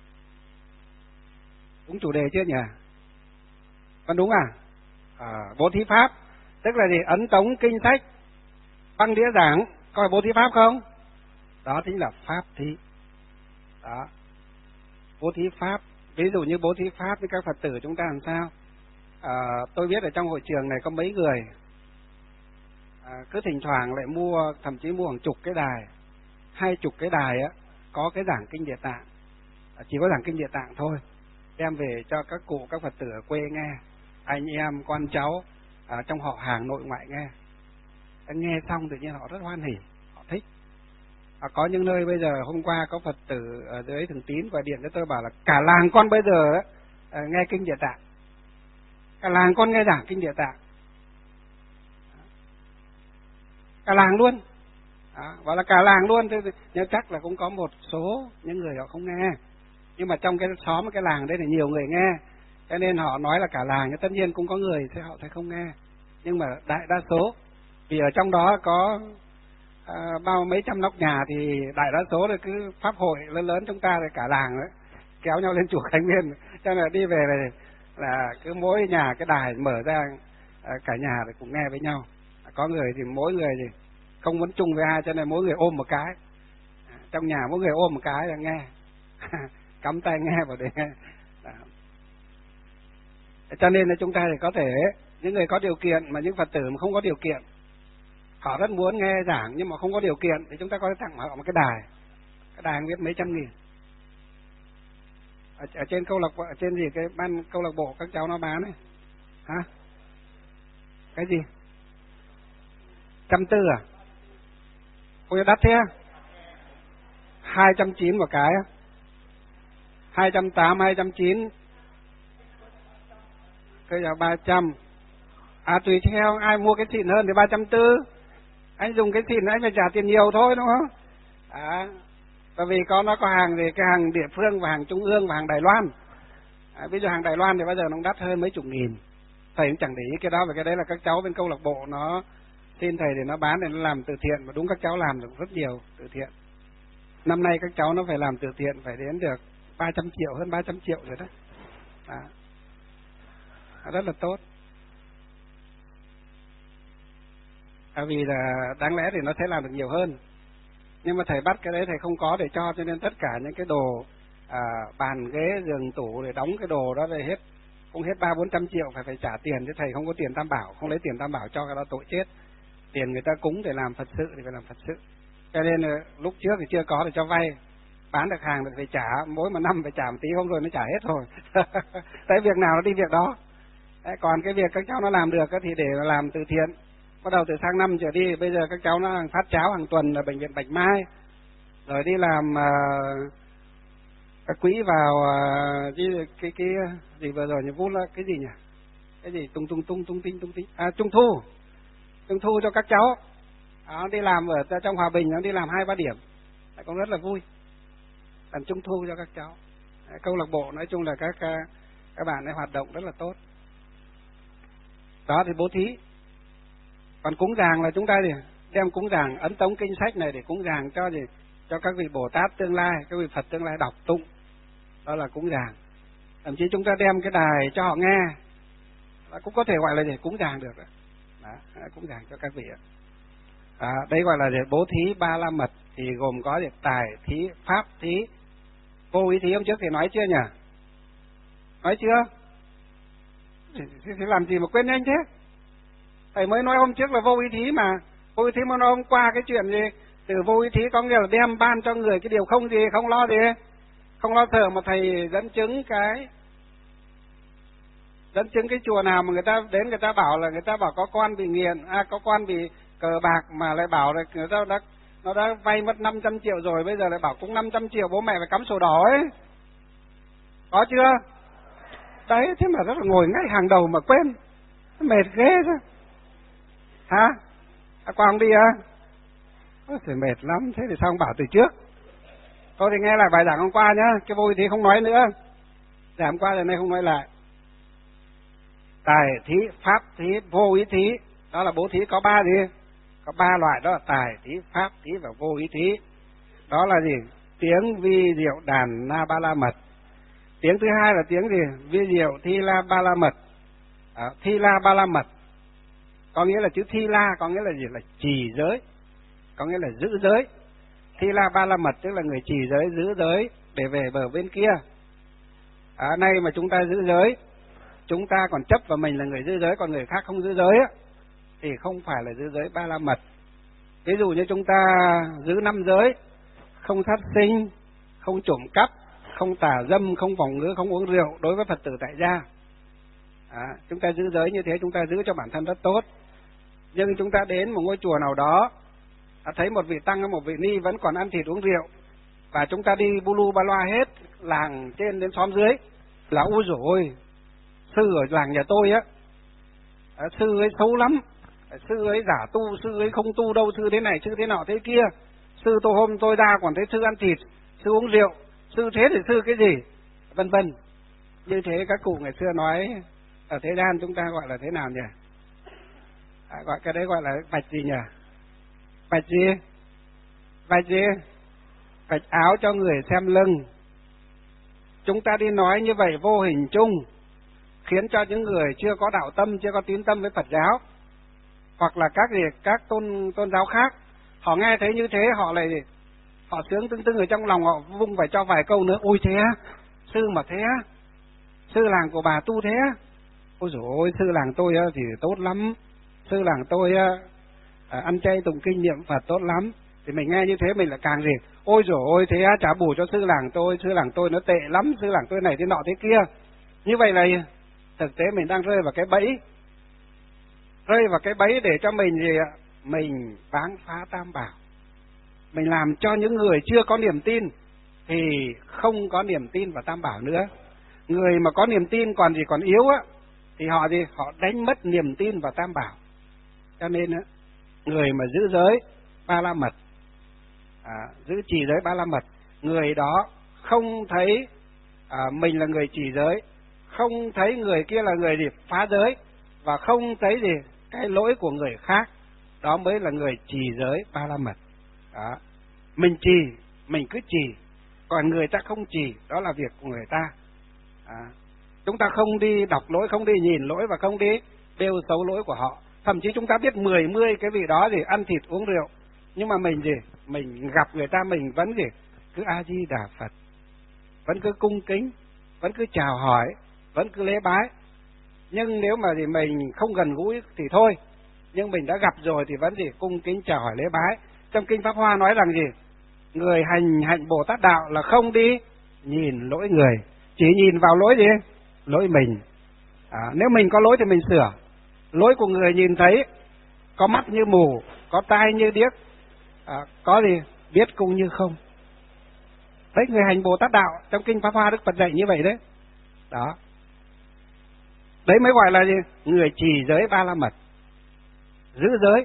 Đúng chủ đề chưa nhỉ? Vẫn đúng à? À, bố thí pháp tức là gì? Ấn tống kinh sách, băng đĩa giảng, coi bố thí pháp không? Đó chính là pháp thí. Đó, bố thí pháp. Ví dụ như bố thí pháp với các Phật tử chúng ta làm sao? À, tôi biết ở trong hội trường này có mấy người à, cứ thỉnh thoảng lại mua, thậm chí mua hàng chục cái đài, hai chục cái đài á, có cái giảng kinh Địa Tạng, à, chỉ có giảng kinh Địa Tạng thôi, đem về cho các cụ các Phật tử ở quê nghe, anh em con cháu à, trong họ hàng nội ngoại nghe. Nghe xong tự nhiên họ rất hoan hỉ, họ thích. À, có những nơi bây giờ hôm qua có Phật tử ở dưới Thường Tín gọi điện cho tôi bảo là cả làng con bây giờ à, nghe kinh Địa Tạng, cả làng con nghe giảng kinh Địa Tạng, cả làng luôn. Đó, bảo là cả làng luôn, nhưng chắc là cũng có một số những người họ không nghe, nhưng mà trong cái xóm cái làng đấy thì nhiều người nghe, cho nên họ nói là cả làng. Nhưng tất nhiên cũng có người thì họ sẽ không nghe, nhưng mà đại đa số, vì ở trong đó có à, bao mấy trăm nóc nhà, thì đại đa số là cứ pháp hội lớn lớn chúng ta rồi cả làng đấy kéo nhau lên chùa Khánh Nguyên, cho nên đi về này là cứ mỗi nhà cái đài mở ra, à, cả nhà thì cũng nghe với nhau. Có người thì mỗi người thì không muốn chung với ai, cho nên mỗi người ôm một cái, à, trong nhà mỗi người ôm một cái là nghe cắm tay nghe vào để nghe. Đó. Cho nên là chúng ta thì có thể, những người có điều kiện, mà những Phật tử mà không có điều kiện, họ rất muốn nghe giảng nhưng mà không có điều kiện, thì chúng ta có thể tặng họ một cái đài, cái đài không biết mấy trăm nghìn. Ở, ở trên câu lạc bộ, ở trên gì cái ban câu lạc bộ các cháu nó bán ấy, hả? Cái gì? Trăm tư à? Ôi đắt thế? Hai trăm chín một cái, hai trăm tám, hai trăm chín, cái là ba trăm. À tùy theo ai mua cái xịn hơn thì ba trăm tư. Anh dùng cái xịn anh phải trả tiền nhiều thôi đúng không? À, bởi vì có nó có hàng thì cái hàng địa phương và hàng trung ương và hàng Đài Loan. À, ví dụ hàng Đài Loan thì bây giờ nó đắt hơn mấy chục nghìn. Thầy cũng chẳng để ý cái đó, vì cái đấy là các cháu bên câu lạc bộ nó xin thầy để nó bán để nó làm từ thiện, và đúng các cháu làm được rất nhiều từ thiện. Năm nay các cháu nó phải làm từ thiện phải đến được ba trăm triệu, hơn ba trăm triệu rồi đó. À, rất là tốt. À, vì là đáng lẽ thì nó sẽ làm được nhiều hơn, nhưng mà thầy bắt cái đấy thầy không có để cho, cho nên tất cả những cái đồ à, bàn ghế giường tủ để đóng cái đồ đó thì hết, cũng hết ba bốn trăm triệu, phải phải trả tiền, chứ thầy không có tiền tam bảo, không lấy tiền tam bảo cho cái đó tội chết. Tiền người ta cúng để làm Phật sự thì phải làm Phật sự, cho nên lúc trước thì chưa có để cho vay, bán được hàng thì phải trả, mỗi một năm phải trả một tí, không rồi nó trả hết rồi. Tại việc nào nó đi việc đó. Đấy, còn cái việc các cháu nó làm được thì để làm từ thiện. Bắt đầu từ sang năm trở đi, bây giờ các cháu nó phát cháo hàng tuần ở bệnh viện Bạch Mai, rồi đi làm uh, các quỹ vào uh, cái, cái cái gì vừa rồi như Vũ là cái gì nhỉ? Cái gì tung tung tung tung tinh tung tinh à, trung thu, trung thu cho các cháu. Đó, đi làm ở trong Hòa Bình nó đi làm hai ba điểm, cũng rất là vui. Làm trung thu cho các cháu. Đấy, câu lạc bộ nói chung là các các bạn ấy hoạt động rất là tốt. Đó thì bố thí. Còn cúng dường là chúng ta thì đem cúng dường ấn tống kinh sách này để cúng dường cho gì, cho các vị Bồ Tát tương lai, các vị Phật tương lai đọc tụng, đó là cúng dường. Thậm chí chúng ta đem cái đài cho họ nghe, đó cũng có thể gọi là để cúng dường được. Đó, cúng dường cho các vị ạ. À, đây gọi là để bố thí ba la mật, thì gồm có việc tài thí, pháp thí, vô ý thí. Hôm trước thì nói chưa nhỉ? Nói chưa? Thì, thì, thì làm gì mà quên nhanh thế? Thầy mới nói hôm trước là vô ý thí mà. Vô ý thí mà nói hôm qua cái chuyện gì? Từ vô ý thí có nghĩa là đem ban cho người cái điều không gì, không lo gì, không lo sợ, mà thầy dẫn chứng cái dẫn chứng cái chùa nào mà người ta đến người ta bảo là người ta bảo có con bị nghiện, à có con bị cờ bạc, mà lại bảo là người ta đã nó đã vay mất năm trăm triệu rồi, bây giờ lại bảo cũng năm trăm triệu bố mẹ phải cắm sổ đỏ ấy. Có chưa? Đấy, thế mà rất là ngồi ngay hàng đầu mà quên. Mệt ghê chứ. Hả? À, qua không đi à? Ôi trời, mệt lắm, thế thì sao không bảo từ trước? Thôi thì nghe lại bài giảng hôm qua nhá, cái vô ý thí không nói nữa. Giảng hôm qua rồi nay không nói lại. Tài thí, pháp thí, vô ý thí, đó là bố thí có ba gì? Có ba loại, đó là tài thí, pháp thí và vô ý thí. Đó là gì? Tiếng vi diệu đàn na ba la mật. Tiếng thứ hai là tiếng gì? Vi diệu thi la ba la mật. À, thi la ba la mật có nghĩa là chữ thi la có nghĩa là gì? Là trì giới, có nghĩa là giữ giới. Thi la ba la mật tức là người trì giới, giữ giới để về bờ bên kia. À, nay mà chúng ta giữ giới, chúng ta còn chấp vào mình là người giữ giới, còn người khác không giữ giới á, thì không phải là giữ giới ba la mật. Ví dụ như chúng ta giữ năm giới: không sát sinh, không trộm cắp, không tà dâm, không vòng ngữ, không uống rượu đối với Phật tử tại gia. À, chúng ta giữ giới như thế, chúng ta giữ cho bản thân rất tốt. Nhưng chúng ta đến một ngôi chùa nào đó, à, thấy một vị tăng hay một vị ni vẫn còn ăn thịt uống rượu, và chúng ta đi bu lu ba loa hết làng trên đến xóm dưới là ôi dồi ôi, sư ở làng nhà tôi á, à, sư ấy xấu lắm, sư ấy giả tu, sư ấy không tu đâu, sư thế này, sư thế nọ thế kia, sư tôi hôm tôi ra còn thấy sư ăn thịt, sư uống rượu, sư thế thì sư cái gì, vân vân. Như thế các cụ ngày xưa nói ở thế gian chúng ta gọi là thế nào nhỉ? À, gọi cái đấy gọi là bạch gì nhỉ? Bạch gì? Bạch gì? Bạch áo cho người xem lưng. Chúng ta đi nói như vậy vô hình chung khiến cho những người chưa có đạo tâm, chưa có tín tâm với Phật giáo, hoặc là các gì các tôn tôn giáo khác, họ nghe thấy như thế họ lại họ sướng tưng tưng ở trong lòng, họ vung phải cho vài câu nữa. Ôi thế á, sư mà thế á, sư làng của bà tu thế á, ôi dồi ôi, sư làng tôi á thì tốt lắm, sư làng tôi á, à, ăn chay tụng kinh niệm Phật tốt lắm. Thì mình nghe như thế mình lại càng gì, ôi dồi ôi thế á, trả bù cho sư làng tôi, sư làng tôi nó tệ lắm, sư làng tôi này thế nọ thế kia. Như vậy là thực tế mình đang rơi vào cái bẫy, rơi vào cái bẫy để cho mình gì ạ? Mình báng phá tam bảo. Mình làm cho những người chưa có niềm tin thì không có niềm tin vào tam bảo nữa. Người mà có niềm tin còn gì còn yếu á, thì họ gì? Họ đánh mất niềm tin vào tam bảo. Cho nên á, người mà giữ giới ba la mật, à, giữ trì giới ba la mật, người đó không thấy à, mình là người trì giới, không thấy người kia là người gì phá giới, và không thấy gì cái lỗi của người khác, đó mới là người trì giới ba la mật. Đó. Mình trì, mình cứ trì, còn người ta không trì, đó là việc của người ta. À. Chúng ta không đi đọc lỗi, không đi nhìn lỗi, và không đi bêu xấu lỗi của họ. Thậm chí chúng ta biết mười mươi cái vị đó thì ăn thịt uống rượu, nhưng mà mình gì? Mình gặp người ta mình vẫn gì? Cứ A Di Đà Phật, vẫn cứ cung kính, vẫn cứ chào hỏi, vẫn cứ lễ bái. Nhưng nếu mà thì mình không gần gũi thì thôi, nhưng mình đã gặp rồi thì vẫn gì? Cung kính chào hỏi lễ bái. Trong Kinh Pháp Hoa nói rằng gì? Người hành hạnh Bồ Tát đạo là không đi nhìn lỗi người, chỉ nhìn vào lỗi gì? Lỗi mình. À, nếu mình có lỗi thì mình sửa. Lỗi của người nhìn thấy, có mắt như mù, có tai như điếc, à, có gì? Biết cũng như không. Đấy, người hành Bồ Tát đạo trong Kinh Pháp Hoa Đức Phật dạy như vậy đấy. Đó. Đấy mới gọi là gì? Người trì giới ba la mật, giữ giới,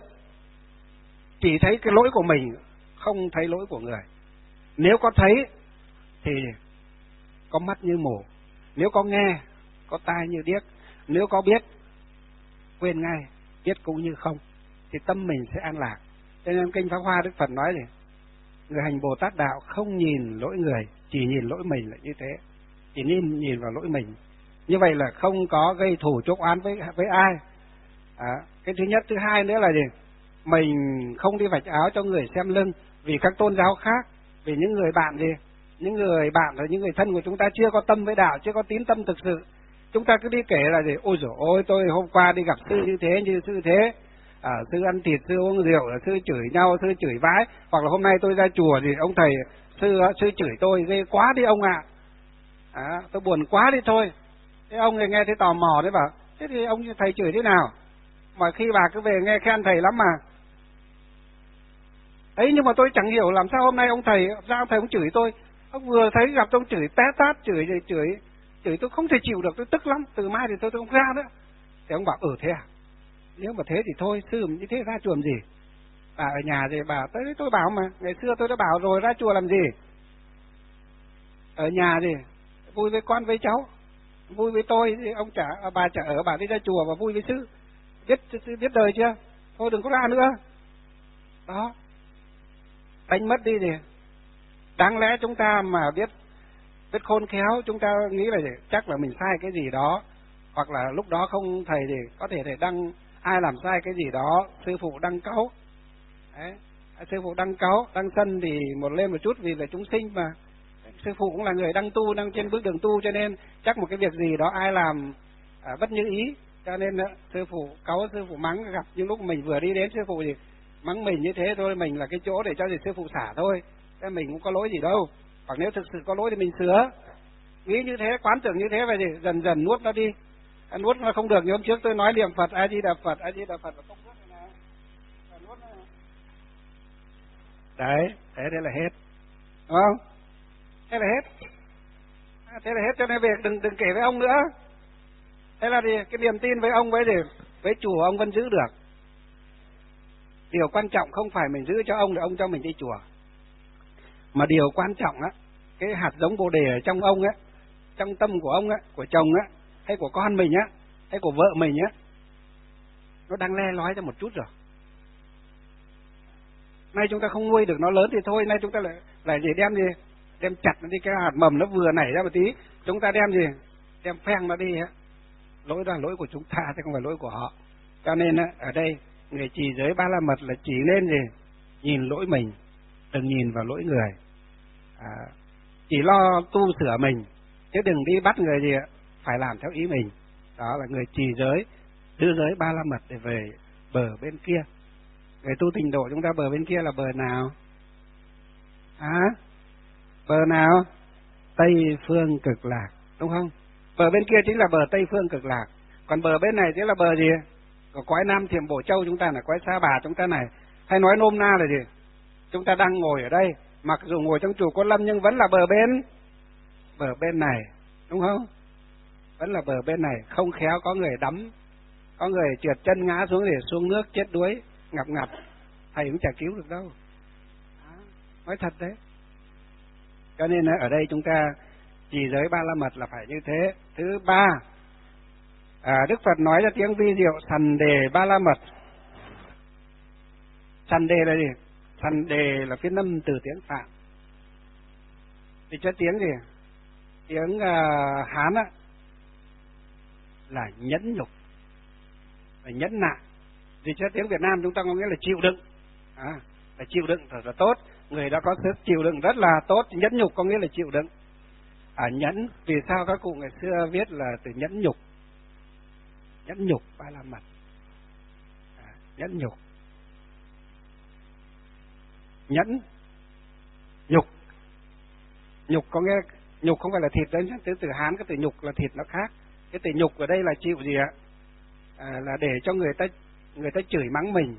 chỉ thấy cái lỗi của mình, không thấy lỗi của người. Nếu có thấy thì có mắt như mù, nếu có nghe có tai như điếc, nếu có biết quên ngay, biết cũng như không, thì tâm mình sẽ an lạc. Cho nên Kinh Pháp Hoa Đức Phật nói gì? Người hành Bồ Tát đạo không nhìn lỗi người, chỉ nhìn lỗi mình là như thế, chỉ nhìn nhìn vào lỗi mình. Như vậy là không có gây thù chuốc oán với với ai. À, cái thứ nhất. Thứ hai nữa là gì? Mình không đi vạch áo cho người xem lưng, vì các tôn giáo khác, vì những người bạn gì, những người bạn và những người thân của chúng ta chưa có tâm với đạo, chưa có tín tâm thực sự. Chúng ta cứ đi kể là gì? Ôi dồi ôi, tôi hôm qua đi gặp sư như thế, như sư thế, à, sư ăn thịt, sư uống rượu, sư chửi nhau, sư chửi vãi. Hoặc là hôm nay tôi ra chùa thì ông thầy sư sư chửi tôi ghê quá đi ông ạ. À. À, tôi buồn quá đi thôi. Thế ông nghe thấy tò mò đấy, bảo thế thì ông thầy chửi thế nào? Mà khi bà cứ về nghe khen thầy lắm mà. Ấy, nhưng mà tôi chẳng hiểu làm sao hôm nay ông thầy, sao thầy ông chửi tôi. Ông vừa thấy gặp ông chửi té tát, chửi chửi chửi tôi không thể chịu được, tôi tức lắm, từ mai thì tôi, tôi không ra nữa. Thì ông bảo, ừ thế à? Nếu mà thế thì thôi, sư như thế ra chùa làm gì? Bà ở nhà thì bà, tới tôi bảo mà, ngày xưa tôi đã bảo rồi, ra chùa làm gì? Ở nhà thì vui với con với cháu, vui với tôi, thì ông chả, bà chả ở, bà đi ra chùa và vui với sư. Biết, biết đời chưa? Thôi đừng có ra nữa. Đó. Đánh mất đi thì đáng lẽ chúng ta mà biết biết khôn khéo, chúng ta nghĩ là gì? Chắc là mình sai cái gì đó, hoặc là lúc đó không thầy thì có thể thầy đăng ai làm sai cái gì đó, sư phụ đăng cáu. Đấy. Sư phụ đăng cáu, đăng sân thì một lên một chút vì là chúng sinh mà. Sư phụ cũng là người đang tu, đang trên bước đường tu, cho nên chắc một cái việc gì đó ai làm à, bất như ý, cho nên uh, sư phụ cáu, sư phụ mắng. Gặp những lúc mình vừa đi đến sư phụ thì mắng mình như thế thôi, mình là cái chỗ để cho gì sư phụ xả thôi, thế mình cũng có lỗi gì đâu. Hoặc nếu thực sự có lỗi thì mình sửa, nghĩ như thế, quán tưởng như thế, vậy thì dần dần nuốt nó đi. À, nuốt nó không được, như hôm trước tôi nói niệm Phật, A Di Đà Phật, A Di Đà Phật, không nuốt này này, nuốt này. Đấy, thế thế là hết, đúng không? Thế là hết, à, thế là hết, cho nên việc đừng đừng kể với ông nữa. Thế là thì cái niềm tin với ông với thì với chùa ông vẫn giữ được. Điều quan trọng không phải mình giữ cho ông để ông cho mình đi chùa, mà điều quan trọng á, cái hạt giống Bồ đề ở trong ông á, trong tâm của ông á, của chồng á, hay của con mình á, hay của vợ mình á, nó đang le lói ra một chút rồi. Nay chúng ta không nuôi được nó lớn thì thôi, nay chúng ta lại lại gì đem gì, đem chặt nó đi, cái hạt mầm nó vừa nảy ra một tí, chúng ta đem gì, đem phèn nó đi á. Lỗi đó là lỗi của chúng ta chứ không phải lỗi của họ. Cho nên á, ở đây người trì giới Ba La Mật là chỉ nên gì, nhìn lỗi mình, đừng nhìn vào lỗi người. À, chỉ lo tu sửa mình, chứ đừng đi bắt người gì phải làm theo ý mình. Đó là người trì giới, giữ giới Ba La Mật để về bờ bên kia. Người tu tịnh độ chúng ta bờ bên kia là bờ nào? À, bờ nào? Tây phương cực lạc, đúng không? Bờ bên kia chính là bờ Tây phương cực lạc. Còn bờ bên này chính là bờ gì? Của cõi Nam Thiểm Bổ Châu chúng ta là cõi Sa Bà chúng ta này. Hay nói nôm na là gì? Chúng ta đang ngồi ở đây, mặc dù ngồi trong chùa Côn Lâm nhưng vẫn là bờ bên bờ bên này, đúng không? Vẫn là bờ bên này, không khéo có người đắm, có người trượt chân ngã xuống để xuống nước chết đuối, ngập ngập, thầy cũng chả cứu được đâu. Đó, nói thật đấy. Cho nên ở đây chúng ta trì giới Ba La Mật là phải như thế. Thứ ba, à, Đức Phật nói ra tiếng vi diệu sần đề Ba La Mật. Sần đề là gì? Sần đề là phiên âm từ tiếng Phạn. Thì cho tiếng gì? Tiếng uh, Hán á là nhẫn nhục, là nhẫn nại. Thì cho tiếng Việt Nam chúng ta có nghĩa là chịu đựng, à, là chịu đựng thật là tốt. Người đã có sức chịu đựng rất là tốt. Nhẫn nhục có nghĩa là chịu đựng. À, nhẫn, vì sao các cụ ngày xưa viết là từ nhẫn nhục? Nhẫn nhục Ba La Mật, à, nhẫn nhục, nhẫn nhục. Nhục có nghĩa, nhục không phải là thịt đấy nhé, từ từ Hán cái từ nhục là thịt nó khác. Cái từ nhục ở đây là chịu gì ạ? À, là để cho người ta người ta chửi mắng mình,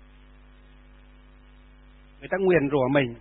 người ta nguyền rủa mình,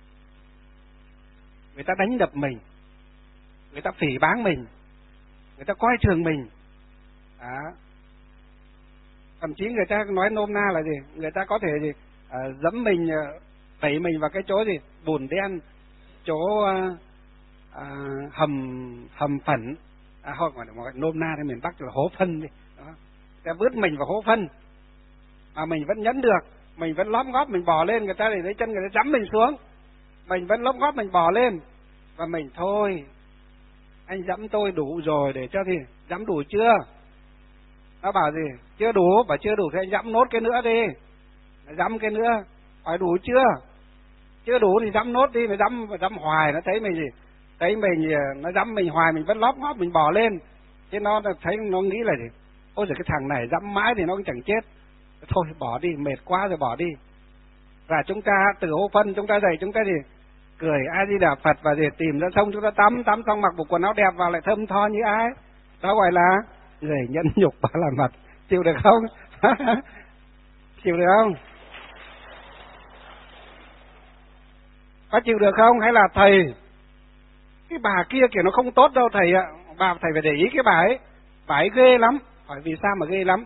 người ta đánh đập mình, người ta phỉ báng mình, người ta coi thường mình. À, thậm chí người ta nói nôm na là gì? Người ta có thể gì? À, dẫm mình, đẩy mình vào cái chỗ gì? Bùn đen, chỗ à, à, hầm hầm phẩn, à, hoặc là một nôm na thì miền Bắc là hố phân đi. Đó. Ta vứt mình vào hố phân, mà mình vẫn nhẫn được, mình vẫn lóp ngóp mình bò lên, người ta để lấy chân người ta dẫm mình xuống, mình vẫn lóp ngóp mình bò lên, và mình thôi, anh dẫm tôi đủ rồi, để cho thì dẫm đủ chưa? Nó bảo gì? Chưa đủ, bảo chưa đủ thì anh dẫm nốt cái nữa đi, dẫm cái nữa, hỏi đủ chưa? Chưa đủ thì dẫm nốt đi, mà dẫm dẫm hoài nó thấy mình gì? Thấy mình nó dẫm mình hoài, mình vẫn lóp ngóp mình bò lên, chứ nó thấy nó nghĩ là gì? Ôi giời, cái thằng này dẫm mãi thì nó cũng chẳng chết, thôi bỏ đi, mệt quá rồi bỏ đi. Và chúng ta từ hố phân chúng ta dậy, chúng ta gì? Cười A Di Đà Phật và gì tìm ra sông chúng ta tắm, tắm xong mặc bộ quần áo đẹp vào lại thơm tho như ai. Đó gọi là người nhẫn nhục Ba La Mật. Chịu được không? Chịu được không? Có chịu được không? Hay là thầy, cái bà kia kiểu nó không tốt đâu thầy ạ, bà thầy phải để ý cái bà ấy, bà ấy ghê lắm. Hỏi vì sao mà ghê lắm?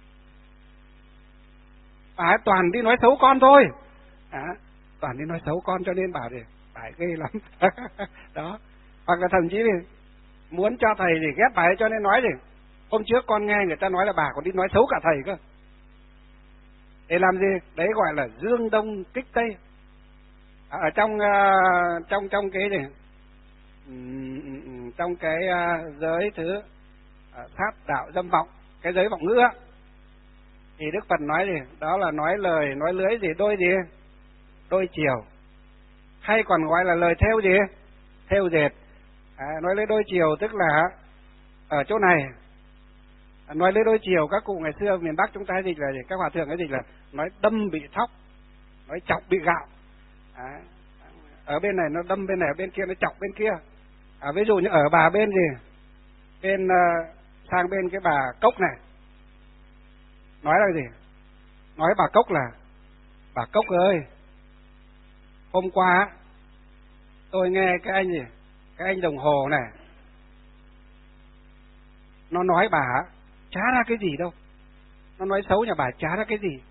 Bà ấy toàn đi nói xấu con thôi. À, toàn đi nói xấu con cho nên bà thì bà ấy ghê lắm. Đó. Hoặc là thậm chí thì muốn cho thầy thì ghét bà ấy cho nên nói gì. Hôm trước con nghe người ta nói là bà còn đi nói xấu cả thầy cơ. Để làm gì? Đấy gọi là dương đông kích tây. Ở trong uh, trong trong cái này, trong cái uh, giới thứ uh, sát đạo dâm vọng, cái giới vọng ngữ á, thì Đức Phật nói gì? Đó là nói lời, nói lưới gì? Đôi gì? Đôi chiều. Hay còn gọi là lời thêu gì? Thêu dệt. À, nói lưới đôi chiều tức là ở chỗ này. À, nói lưới đôi chiều các cụ ngày xưa miền Bắc chúng ta dịch là gì? Các hòa thượng cái dịch là nói đâm bị thóc, nói chọc bị gạo. À, ở bên này nó đâm bên này, ở bên kia nó chọc bên kia. À, ví dụ như ở bà bên gì? Bên uh, sang bên cái bà Cốc này. Nói là gì? Nói bà Cốc là bà Cốc ơi, hôm qua tôi nghe cái anh gì? Cái anh đồng hồ này nó nói bà chả ra cái gì đâu. Nó nói xấu nhà bà chả ra cái gì.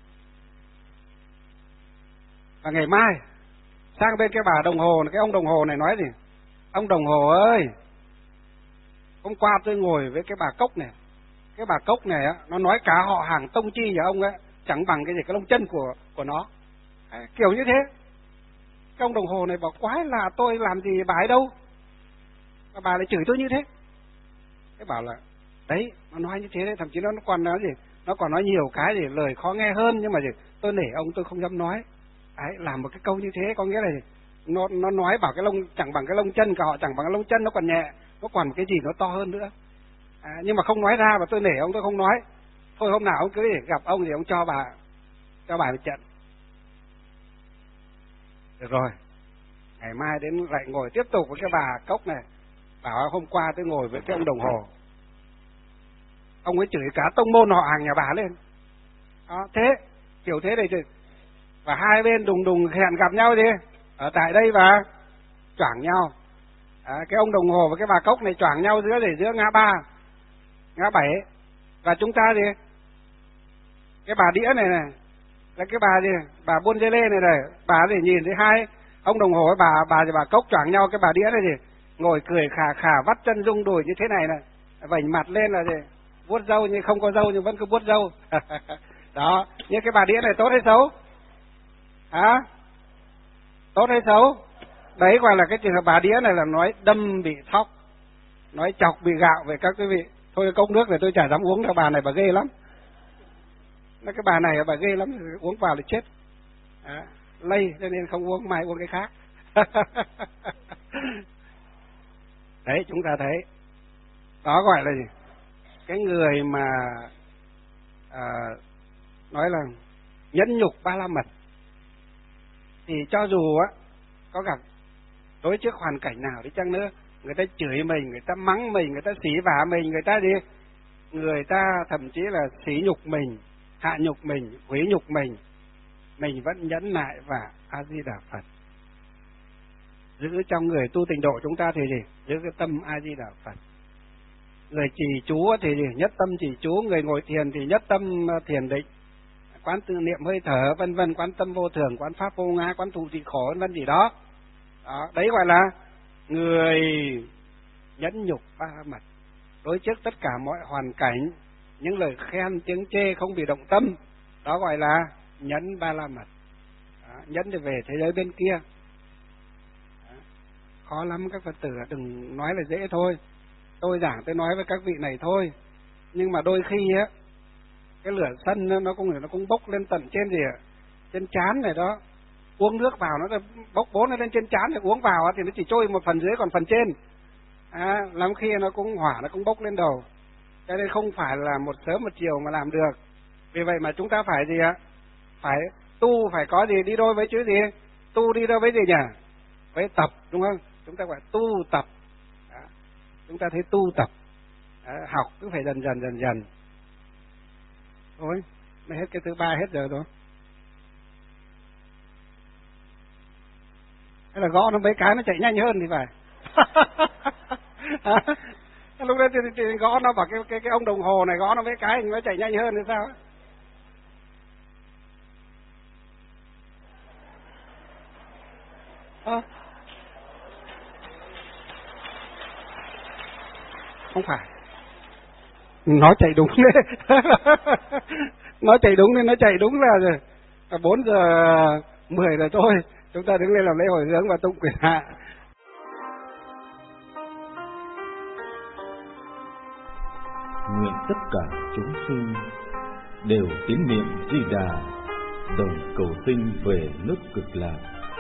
Và ngày mai sang bên cái bà đồng hồ, cái ông đồng hồ này nói gì? Ông đồng hồ ơi, hôm qua tôi ngồi với cái bà Cốc này. Cái bà Cốc này á, nó nói cả họ hàng tông chi nhà ông ấy chẳng bằng cái gì cái lông chân của của nó. À, kiểu như thế. Cái ông đồng hồ này bảo quái là tôi làm gì bà ấy đâu. Và bà lại chửi tôi như thế. Cái bảo là đấy, nó nói như thế đấy, thậm chí nó còn nói gì? Nó còn nói nhiều cái gì lời khó nghe hơn, nhưng mà gì? Tôi nể ông tôi không dám nói. Đấy, làm một cái câu như thế có nghĩa là gì? Nó nó nói bảo cái lông chẳng bằng cái lông chân, cả họ chẳng bằng cái lông chân, nó còn nhẹ, nó còn một cái gì nó to hơn nữa. À, nhưng mà không nói ra, và tôi nể ông tôi không nói. Thôi hôm nào ông cứ để gặp ông thì ông cho bà cho bà một trận. Được rồi, ngày mai đến lại ngồi tiếp tục với cái bà Cốc này. Bảo hôm qua tôi ngồi với cái ông đồng hồ, ông ấy chửi cả tông môn họ hàng nhà bà lên. Đó, thế kiểu thế này thì và hai bên đùng đùng hẹn gặp nhau đi ở tại đây và choảng nhau. À, cái ông đồng hồ và cái bà Cốc này choảng nhau giữa để giữa ngã ba, ngã bảy. Và chúng ta thì cái bà đĩa này này là cái bà gì, bà buôn dê lê này này, bà thì nhìn thấy hai ông đồng hồ với bà bà thì bà Cốc choảng nhau, cái bà đĩa này thì ngồi cười khà khà vắt chân rung đùi như thế này này, vành mặt lên là gì, vuốt râu nhưng không có râu nhưng vẫn cứ vuốt râu. Đó, nhưng cái bà đĩa này tốt hay xấu? Hả? Tốt hay xấu? Đấy gọi là cái trường hợp bà đĩa này là nói đâm bị thóc, nói chọc bị gạo về các quý vị. Thôi cốc nước này tôi chả dám uống đâu, bà này bà ghê lắm. Cái bà này bà ghê lắm, uống vào là chết. À, lây cho nên không uống, mai uống cái khác. Đấy, chúng ta thấy đó gọi là gì? Cái người mà à, nói là nhẫn nhục ba la mật thì cho dù á có gặp đối trước hoàn cảnh nào đi chăng nữa, người ta chửi mình, người ta mắng mình, người ta xỉ vả mình, người ta gì, người ta thậm chí là xỉ nhục mình, hạ nhục mình, hủy nhục mình, mình vẫn nhẫn nại và A Di Đà Phật. Giữ trong người tu tịnh độ chúng ta thì gì? Giữ cái tâm A Di Đà Phật. Người trì chú thì gì? Nhất tâm trì chú, người ngồi thiền thì nhất tâm thiền định, quán tự niệm hơi thở vân vân, quán tâm vô thường, quán pháp vô ngã, quán thụ trị khổ vân vân gì đó. Đó, đấy gọi là người nhẫn nhục ba mật. Đối trước tất cả mọi hoàn cảnh, những lời khen tiếng chê không bị động tâm, đó gọi là nhẫn ba la mật. Đó, nhẫn thì về thế giới bên kia. Đó, khó lắm các Phật tử, đừng nói là dễ thôi. Tôi giảng tôi nói với các vị này thôi, nhưng mà đôi khi á cái lửa sân nó cũng nó cũng bốc lên tận trên gì ạ, trên trán này đó. Uống nước vào nó bốc bố nó lên trên trán, thì uống vào thì nó chỉ trôi một phần dưới còn phần trên. À, lắm khi nó cũng hỏa nó cũng bốc lên đầu. Cho nên không phải là một sớm một chiều mà làm được. Vì vậy mà chúng ta phải gì ạ? Phải tu, phải có gì đi đôi với chữ gì? Tu đi đôi với gì nhỉ? Với tập, đúng không? Chúng ta gọi tu tập. Đó. Chúng ta thấy tu tập. Đó. Học cứ phải dần dần dần dần. Thôi, mới hết cái thứ ba hết rồi thôi. Thế là gõ nó mấy cái nó chạy nhanh hơn thì phải. Lúc đấy thì, thì, thì gõ nó vào cái cái cái ông đồng hồ này, gõ nó mấy cái nó chạy nhanh hơn thì sao? À, không phải, nó chạy đúng đấy. Nó chạy đúng nên nó chạy đúng là bốn giờ mười rồi thôi, chúng ta đứng lên làm lễ hồi hướng và tụng quyền hạ. Nguyện tất cả chúng sinh đều tín niệm Di Đà, đồng cầu sinh về nước Cực Lạc.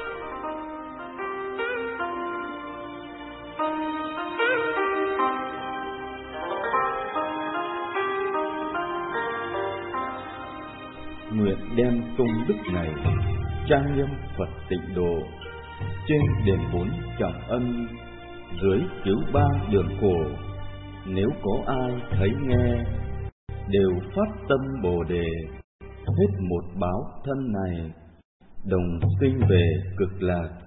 Nguyện đem công đức này trang nghiêm Phật Tịnh Độ, trên đền bốn trọng ân, dưới cứu ba đường khổ. Nếu có ai thấy nghe, đều phát tâm Bồ Đề, hết một báo thân này, đồng sinh về Cực Lạc.